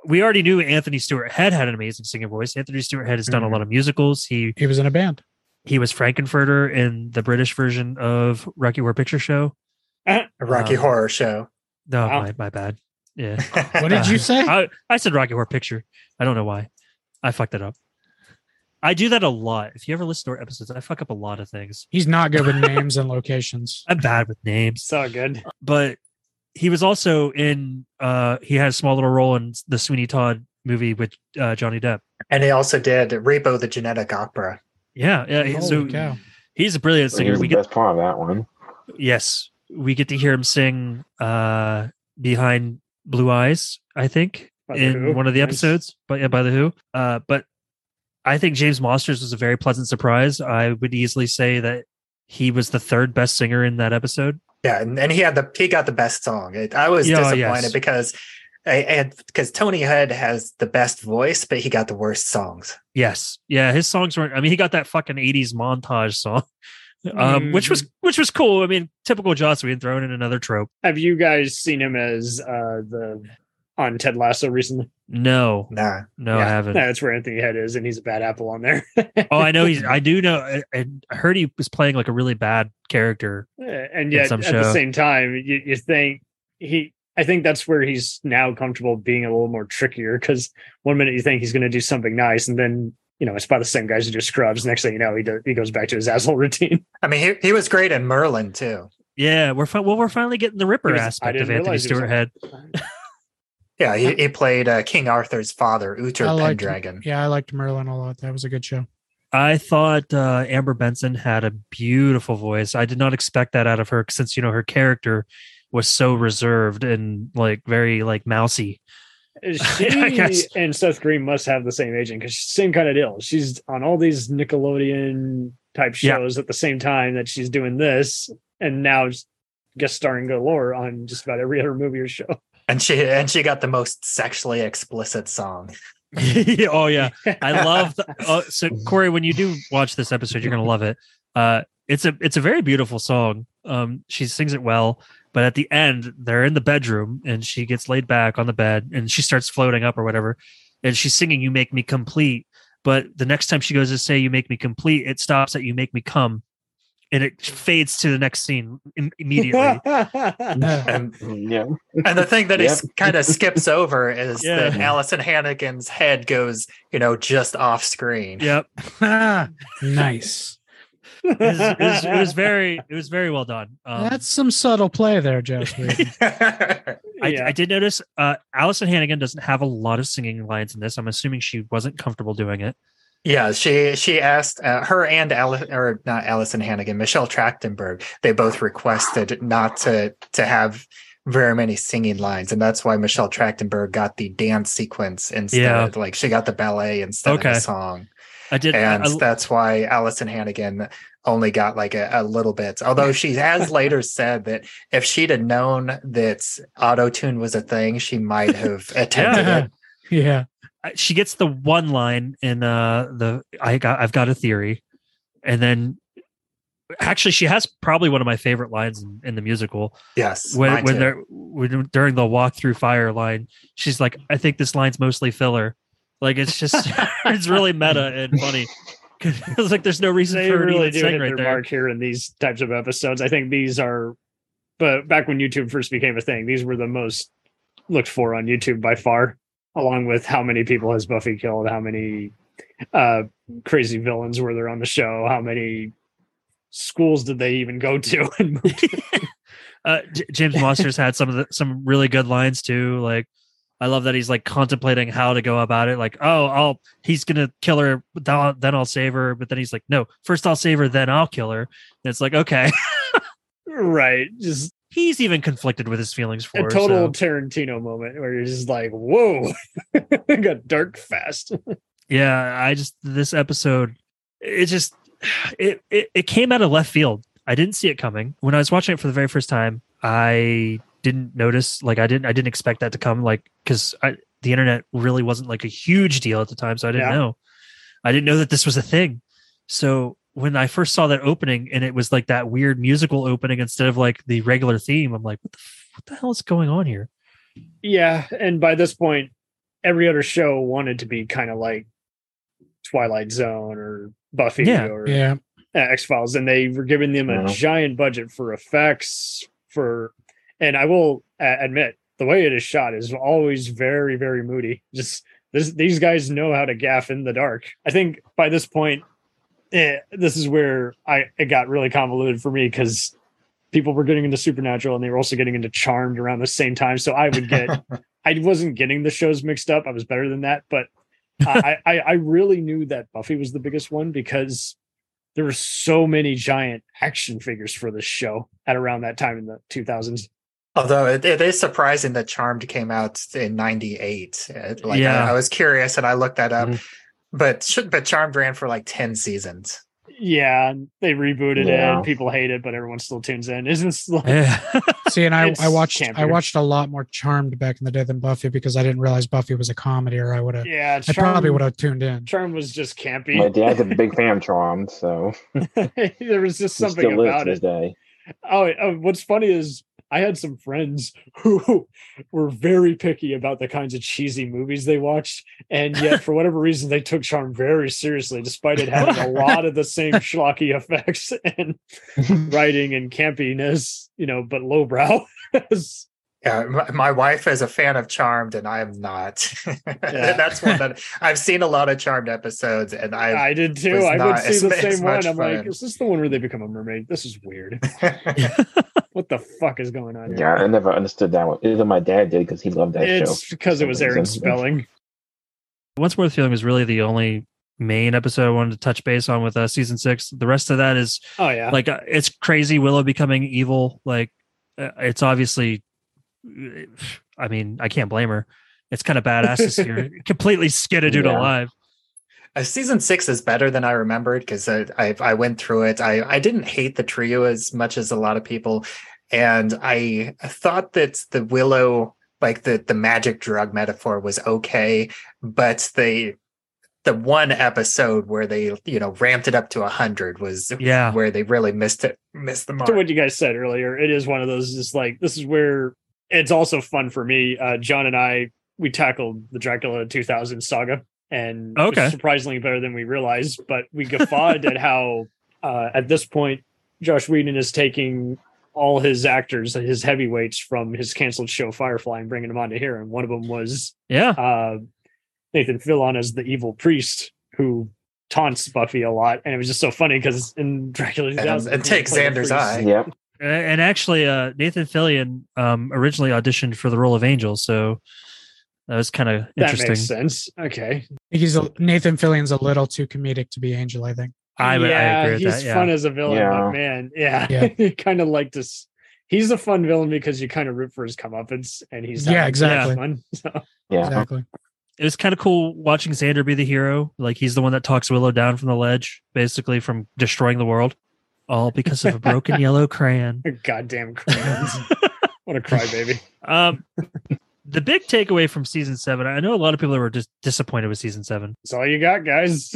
we already knew Anthony Stewart Head had an amazing singing voice. Anthony Stewart Head has done a lot of musicals. He was in a band. He was Frankenfurter in the British version of Rocky Horror Picture Show. A Rocky Horror Show. No, Wow. my bad. Yeah. What did you say? I said Rocky Horror Picture. I don't know why. I fucked it up. I do that a lot. If you ever listen to our episodes, I fuck up a lot of things. He's not good with names and locations. I'm bad with names. So good. But he was also in he had a small little role in the Sweeney Todd movie with Johnny Depp. And he also did Repo the Genetic Opera. Yeah. Holy So cow. he's a brilliant singer. He's the best part of that one. Yes, we get to hear him sing Behind Blue Eyes, I think, By The in Who. one of the Nice. episodes, but yeah, by The Who. But I think James Masters was a very pleasant surprise. I would easily say that he was the third best singer in that episode. Yeah, and he got the best song. I was Yeah, disappointed yes. because Tony Head has the best voice, but he got the worst songs. Yes, yeah, his songs weren't. I mean, he got that fucking '80s montage song, which was cool. I mean, typical Joss Whedon throwing in another trope. Have you guys seen him as on Ted Lasso recently? No, Nah. I Yeah. haven't. Yeah, that's where Anthony Head is, and he's a bad apple on there. Oh, I know I do know. I heard he was playing like a really bad character. And yet some at show. the same time, you think I think that's where he's now comfortable being a little more trickier, because one minute you think he's going to do something nice, and then it's by the same guys who do Scrubs. Next thing you know, he goes back to his asshole routine. I mean, he was great in Merlin too. Yeah, we're finally getting the Ripper I aspect didn't of Anthony realize he was Stewart Head. Yeah, he played King Arthur's father, Uther Pendragon. Yeah, I liked Merlin a lot. That was a good show. I thought Amber Benson had a beautiful voice. I did not expect that out of her, since her character was so reserved and like very like mousy. I She guess. and Seth Green must have the same agent, because same kind of deal. She's on all these Nickelodeon type Yeah. shows at the same time that she's doing this, and now guest starring galore on just about every other movie or show. And she got the most sexually explicit song. Oh yeah, I love. So Corey, when you do watch this episode, you're gonna love it. It's a very beautiful song. She sings it well, but at the end, they're in the bedroom and she gets laid back on the bed and she starts floating up or whatever, and she's singing "You Make Me Complete." But the next time she goes to say "You Make Me Complete," it stops at "You Make Me Come," and it fades to the next scene immediately. And, Yeah. and the thing that Yep. he kind of skips over is Yeah. that Allison Hannigan's head goes, just off screen. Yep, Nice. it was very well done. That's some subtle play there, Joe. Sweet. I did notice Allison Hannigan doesn't have a lot of singing lines in this. I'm assuming she wasn't comfortable doing it. Yeah, she asked her and not Allison Hannigan, Michelle Trachtenberg. They both requested not to have very many singing lines, and that's why Michelle Trachtenberg got the dance sequence instead. Yeah. Like she got the ballet instead of Okay. the song, I did, and I- that's why Allison Hannigan only got like a little bit. Although she has later said that if she'd have known that auto-tune was a thing, she might have attempted Yeah. it. Yeah. she gets the one line in I've got a theory, and then actually she has probably one of my favorite lines in the musical Yes, when mine too. they're during the walk through fire line. She's like, I think this line's mostly filler. Like it's just it's really meta and funny. It's like there's no reason They for her to really even do sing hit right their there. mark here in these types of episodes. I think these are, but back when YouTube first became a thing, these were the most looked for on YouTube by far, along with how many people has Buffy killed, how many crazy villains were there on the show, how many schools did they even go to and move to? James Monsters had some really good lines too. Like, I love that he's like contemplating how to go about it. Like, he's gonna kill her, but then I'll save her. But then he's like, no, first I'll save her, then I'll kill her. And it's like, okay, Right. Just he's even conflicted with his feelings for a her. total So, Tarantino moment where you're just like, whoa, it got dark fast. yeah, this episode, it came out of left field. I didn't see it coming when I was watching it for the very first time. I didn't notice, like I didn't expect that to come, like because the internet really wasn't like a huge deal at the time, so I didn't Yeah. know. I didn't know that this was a thing. So when I first saw that opening and it was like that weird musical opening instead of like the regular theme, I'm like, what the hell is going on here? Yeah, and by this point, every other show wanted to be kind of like Twilight Zone or Buffy or Yeah. X-Files, and they were giving them a giant budget for effects and I will admit the way it is shot is always very, very moody. Just these guys know how to gaff in the dark. I think by this point, this is where it got really convoluted for me, because people were getting into Supernatural and they were also getting into Charmed around the same time. So I wasn't getting the shows mixed up. I was better than that, but I really knew that Buffy was the biggest one, because there were so many giant action figures for this show at around that time in the 2000s. Although it is surprising that Charmed came out in 98. I was curious and I looked that up, but Charmed ran for like 10 seasons. Yeah, they rebooted it. People hate it, but everyone still tunes in. Isn't still? See, and I watched a lot more Charmed back in the day than Buffy, because I didn't realize Buffy was a comedy, or I would have. Yeah, I probably would have tuned in. Charmed was just campy. My dad's a big fan of Charmed, so there was just something about it. Day. Oh, what's funny is I had some friends who were very picky about the kinds of cheesy movies they watched, and yet for whatever reason they took Charm very seriously, despite it having a lot of the same schlocky effects and writing and campiness, but lowbrow. Yeah, my wife is a fan of Charmed, and I'm not. That's one that I've seen a lot of Charmed episodes, and I did too. I would see the same one. I'm like, is this the one where they become a mermaid? This is weird. What the fuck is going on here? Yeah, I never understood that one. Even my dad did, because he loved that show. It's because it was Aaron Spelling. Once More the Feeling was really the only main episode I wanted to touch base on with season 6. The rest of that is, it's crazy. Willow becoming evil. Like, it's obviously, I mean, I can't blame her. It's kind of badass to see her completely skin a dude alive. Season 6 is better than I remembered, because I went through it. I didn't hate the trio as much as a lot of people, and I thought that the Willow, like the magic drug metaphor, was okay, but the one episode where they ramped it up to 100 was where they really missed the mark. To what you guys said earlier, it is one of those, just like, this is where it's also fun for me. John and we tackled the Dracula 2000 saga, and it was surprisingly better than we realized, but we guffawed at how at this point Joss Whedon is taking all his actors, his heavyweights from his canceled show Firefly, and bringing them onto here, and one of them was Nathan Fillion as the evil priest who taunts Buffy a lot, and it was just so funny because in Dracula 2000 and takes Xander's eye. Yep. And actually, Nathan Fillion originally auditioned for the role of Angel, so that was kind of interesting. That makes sense. Okay. Nathan Fillion's a little too comedic to be Angel, I think. I agree with he's that, fun as a villain, but man, you kind of like to. He's a fun villain because you kind of root for his comeuppance, and he's exactly fun. So. Yeah, exactly. It was kind of cool watching Xander be the hero. Like, he's the one that talks Willow down from the ledge, basically from destroying the world, all because of a broken yellow crayon. Goddamn crayons! What a crybaby. The big takeaway from season 7, I know a lot of people were just disappointed with season 7. That's all you got, guys.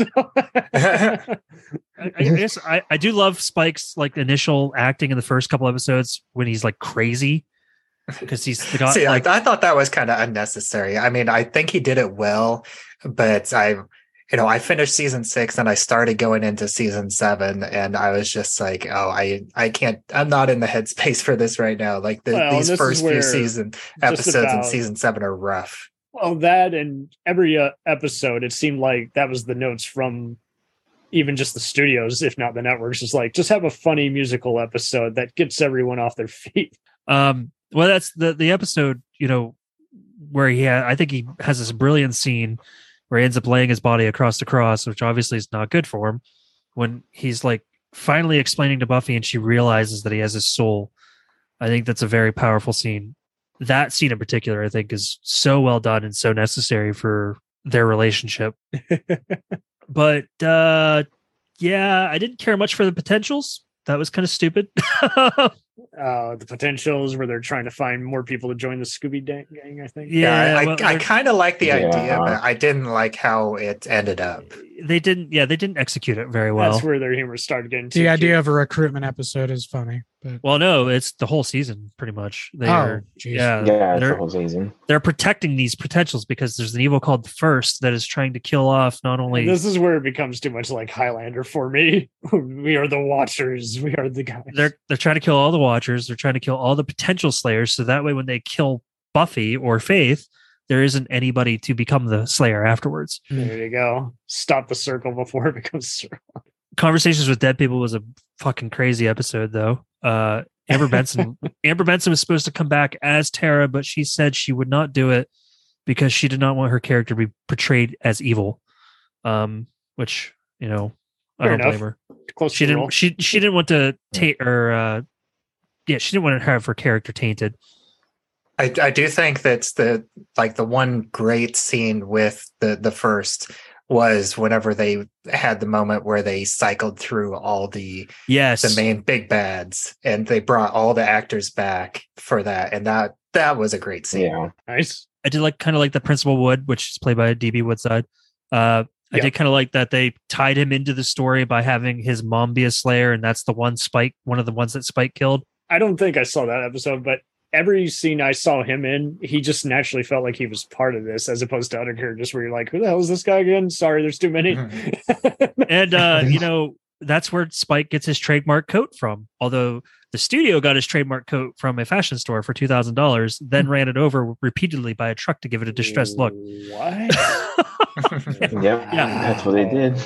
I guess I do love Spike's like initial acting in the first couple episodes when he's like crazy, because he's the guy. See, I thought that was kind of unnecessary. I mean, I think he did it well, but I finished season 6 and I started going into season 7, and I was just like, oh, I can't, I'm not in the headspace for this right now. Like these first few episodes in season 7 are rough. Well, that, and every episode, it seemed like that was the notes from even just the studios, if not the networks, is like, just have a funny musical episode that gets everyone off their feet. Well, that's the episode, where I think he has this brilliant scene where he ends up laying his body across the cross, which obviously is not good for him, when he's like finally explaining to Buffy and she realizes that he has his soul. I think that's a very powerful scene. That scene in particular, I think, is so well done and so necessary for their relationship. But I didn't care much for the potentials. That was kind of stupid. The potentials where they're trying to find more people to join the Scooby gang, I think. I kind of like the idea, but I didn't like how it ended up. they didn't execute it very well. That's where their humor started getting too The idea cute. of a recruitment episode is funny, but Well, no, it's the whole season pretty much. They're geez. Yeah, it's the they're, whole season. they're protecting these potentials because there's an evil called the First that is trying to kill off not And only this is where it becomes too much like Highlander for me. We are the Watchers. We are the guys. they're trying to kill all the Watchers. They're trying to kill all the potential Slayers, so that way when they kill Buffy or Faith, there isn't anybody to become the Slayer afterwards. There you go. Stop the circle before it becomes a circle. Conversations with Dead People was a fucking crazy episode, though. Amber Benson was supposed to come back as Tara, but she said she would not do it because she did not want her character to be portrayed as evil. Which I Fair don't enough. blame her. Close She to the role. didn't. She didn't want to taint or. She didn't want to have her character tainted. I do think that's the one great scene with the First was whenever they had the moment where they cycled through all the Yes, main big bads and they brought all the actors back for that, and that was a great scene. Yeah. Nice. I did kind of like the Principal Wood, which is played by DB Woodside. I did kind of like that they tied him into the story by having his mom be a Slayer, and that's one of the ones that Spike killed. I don't think I saw that episode, but every scene I saw him in, he just naturally felt like he was part of this, as opposed to other characters where you're like, who the hell is this guy again? Sorry, there's too many. And that's where Spike gets his trademark coat from. Although the studio got his trademark coat from a fashion store for $2,000, then ran it over repeatedly by a truck to give it a distressed look. What? Yep. That's what they did.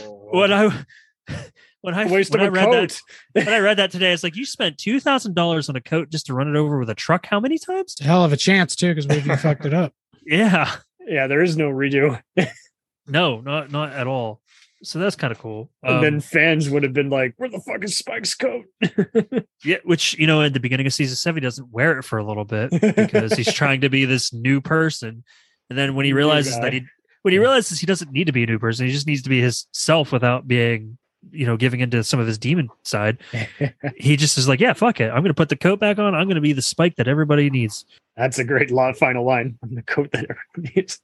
When I Waste of a read coat. when I read that today, it's like you spent $2,000 on a coat just to run it over with a truck. How many times? It's a hell of a chance too, because we've fucked it up. Yeah, Yeah, there is no redo. no, not at all. So that's kind of cool. And then fans would have been like, where the fuck is Spike's coat? Yeah, which at the beginning of season 7, he doesn't wear it for a little bit because he's trying to be this new person, and then when he realizes he doesn't need to be a new person, he just needs to be his self without being giving into some of his demon side. He just is like, yeah, fuck it, I'm gonna put the coat back on, I'm gonna be the Spike that everybody needs. That's a great final line. I'm the coat that everyone needs.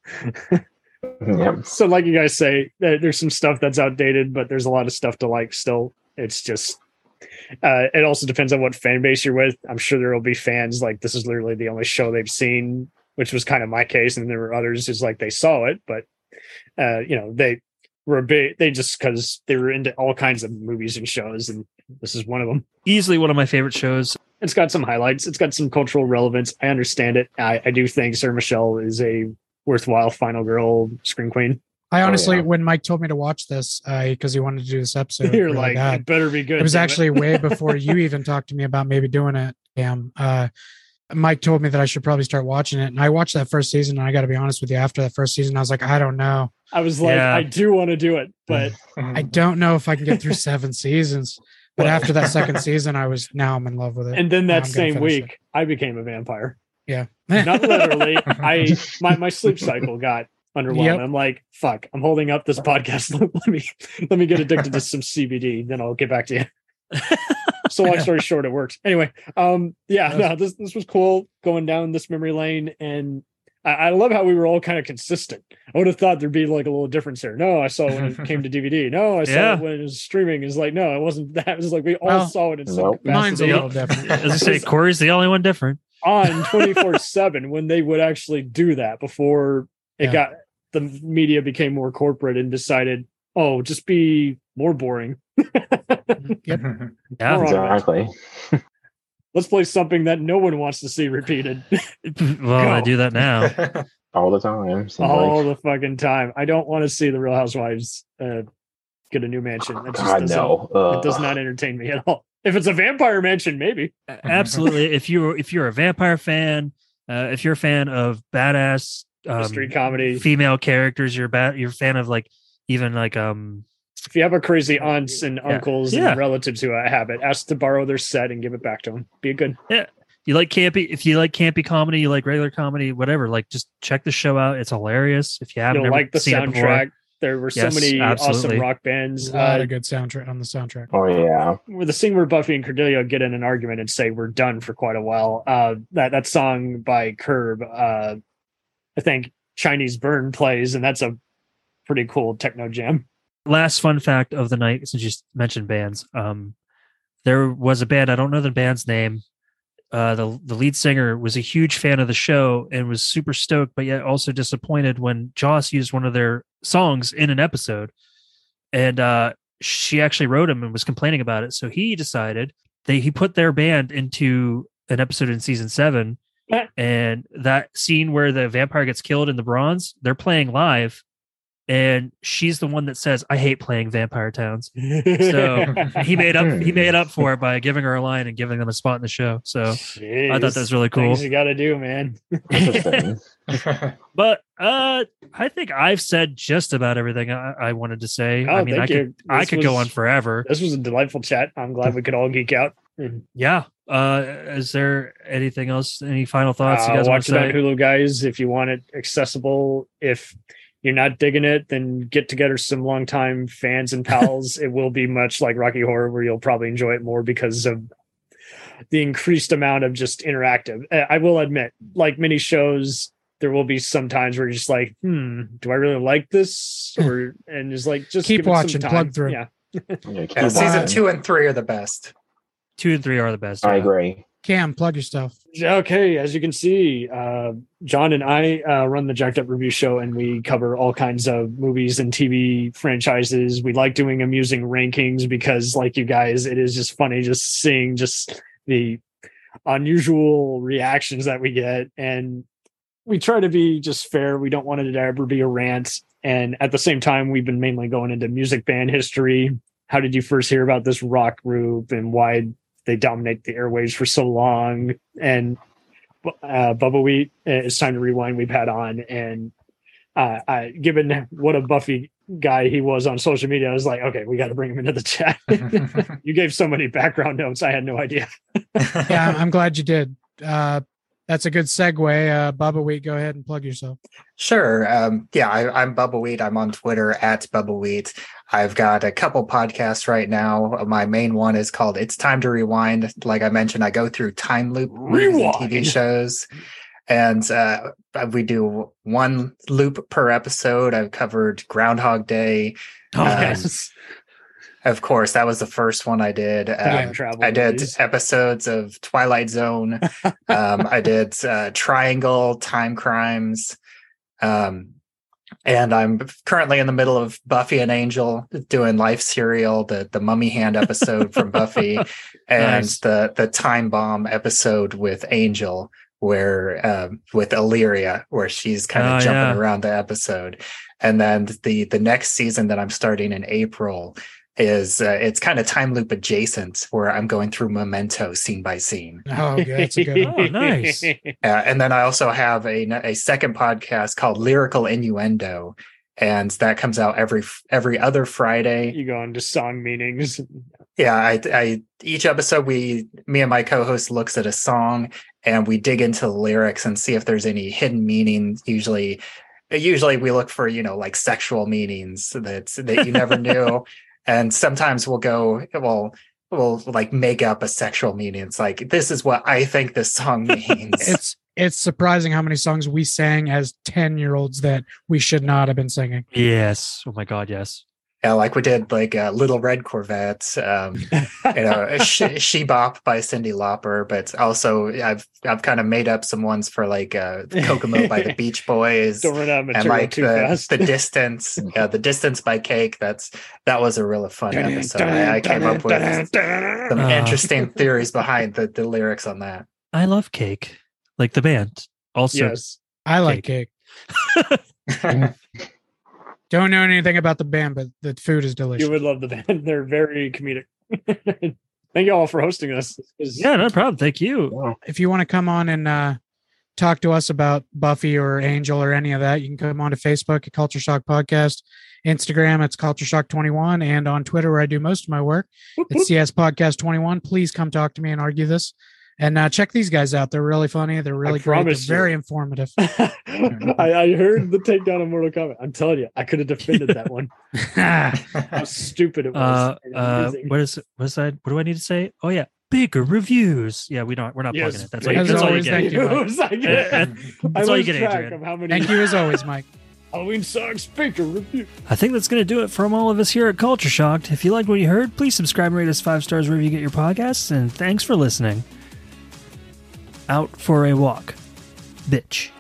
Yep. So like you guys say, there's some stuff that's outdated, but there's a lot of stuff to like still. It's just it also depends on what fan base you're with. I'm sure there will be fans like this is literally the only show they've seen, which was kind of my case, and there were others just like they saw it, but they were they just because they were into all kinds of movies and shows, and this is one of them. Easily one of my favorite shows. It's got some highlights. It's got some cultural relevance. I understand it. I do think Sarah Michelle is a worthwhile final girl screen queen. I honestly, yeah. when Mike told me to watch this, because he wanted to do this episode, You're really like, bad, it better be good. it was damn actually way before you even talked to me about maybe doing it. Cam. Mike told me that I should probably start watching it, and I watched that first season. And I got to be honest with you, after that first season, I was like, I don't know. I was like, Yeah. I do want to do it, but I don't know if I can get through 7 seasons. But Well- after that second season, now I'm in love with it. and then Now that I'm gonna same finish week, I became a vampire. Yeah. Not literally. My sleep cycle got underwhelmed. Yep. I'm like, fuck, I'm holding up this podcast. let me get addicted to some CBD, then I'll get back to you. So long story short, it worked. Anyway, this was cool going down this memory lane, and I love how we were all kind of consistent. I would have thought there'd be like a little difference here. No, I saw it when it came to DVD. No, I saw it when it was streaming. It's like, no, it wasn't that. It was like we all saw it in some Nope. Mine's a capacity. little different. As I say, Corey's the only one different. On 24/7 when they would actually do that before it got the media became more corporate and decided, oh, just be more boring. Yeah, More Exactly. Let's play something that no one wants to see repeated well, I do that now. All the time. Seems all like. the fucking time. I don't want to see the Real Housewives get a new mansion. That just God, doesn't, no. it does not entertain me at all. If it's a vampire mansion, maybe. Absolutely. If you're a vampire fan, if you're a fan of badass Mystery comedy. female characters, you're a fan of like even like If you have a crazy aunts and uncles Yeah. and relatives who have it, ask to borrow their set and give it back to them. Be good. you like campy. If you like campy comedy, you like regular comedy, whatever. Like just check the show out. It's hilarious. If you haven't You'll ever like the seen it before. soundtrack. There were so Yes, many absolutely. awesome rock bands. A lot of good soundtrack on the soundtrack. Oh, yeah. Where the scene where Buffy and Cordelia get in an argument and say we're done for quite a while. That song by Curb, I think Chinese Burn plays, and that's a pretty cool techno jam. Last fun fact of the night, since you mentioned bands, there was a band, I don't know the band's name. The lead singer was a huge fan of the show and was super stoked, but yet also disappointed when Joss used one of their songs in an episode. And she actually wrote him and was complaining about it. So he decided he put their band into an episode in season 7. And that scene where the vampire gets killed in the bronze, they're playing live. And she's the one that says, "I hate playing Vampire Towns." So he made up for it by giving her a line and giving them a spot in the show. So Jeez, I thought that was really cool. Things you got to do, man. But I think I've said just about everything I wanted to say. Oh, I mean, thank I could go on forever. This was a delightful chat. I'm glad we could all geek out. Yeah. Is there anything else? Any final thoughts you guys want watch to it on say? Hulu, guys, if you want it accessible. If you're not digging it, then get together some longtime fans and pals. It will be much like Rocky Horror, where you'll probably enjoy it more because of the increased amount of just interactive. I will admit, like many shows, there will be some times where you're just like, do I really like this? And just like, just keep give it some watching, time. plug through. Yeah. Season 2 and 3 are the best. 2 and 3 are the best. I yeah. agree. Cam, plug yourself. Okay, as you can see, John and I run the Jacked Up Review Show, and we cover all kinds of movies and TV franchises. We like doing amusing rankings because, like you guys, it is just funny just seeing just the unusual reactions that we get. And we try to be just fair. We don't want it to ever be a rant. And at the same time, we've been mainly going into music band history. How did you first hear about this rock group and why they dominate the airwaves for so long? And Bubba Wheat, it's time to rewind. We've had on, and given what a Buffy guy he was on social media, I was like, okay, we got to bring him into the chat. You gave so many background notes, I had no idea. Yeah, I'm glad you did. That's a good segue. Bubba Wheat, go ahead and plug yourself. Sure. I'm Bubba Wheat. I'm on Twitter at Bubba Wheat. I've got a couple podcasts right now. My main one is called It's Time to Rewind. Like I mentioned, I go through time loop movies and TV shows. And we do one loop per episode. I've covered Groundhog Day. Yes. Of course, that was the first one I did. Time travel I did movies. episodes of Twilight Zone. I did Triangle, Time Crimes. And I'm currently in the middle of Buffy and Angel, doing Life Serial, the Mummy Hand episode from Buffy, and Nice. the Time Bomb episode with Angel, where with Illyria, where she's kind of jumping around the episode. And then the next season that I'm starting in April is it's kind of time loop adjacent, where I'm going through Memento scene by scene. Oh, good. That's a good one. Oh, nice. And then I also have a second podcast called Lyrical Innuendo, and that comes out every other Friday. You go into song meanings. Yeah, I each episode me and my co-host looks at a song, and we dig into the lyrics and see if there's any hidden meaning. Usually we look for, like sexual meanings that you never knew. And sometimes we'll like make up a sexual meaning. It's like, this is what I think this song means. It's surprising how many songs we sang as 10-year-olds that we should not have been singing. Yes. Oh my God. Yes. Yeah, like we did like Little Red Corvette, She Bop by Cyndi Lauper, but also I've kind of made up some ones for like Kokomo by the Beach Boys. Don't run out of And material like too fast. the Distance by Cake. That was a really fun episode. I came up with some interesting theories behind the lyrics on that. I love Cake, like the band. Also, Yes. I like cake. Don't know anything about the band, but the food is delicious. You would love the band. They're very comedic. Thank you all for hosting us. yeah, no problem. Thank you. Wow. If you want to come on and talk to us about Buffy or Angel or any of that, you can come on to Facebook at Culture Shock Podcast, Instagram, it's Culture Shock 21, and on Twitter, where I do most of my work, it's CS Podcast 21. Please come talk to me and argue this. And check these guys out. They're really funny. They're really great. They're promise you. very informative. I heard the takedown of Mortal Kombat. I'm telling you, I could have defended that one. How stupid it was. What do I need to say? Oh yeah, bigger reviews. Yeah, we're not Yes, plugging it. That's as all you always, get. thank you, Mike. I That's all you lose get, track Adrian. of how many. Thank you as always, Mike. Halloween sucks. Baker review. I think that's going to do it from all of us here at Culture Shocked. If you liked what you heard, please subscribe and rate us 5 stars wherever you get your podcasts. And thanks for listening. Out for a walk, bitch.